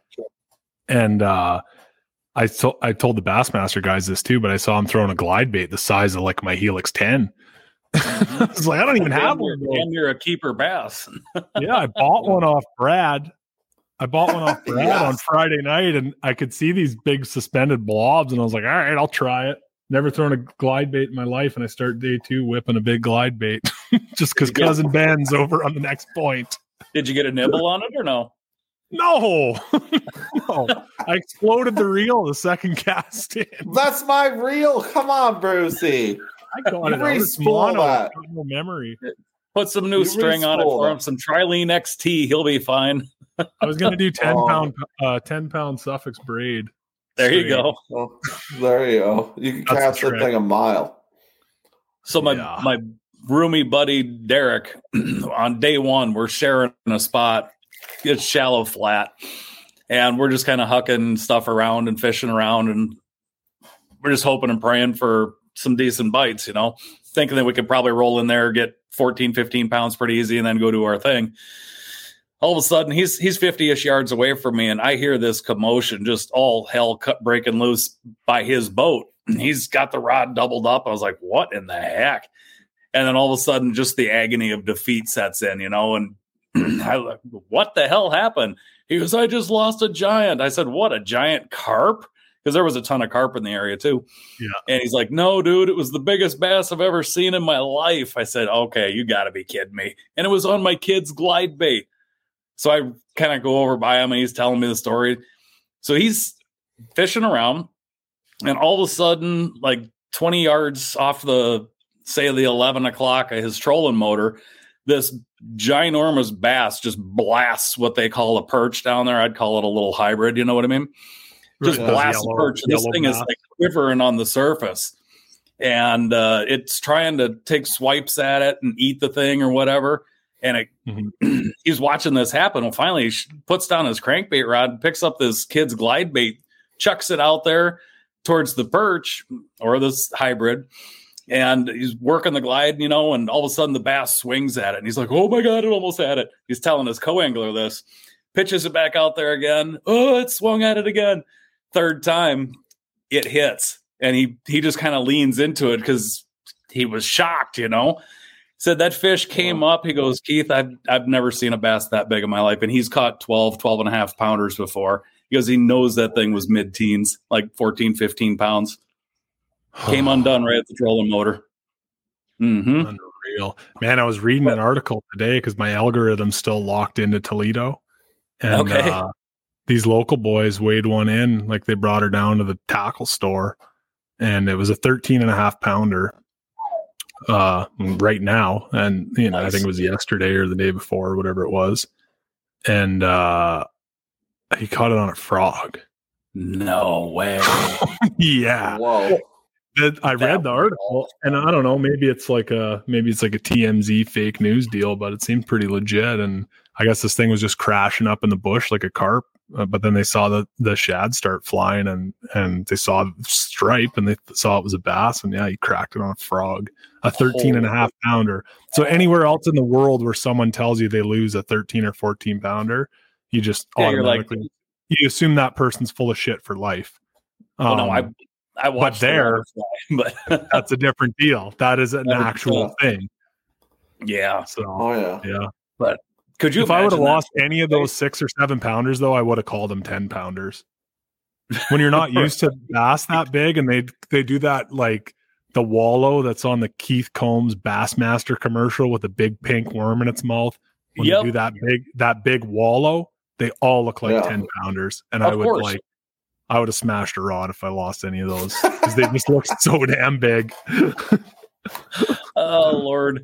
And uh, I told I told the Bassmaster guys this too, but I saw him throwing a glide bait the size of like my Helix ten. I was like, I don't even have Damn, you're, one. damn, you're a keeper bass. Yeah, I bought one off Brad. I bought one off Brad Yes. on Friday night, and I could see these big suspended blobs, and I was like, all right, I'll try it. Never thrown a glide bait in my life, and I start day two whipping a big glide bait just because Yeah. cousin Ben's over on the next point. Did you get a nibble on it or no? No, no, I exploded the reel the second cast in. That's my reel. Come on, Brucey. I got You it out. It's re-spool mono. that. I've got no memory. Put some new You string on it re-spool for it. him. Some Trilene X T. He'll be fine. I was going to do ten Oh. pound, uh, ten pound Suffolk braid. There you Straight. go. Well, there you go. You can That's catch the that trick. thing a mile. So my Yeah. my roomy buddy Derek, on day one, we're sharing a spot. It's shallow flat, and we're just kind of hucking stuff around and fishing around, and we're just hoping and praying for some decent bites, you know, thinking that we could probably roll in there, get fourteen, fifteen pounds pretty easy, and then go do our thing. All of a sudden, he's he's fifty-ish yards away from me, and I hear this commotion, just all hell cut breaking loose by his boat. He's got the rod doubled up. I was like, what in the heck? And then all of a sudden, just the agony of defeat sets in, you know, and I like, what the hell happened? He goes, I just lost a giant. I said, what, a giant carp? Because there was a ton of carp in the area too. Yeah. And he's like, no, dude, it was the biggest bass I've ever seen in my life. I said, okay, you got to be kidding me. And it was on my kid's glide bait. So I kind of go over by him and he's telling me the story. So he's fishing around, and all of a sudden, like twenty yards off the, say, the eleven o'clock of his trolling motor, this ginormous bass just blasts what they call a perch down there. I'd call it a little hybrid. You know what I mean? Just Right. blasts a Yellow- perch. And this yellow thing is bass. like quivering on the surface. and uh, it's trying to take swipes at it and eat the thing or whatever. And it, mm-hmm. he's watching this happen. Well, finally, he puts down his crankbait rod, picks up this kid's glide bait, chucks it out there towards the perch or this hybrid, and he's working the glide, you know, and all of a sudden the bass swings at it. And he's like, oh, my God, it almost had it. He's telling his co-angler this, pitches it back out there again. Oh, it swung at it again. Third time, it hits. And he, he just kind of leans into it because he was shocked, you know. Said that fish came up. He goes, Keith, I've I've never seen a bass that big in my life. And he's caught twelve, twelve and a half pounders before. He goes, he knows that thing was mid-teens, like fourteen, fifteen pounds. Came undone right at the trolling motor. Mm-hmm. Unreal. Man, I was reading an article today because my algorithm's still locked into Toledo. And okay. uh, these local boys weighed one in, like they brought her down to the tackle store. And it was a thirteen and a half pounder. Uh, right now, and you know, nice. I think it was yesterday or the day before, or whatever it was, and uh, he caught it on a frog. No way! Yeah. Whoa. That, I read the article, and I don't know, maybe it's like a maybe it's like a T M Z fake news deal, but it seemed pretty legit. And I guess this thing was just crashing up in the bush like a carp. Uh, but then they saw the the shad start flying, and and they saw the stripe, and they saw it was a bass, and yeah, he cracked it on a frog, a thirteen and a half pounder. So anywhere else in the world where someone tells you they lose a thirteen or fourteen pounder, you just yeah, automatically like, you assume that person's full of shit for life. Um, well, no, I I watched but there, the but that's a different deal. That is an actual thing. Yeah. So oh yeah, yeah, but. Could you if I would have lost any of those six or seven pounders, though, I would have called them ten pounders. When you're not used to bass that big, and they they do that like the wallow that's on the Keith Combs Bassmaster commercial with a big pink worm in its mouth. When yep. you do that big that big wallow, they all look like yeah. ten pounders, and of I would course. like I would have smashed a rod if I lost any of those because they just look so damn big. Oh Lord!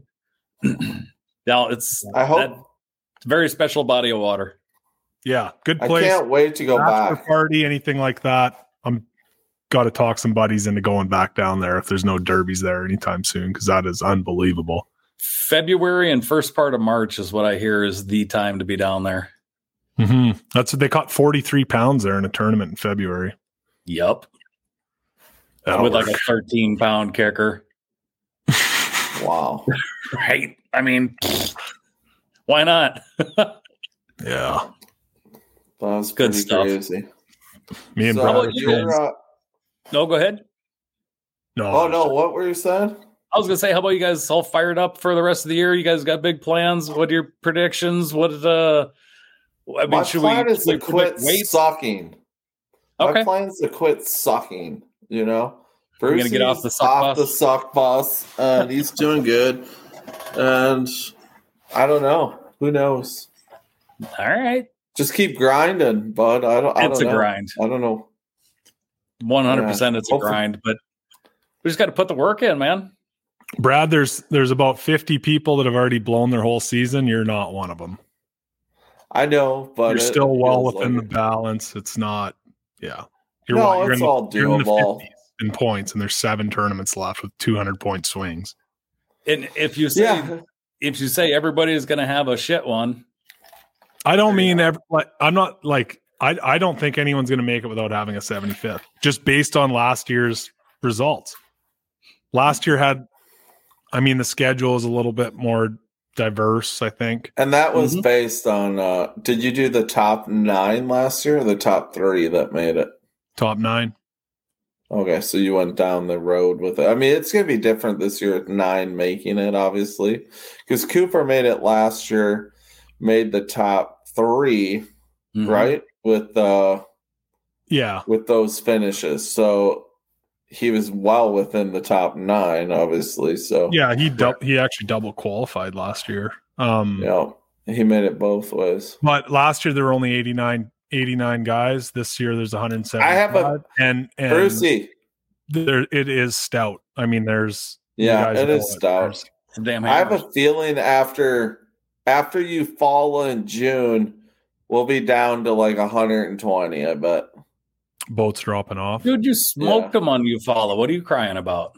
Now it's I hope. That, very special body of water. Yeah, good place. I can't wait to go Bachelor back. Party, anything like that. I'm got to talk some buddies into going back down there if there's no derbies there anytime soon, because that is unbelievable. February and first part of March is what I hear is the time to be down there. Mm-hmm. That's what they caught forty-three pounds there in a tournament in February. Yep. That'll With work. Like a thirteen pound kicker. Wow. Right. I mean, why not? Yeah. That was good stuff. Crazy. Me and so brother. Uh, no, go ahead. No. Oh, no. What were you saying? I was going to say, how about you guys all fired up for the rest of the year? You guys got big plans? What are your predictions? What uh I mean, My should plan we, is to quit weight? sucking. Okay. My plan is to quit sucking, you know? We're going to get off the suck off bus. the suck bus, and he's doing good. And I don't know. Who knows? All right. Just keep grinding, bud. I don't. I it's don't a know. grind. I don't know. One hundred percent, it's Hopefully. a grind, but we just got to put the work in, man. Brad, there's there's about fifty people that have already blown their whole season. You're not one of them. I know, but you're it, still it well within like the balance. It's not. Yeah. You're, no, you're it's in, all you're in the doable. in points, and there's seven tournaments left with two hundred point swings. And if you say yeah. if you say everybody is going to have a shit one, I don't mean every, like I'm not like I I don't think anyone's going to make it without having a seventy-fifth, just based on last year's results. Last year had, I mean, the schedule is a little bit more diverse, I think, and that was mm-hmm. based on. Uh, did you do the top nine last year, or the top three that made it? Top nine. Okay, so you went down the road with it. I mean, it's going to be different this year with nine making it, obviously, because Cooper made it last year, made the top three, mm-hmm. right? With uh, yeah, with those finishes. So he was well within the top nine, obviously. So yeah, he du- he actually double qualified last year. Um, yeah, he made it both ways. But last year there were only eighty-nine, eighty-nine guys. This year there's one hundred seventy-five. I have a and and Brucey. There, it is stout. I mean, there's yeah, it is stout. Damn, I have a feeling after after you fall in June, we'll be down to like one hundred twenty. I bet boats dropping off. Dude, you smoked Yeah. them on you follow. What are you crying about?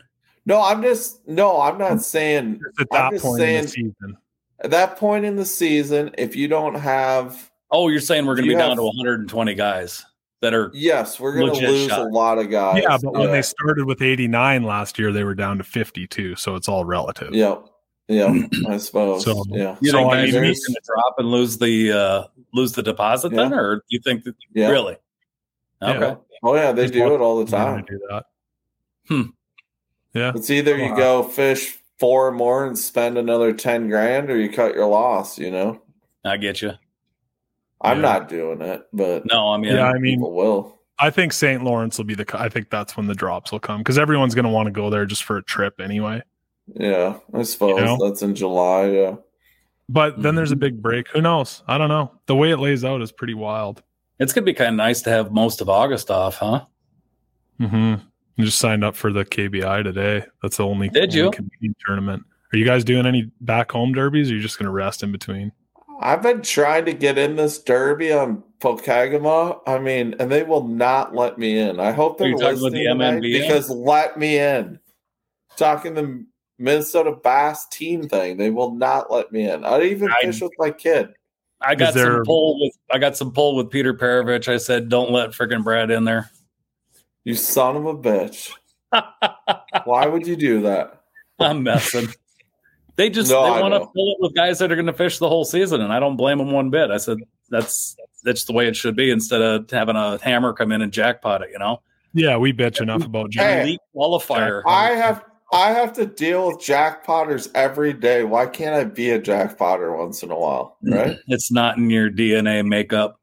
No, I'm just no, I'm not saying at that I'm just point saying in the season. At that point in the season, if you don't have Oh, you're saying we're going to be you down have- to one hundred twenty guys that are Yes, we're going to legit lose shot. a lot of guys. Yeah, but when they started with eighty-nine last year, they were down to fifty-two, so it's all relative. Yep. Yeah, I suppose. So, yeah. You So, think I guys mean, are there's- going to drop and lose the uh, lose the deposit then, Yeah. or do you think that Yeah. really? Okay. Yeah. Oh yeah, they There's do lots it all the of people time. that do that. Hmm. Yeah. It's either you go fish four more and spend another ten grand, or you cut your loss. You know, I get you. I'm Yeah. not doing it, but No, I mean, Yeah, I mean, people will. I think Saint Lawrence will be the. I think that's when the drops will come because everyone's going to want to go there just for a trip anyway. Yeah, I suppose You know? that's in July. Yeah. But then there's a big break. Who knows? I don't know. The way it lays out is pretty wild. it's going to be kind of nice to have most of August off, huh? Mm-hmm. I just signed up for the K B I today. That's the only, Did only you? Canadian tournament. Are you guys doing any back home derbies, or are you just going to rest in between? I've been trying to get in this derby on Pokegama. I mean, and they will not let me in. I hope Are they're you talking about listening the tonight M M B A? because let me in. Talking the Minnesota Bass team thing, they will not let me in. I'd even I- fish with my kid. I got Is there- some pull with I got some pull with Peter Perovich. I said, don't let freaking Brad in there. You son of a bitch! Why would you do that? I'm messing. They just No, they I want to know. fill it with guys that are going to fish the whole season, and I don't blame them one bit. I said that's that's the way it should be instead of having a hammer come in and jackpot it. You know, Yeah, we bitch enough about Jimmy. Hey, elite qualifier. I have I have to deal with jackpotters every day. Why can't I be a jackpotter once in a while? Right? It's not in your D N A makeup.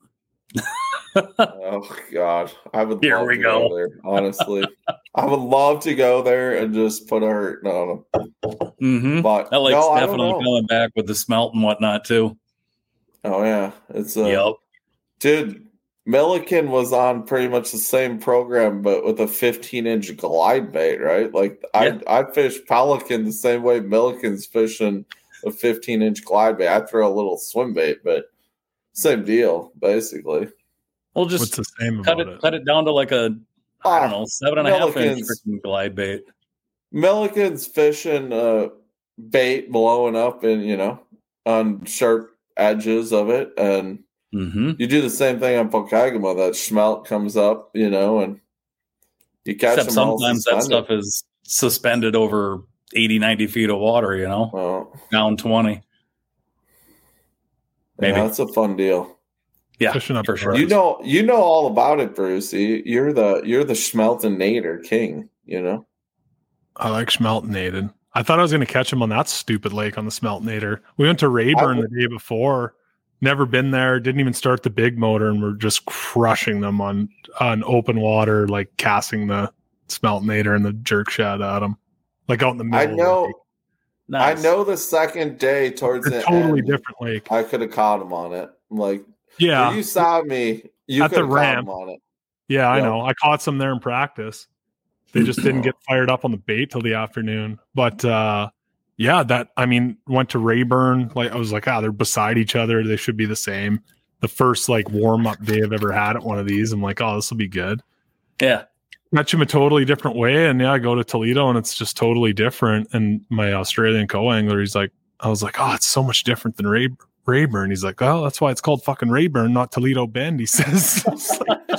Oh God, I would. Here love we to go. there. Honestly, I would love to go there and just put a hurt on them. Mm-hmm. But That lake's no, I don't definitely know. coming back with the smelt and whatnot too. Oh yeah, it's uh, yep. dude. Milliken was on pretty much the same program, but with a fifteen inch glide bait, right? Like Yeah. I, I fish Pelican the same way Milliken's fishing a fifteen inch glide bait. I throw a little swim bait, but same deal, basically. We'll What's just the same cut about it, it? cut it down to like a I don't Ah, know seven and a half inch Milliken's- freaking glide bait. Milliken's fishing uh, bait blowing up and you know on sharp edges of it, and Mm-hmm. you do the same thing on Pokegama. That schmelt comes up, you know, and you catch Except them all sometimes that suspended. stuff is suspended over eighty, ninety feet of water. You know, Well, down twenty. Maybe. yeah, that's a fun deal. Yeah, Fishing up for sure. You know, you know all about it, Brucey. You're the you're the schmeltenator king. You know. I like Schmeltenated. I thought I was going to catch him on that stupid lake on the Smeltenator. We went to Rayburn I- the day before. Never been there. Didn't even start the big motor, and we're just crushing them on on open water, like casting the Smeltenator and the jerk shad at them, like out in the middle. I of the know. lake. Nice. I know. The second day towards It's a the totally end, different lake. I could have caught him on it. Like, Yeah, when you saw me, you At could the have caught ramp. him on it. yeah, I Yeah. know. I caught some there in practice. They just didn't get fired up on the bait till the afternoon. But uh, yeah, that I mean, went to Rayburn. Like I was like, ah, they're beside each other. They should be the same. The first like warm up day I've ever had at one of these. I'm like, oh, this will be good. Yeah. Catch him a totally different way, and yeah, I go to Toledo and it's just totally different. And my Australian co-angler, he's like, I was like, oh, it's so much different than Ray Rayburn. He's like, oh, that's why it's called fucking Rayburn, not Toledo Bend. He says, I was like,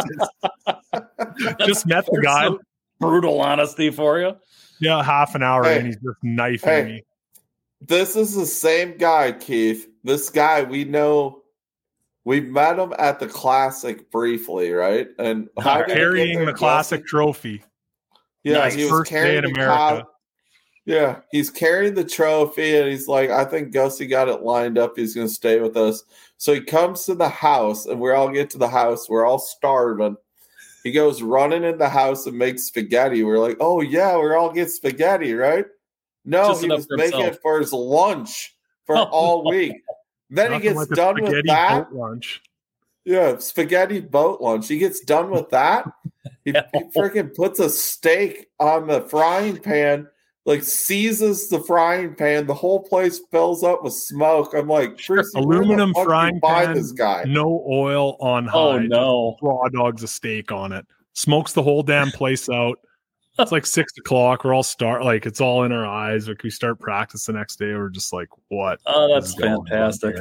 Jesus. Just met the guy. Some brutal honesty for you. Yeah, half an hour Hey. in, he's just knifing Hey. me. This is the same guy, Keith. This guy we know. We met him at the Classic briefly, right? And how did he get Carrying there, the classic Jesse? trophy. Yeah, Nice. he was First day carrying in the America. co- Yeah, he's carrying the trophy, and he's like, I think Gussie got it lined up. He's going to stay with us. So he comes to the house, and we all get to the house. We're all starving. He goes running in the house and makes spaghetti. We're like, oh, yeah, we're all get spaghetti, right? No, Just he enough was for making himself. it for his lunch for Oh, all no. week. Then Nothing he gets like a done with spaghetti that. boat lunch. Yeah, spaghetti boat lunch. He gets done with that. He, he freaking puts a steak on the frying pan, like seizes the frying pan. The whole place fills up with smoke. I'm like, Brucey, where the Aluminum fuck you frying find pan, this guy. no oil on high. Oh no. Raw dogs a steak on it. Smokes the whole damn place out. It's like six o'clock. We're all start like it's all in our eyes. Like we start practice the next day. We're just like, what? Oh, that's fantastic.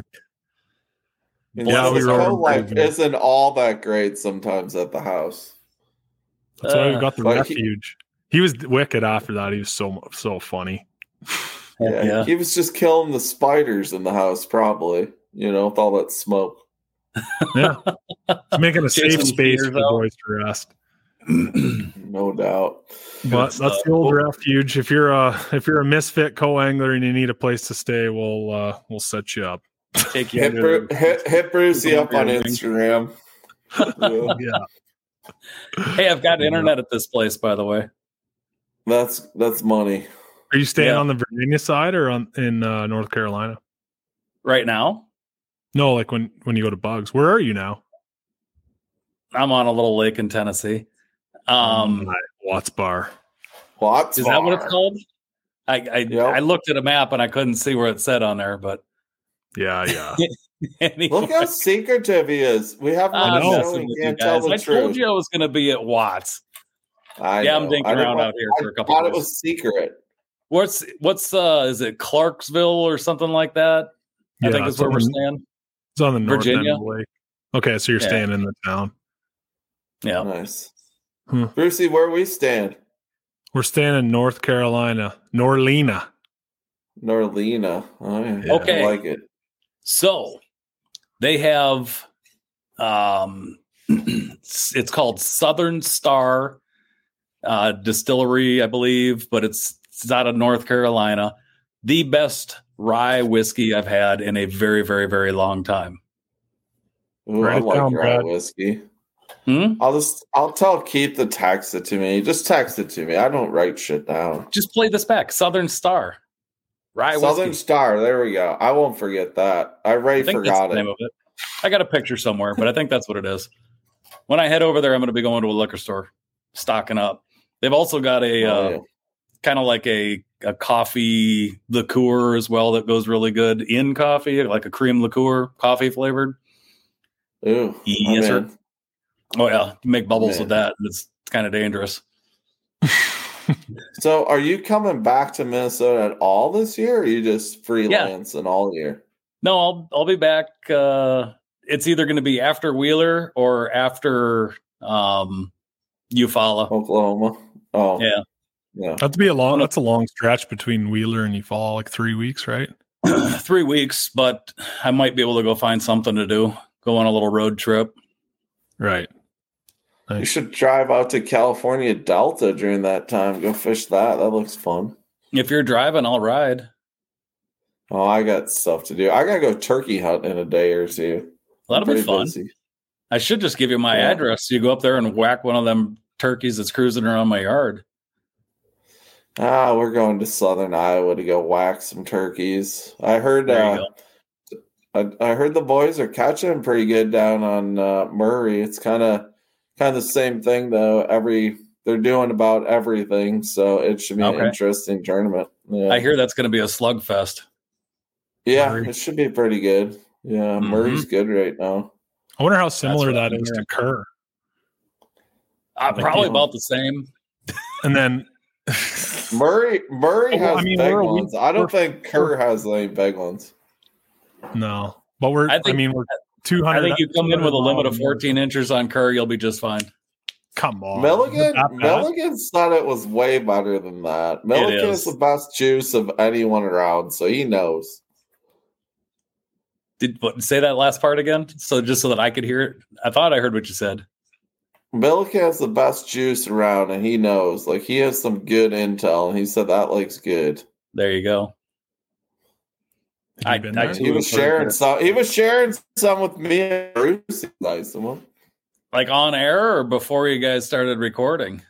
Yeah, we Mexico, were like isn't all that great sometimes at the house. That's why we got the Like, refuge. He, he was wicked after that. He was so so funny. Yeah, Yeah. he was just killing the spiders in the house, probably. You know, with all that smoke. Yeah, He's making a safe Chasing space for deers the out. boys to rest. No doubt. But that's the old refuge. If you're a if you're a misfit co-angler and you need a place to stay, we'll uh, we'll set you up. Take you Hit, under Bru- the- hit, hit Brucey up on Yeah. Instagram. Yeah. Yeah. Hey, I've got internet at this place, by the way. That's that's money. Are you staying Yeah. on the Virginia side or on in uh, North Carolina? Right now, No, like when when you go to Bugs. Where are you now? I'm on a little lake in Tennessee. Um, Watts Bar. Watts is that what Bar. it's called? I I, Yep. I looked at a map and I couldn't see where it said on there, but Yeah, yeah. anyway, Look how secretive he is. We have him I'm on the show messing and with can't you tell guys. the I truth. told you I was going to be at Watts. I Yeah, I'm know. dinking I didn't around want- out here for a I couple thought it days. was secret. What's what's uh is it Clarksville or something like that? I Yeah, think is it's where on we're the- staying. It's on the north end Virginia? of the lake. Okay, so you're Yeah. staying in the town. Yeah. Nice. Hmm. Brucey, where we stand? We're staying in North Carolina, Norlena. Norlena. Oh, yeah. Yeah. Okay. I like it. So they have um it's it's called Southern Star uh Distillery, I believe, but it's it's out of North Carolina. The best rye whiskey I've had in a very, very, very long time. Ooh, Write I it like down, rye Brad. whiskey. Hmm? I'll just I'll tell Keith to text it to me. Just text it to me. I don't write shit down. Just play this back. Southern Star. Rye Southern whiskey. Star. There we go. I won't forget that. I I already think that's forgot the it. name of it. I got a picture somewhere, but I think that's what it is. When I head over there, I'm going to be going to a liquor store, stocking up. They've also got a Oh, uh, yeah. kind of like a, a coffee liqueur as well that goes really good in coffee, like a cream liqueur, coffee flavored. Ooh, Yes, I'm sir. in. Oh yeah, you make bubbles Man. with that. It's, it's kind of dangerous. So, are you coming back to Minnesota at all this year, or are you just freelancing all year? No, I'll I'll be back. Uh, it's either going to be after Wheeler or after um, Eufaula. Oklahoma. Oh, Yeah. yeah. That'd be a long. That's a long stretch between Wheeler and Eufaula, like three weeks, right? Three weeks, but I might be able to go find something to do. Go on a little road trip. Right. You should drive out to California Delta during that time. Go fish that. That looks fun. If you're driving, I'll ride. Oh, I got stuff to do. I gotta go turkey hunt in a day or two. That'll I'm be pretty fun. busy. I should just give you my Yeah. address. So you go up there and whack one of them turkeys that's cruising around my yard. Ah, we're going to Southern Iowa to go whack some turkeys. I heard. There you Uh, I, I heard the boys are catching pretty good down on uh, Murray. It's kind of kind of the same thing though. Every they're doing about everything, so it should be an Okay. interesting tournament. Yeah, I hear that's going to be a slugfest. yeah, Murray. it should be pretty good. Yeah, Mhm. Murray's good right now. I wonder how similar what that I'm is to hearing. Kerr. Uh, probably about the same. And then Murray Murray Oh, well, has I mean, big we're a week- ones. I don't we're- think Kerr has any big ones. no, but we're. I I, think- mean, we're two hundred. I think you come in with a limit of miles. fourteen inches on Kerr, you'll be just fine. Come on, Milligan Is it that bad? Milligan said it was way better than that. Milligan is. is. the best juice of anyone around, so he knows. Did what, say that last part again? So just so that I could hear it. I thought I heard what you said. Milligan has the best juice around, and he knows. Like he has some good intel, and he said that looks good. There you go. Have you I- been I there? too- He was sharing some. He was sharing some with me and Bruce. Nice of him. Like on air or before you guys started recording?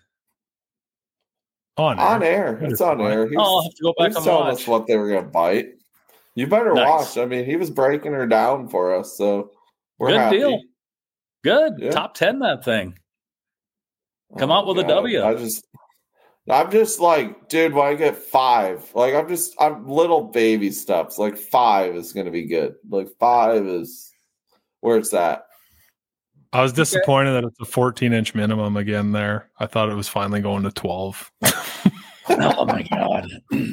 on air. On air. It's on air. He Oh, I'll was, have to go he back was and telling watch. us what they were going to bite. You better Nice. watch. I mean, he was breaking her down for us, so we're Good happy. deal. Good. Yeah. Top ten that thing. Come Oh, out with a God. W. I just, I'm just like, dude, when I get five, like I'm just, I'm little baby steps. Like five is going to be good. Like five is where it's at. I was disappointed that it's a fourteen inch minimum again there. I thought it was finally going to twelve. Oh my God.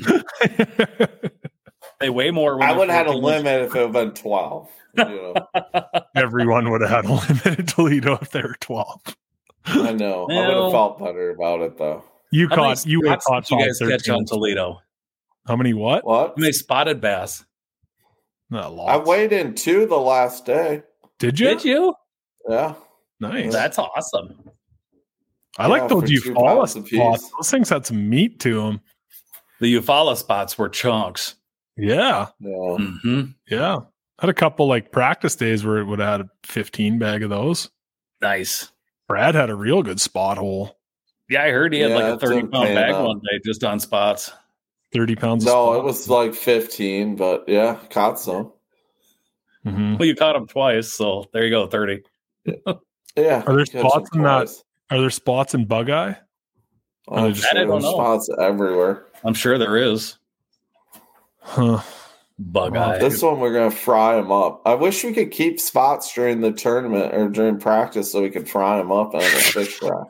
They weigh more. When I would have had a fourteen limit if it had been twelve. You know? Everyone would have had a limit at Toledo if they were twelve. I know. I would have felt better about it though. You How caught many you would have spots caught did you guys five catch on thirteen. Toledo? How many what? What? How many spotted bass? Not lots. I weighed in two the last day. Did you? Did you? Yeah. Nice. That's awesome. I like Yeah, those for two Eufaula pounds a piece. spots. Those things had some meat to them. The Eufaula spots were chunks. Yeah. Yeah. Mm-hmm. Yeah. I had a couple like practice days where it would have had a fifteen bag of those. Nice. Brad had a real good spot hole. Yeah, I heard he had Yeah, like a it's thirty okay, pound bag though. one day just on spots. thirty pounds of No, spot. it was like fifteen, but yeah, caught some. Mhm. Well, you caught him twice, so there you go, thirty. Yeah. Are there catch spots them in that? twice. Are there spots in Bug Eye? Oh, Are they I'm just- That I sure don't there's know. spots everywhere. I'm sure there is. Huh. Bug Wow. eye. This one we're gonna fry them up. I wish we could keep spots during the tournament or during practice so we could fry them up and have a fish fry.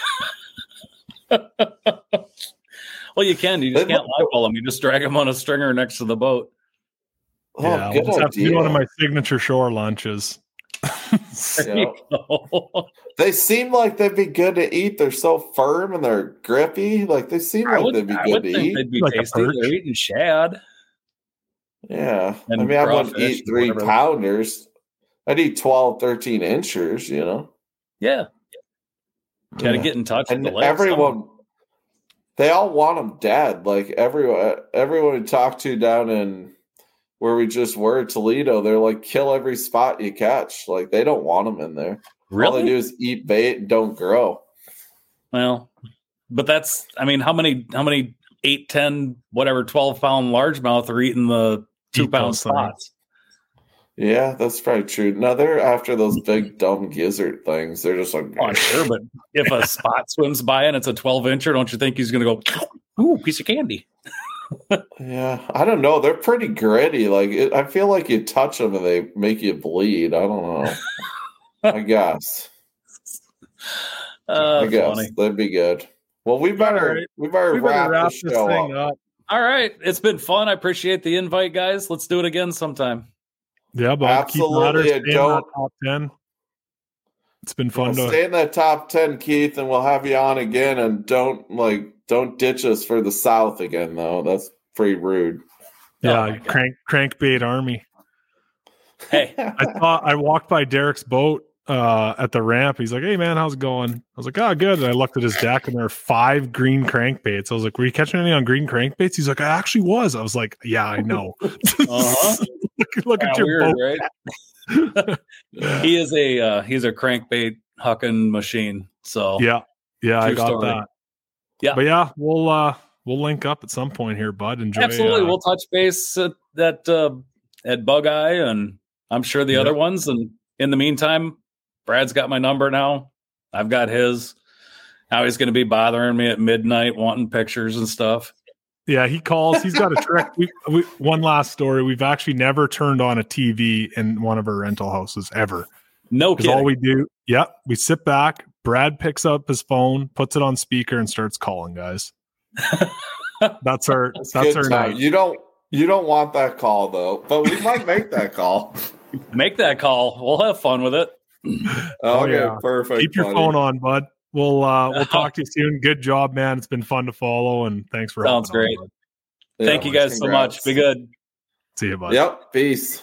Well, you can. You just They can't look- live pull them. You just drag them on a stringer next to the boat. Oh, yeah, good we'll just have to do idea. one of my signature shore lunches. There you go. They seem like they'd be good to eat. They're so firm and they're grippy. Like they seem I like would, they'd be I good would to think eat. they'd be Like a tasty. perch. They're eating shad. Yeah. And I mean, I wouldn't crawfish eat or three whatever. pounders. I'd eat twelve, thirteen inchers, you know? Yeah. Got to Yeah. get in touch And with the legs. everyone, they all want them dead. Like everyone, everyone we talked to down in where we just were, Toledo, they're like, kill every spot you catch. Like they don't want them in there. All Really? they do is eat bait and don't grow. Well, but that's, I mean, how many, how many eight, ten, whatever, twelve pound largemouth are eating the two Eat pound those things. spots? Yeah, that's probably true. No, they're after those big dumb gizzard things. They're just like, Oh, I'm sure, but if a spot swims by and it's a twelve incher, don't you think he's going to go, ooh, piece of candy? yeah, I don't know. They're pretty gritty. Like it, I feel like you touch them and they make you bleed. I don't know. I guess. Uh, I guess funny. that'd be good. Well, we better All right. we better We better wrap, wrap this this show thing up. up. All right. It's been fun. I appreciate the invite, guys. Let's do it again sometime. Yeah, but Absolutely, keep and stay in that don't- top ten. It's been fun Well, to stay in that top ten, Keith, and we'll have you on again. And don't like don't ditch us for the South again, though. That's pretty rude. yeah, Oh my God. crank crankbait army. Hey, I thought I walked by Derek's boat uh, at the ramp. He's like, "Hey man, how's it going?" I was like, "Oh, good." And I looked at his deck, and there were five green crankbaits. I was like, "Were you catching any on green crankbaits?" He's like, "I actually was." I was like, "Yeah, I know." Uh-huh. look look at Kinda your weird, boat. right? he is a uh, he's a crankbait hucking machine. So Yeah, yeah, I True got story. that. Yeah. but yeah, we'll uh, we'll link up at some point here, bud. Enjoy. absolutely, uh, we'll touch base at that uh, at Bug Eye, and I'm sure the Yeah. other ones. And in the meantime, Brad's got my number now. I've got his. Now he's going to be bothering me at midnight, wanting pictures and stuff. Yeah, he calls. He's got a trick. We, we, one last story. We've actually never turned on a T V in one of our rental houses ever. No Because kidding. all we do, yeah, we sit back. Brad picks up his phone, puts it on speaker, and starts calling guys. That's our. That's, That's good our time. night. You don't you don't want that call though, but we might make that call. Make that call. We'll have fun with it. Oh, Okay, yeah. perfect. Keep your buddy. phone on, bud. We'll uh, we'll talk to you soon. Good job, man. It's been fun to follow, and thanks for Sounds helping out, great. bud. Yeah, Thank you guys so much. congrats. Be good. See you, bud. Yep, peace.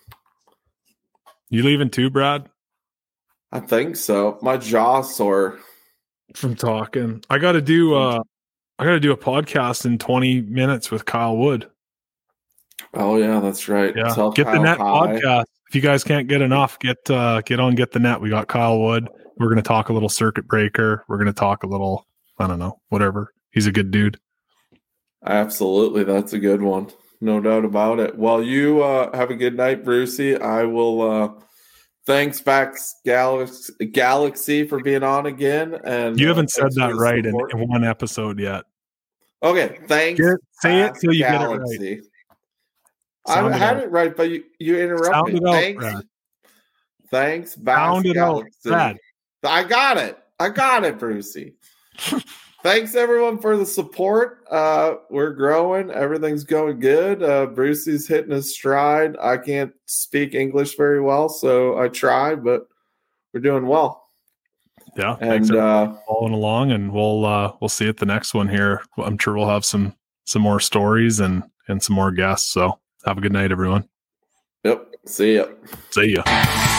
You leaving too, Brad? I think so. My jaw's sore. From talking, I got to do. Uh, I got to do a podcast in twenty minutes with Kyle Wood. Oh yeah, that's right. Yeah, Tell get the Kyle net hi. podcast. If you guys can't get enough, get uh, get on, get the net. We got Kyle Wood. We're gonna talk a little circuit breaker. We're gonna talk a little, I don't know, whatever. He's a good dude. Absolutely, that's a good one. No doubt about it. Well, you uh, have a good night, Brucey. I will. Uh, thanks, Bax Galaxy, Galaxy, for being on again. And You uh, haven't said thanks for that the right in, support. in one episode yet. Okay, thanks. Get- say it Bax till you get it Galaxy. Sound I it had out. it right, but you, you interrupted Sound me. it out, Thanks, Brad. Thanks, Found it out. Brad. I got it. I got it, Brucey. Thanks, everyone, for the support. Uh, we're growing. Everything's going good. Uh, Brucey's hitting his stride. I can't speak English very well, so I try, but we're doing well. Yeah, and thanks uh, for following along, and we'll uh, we'll see you at the next one here. I'm sure we'll have some some more stories and and some more guests. So have a good night, everyone. Yep. See ya. See ya.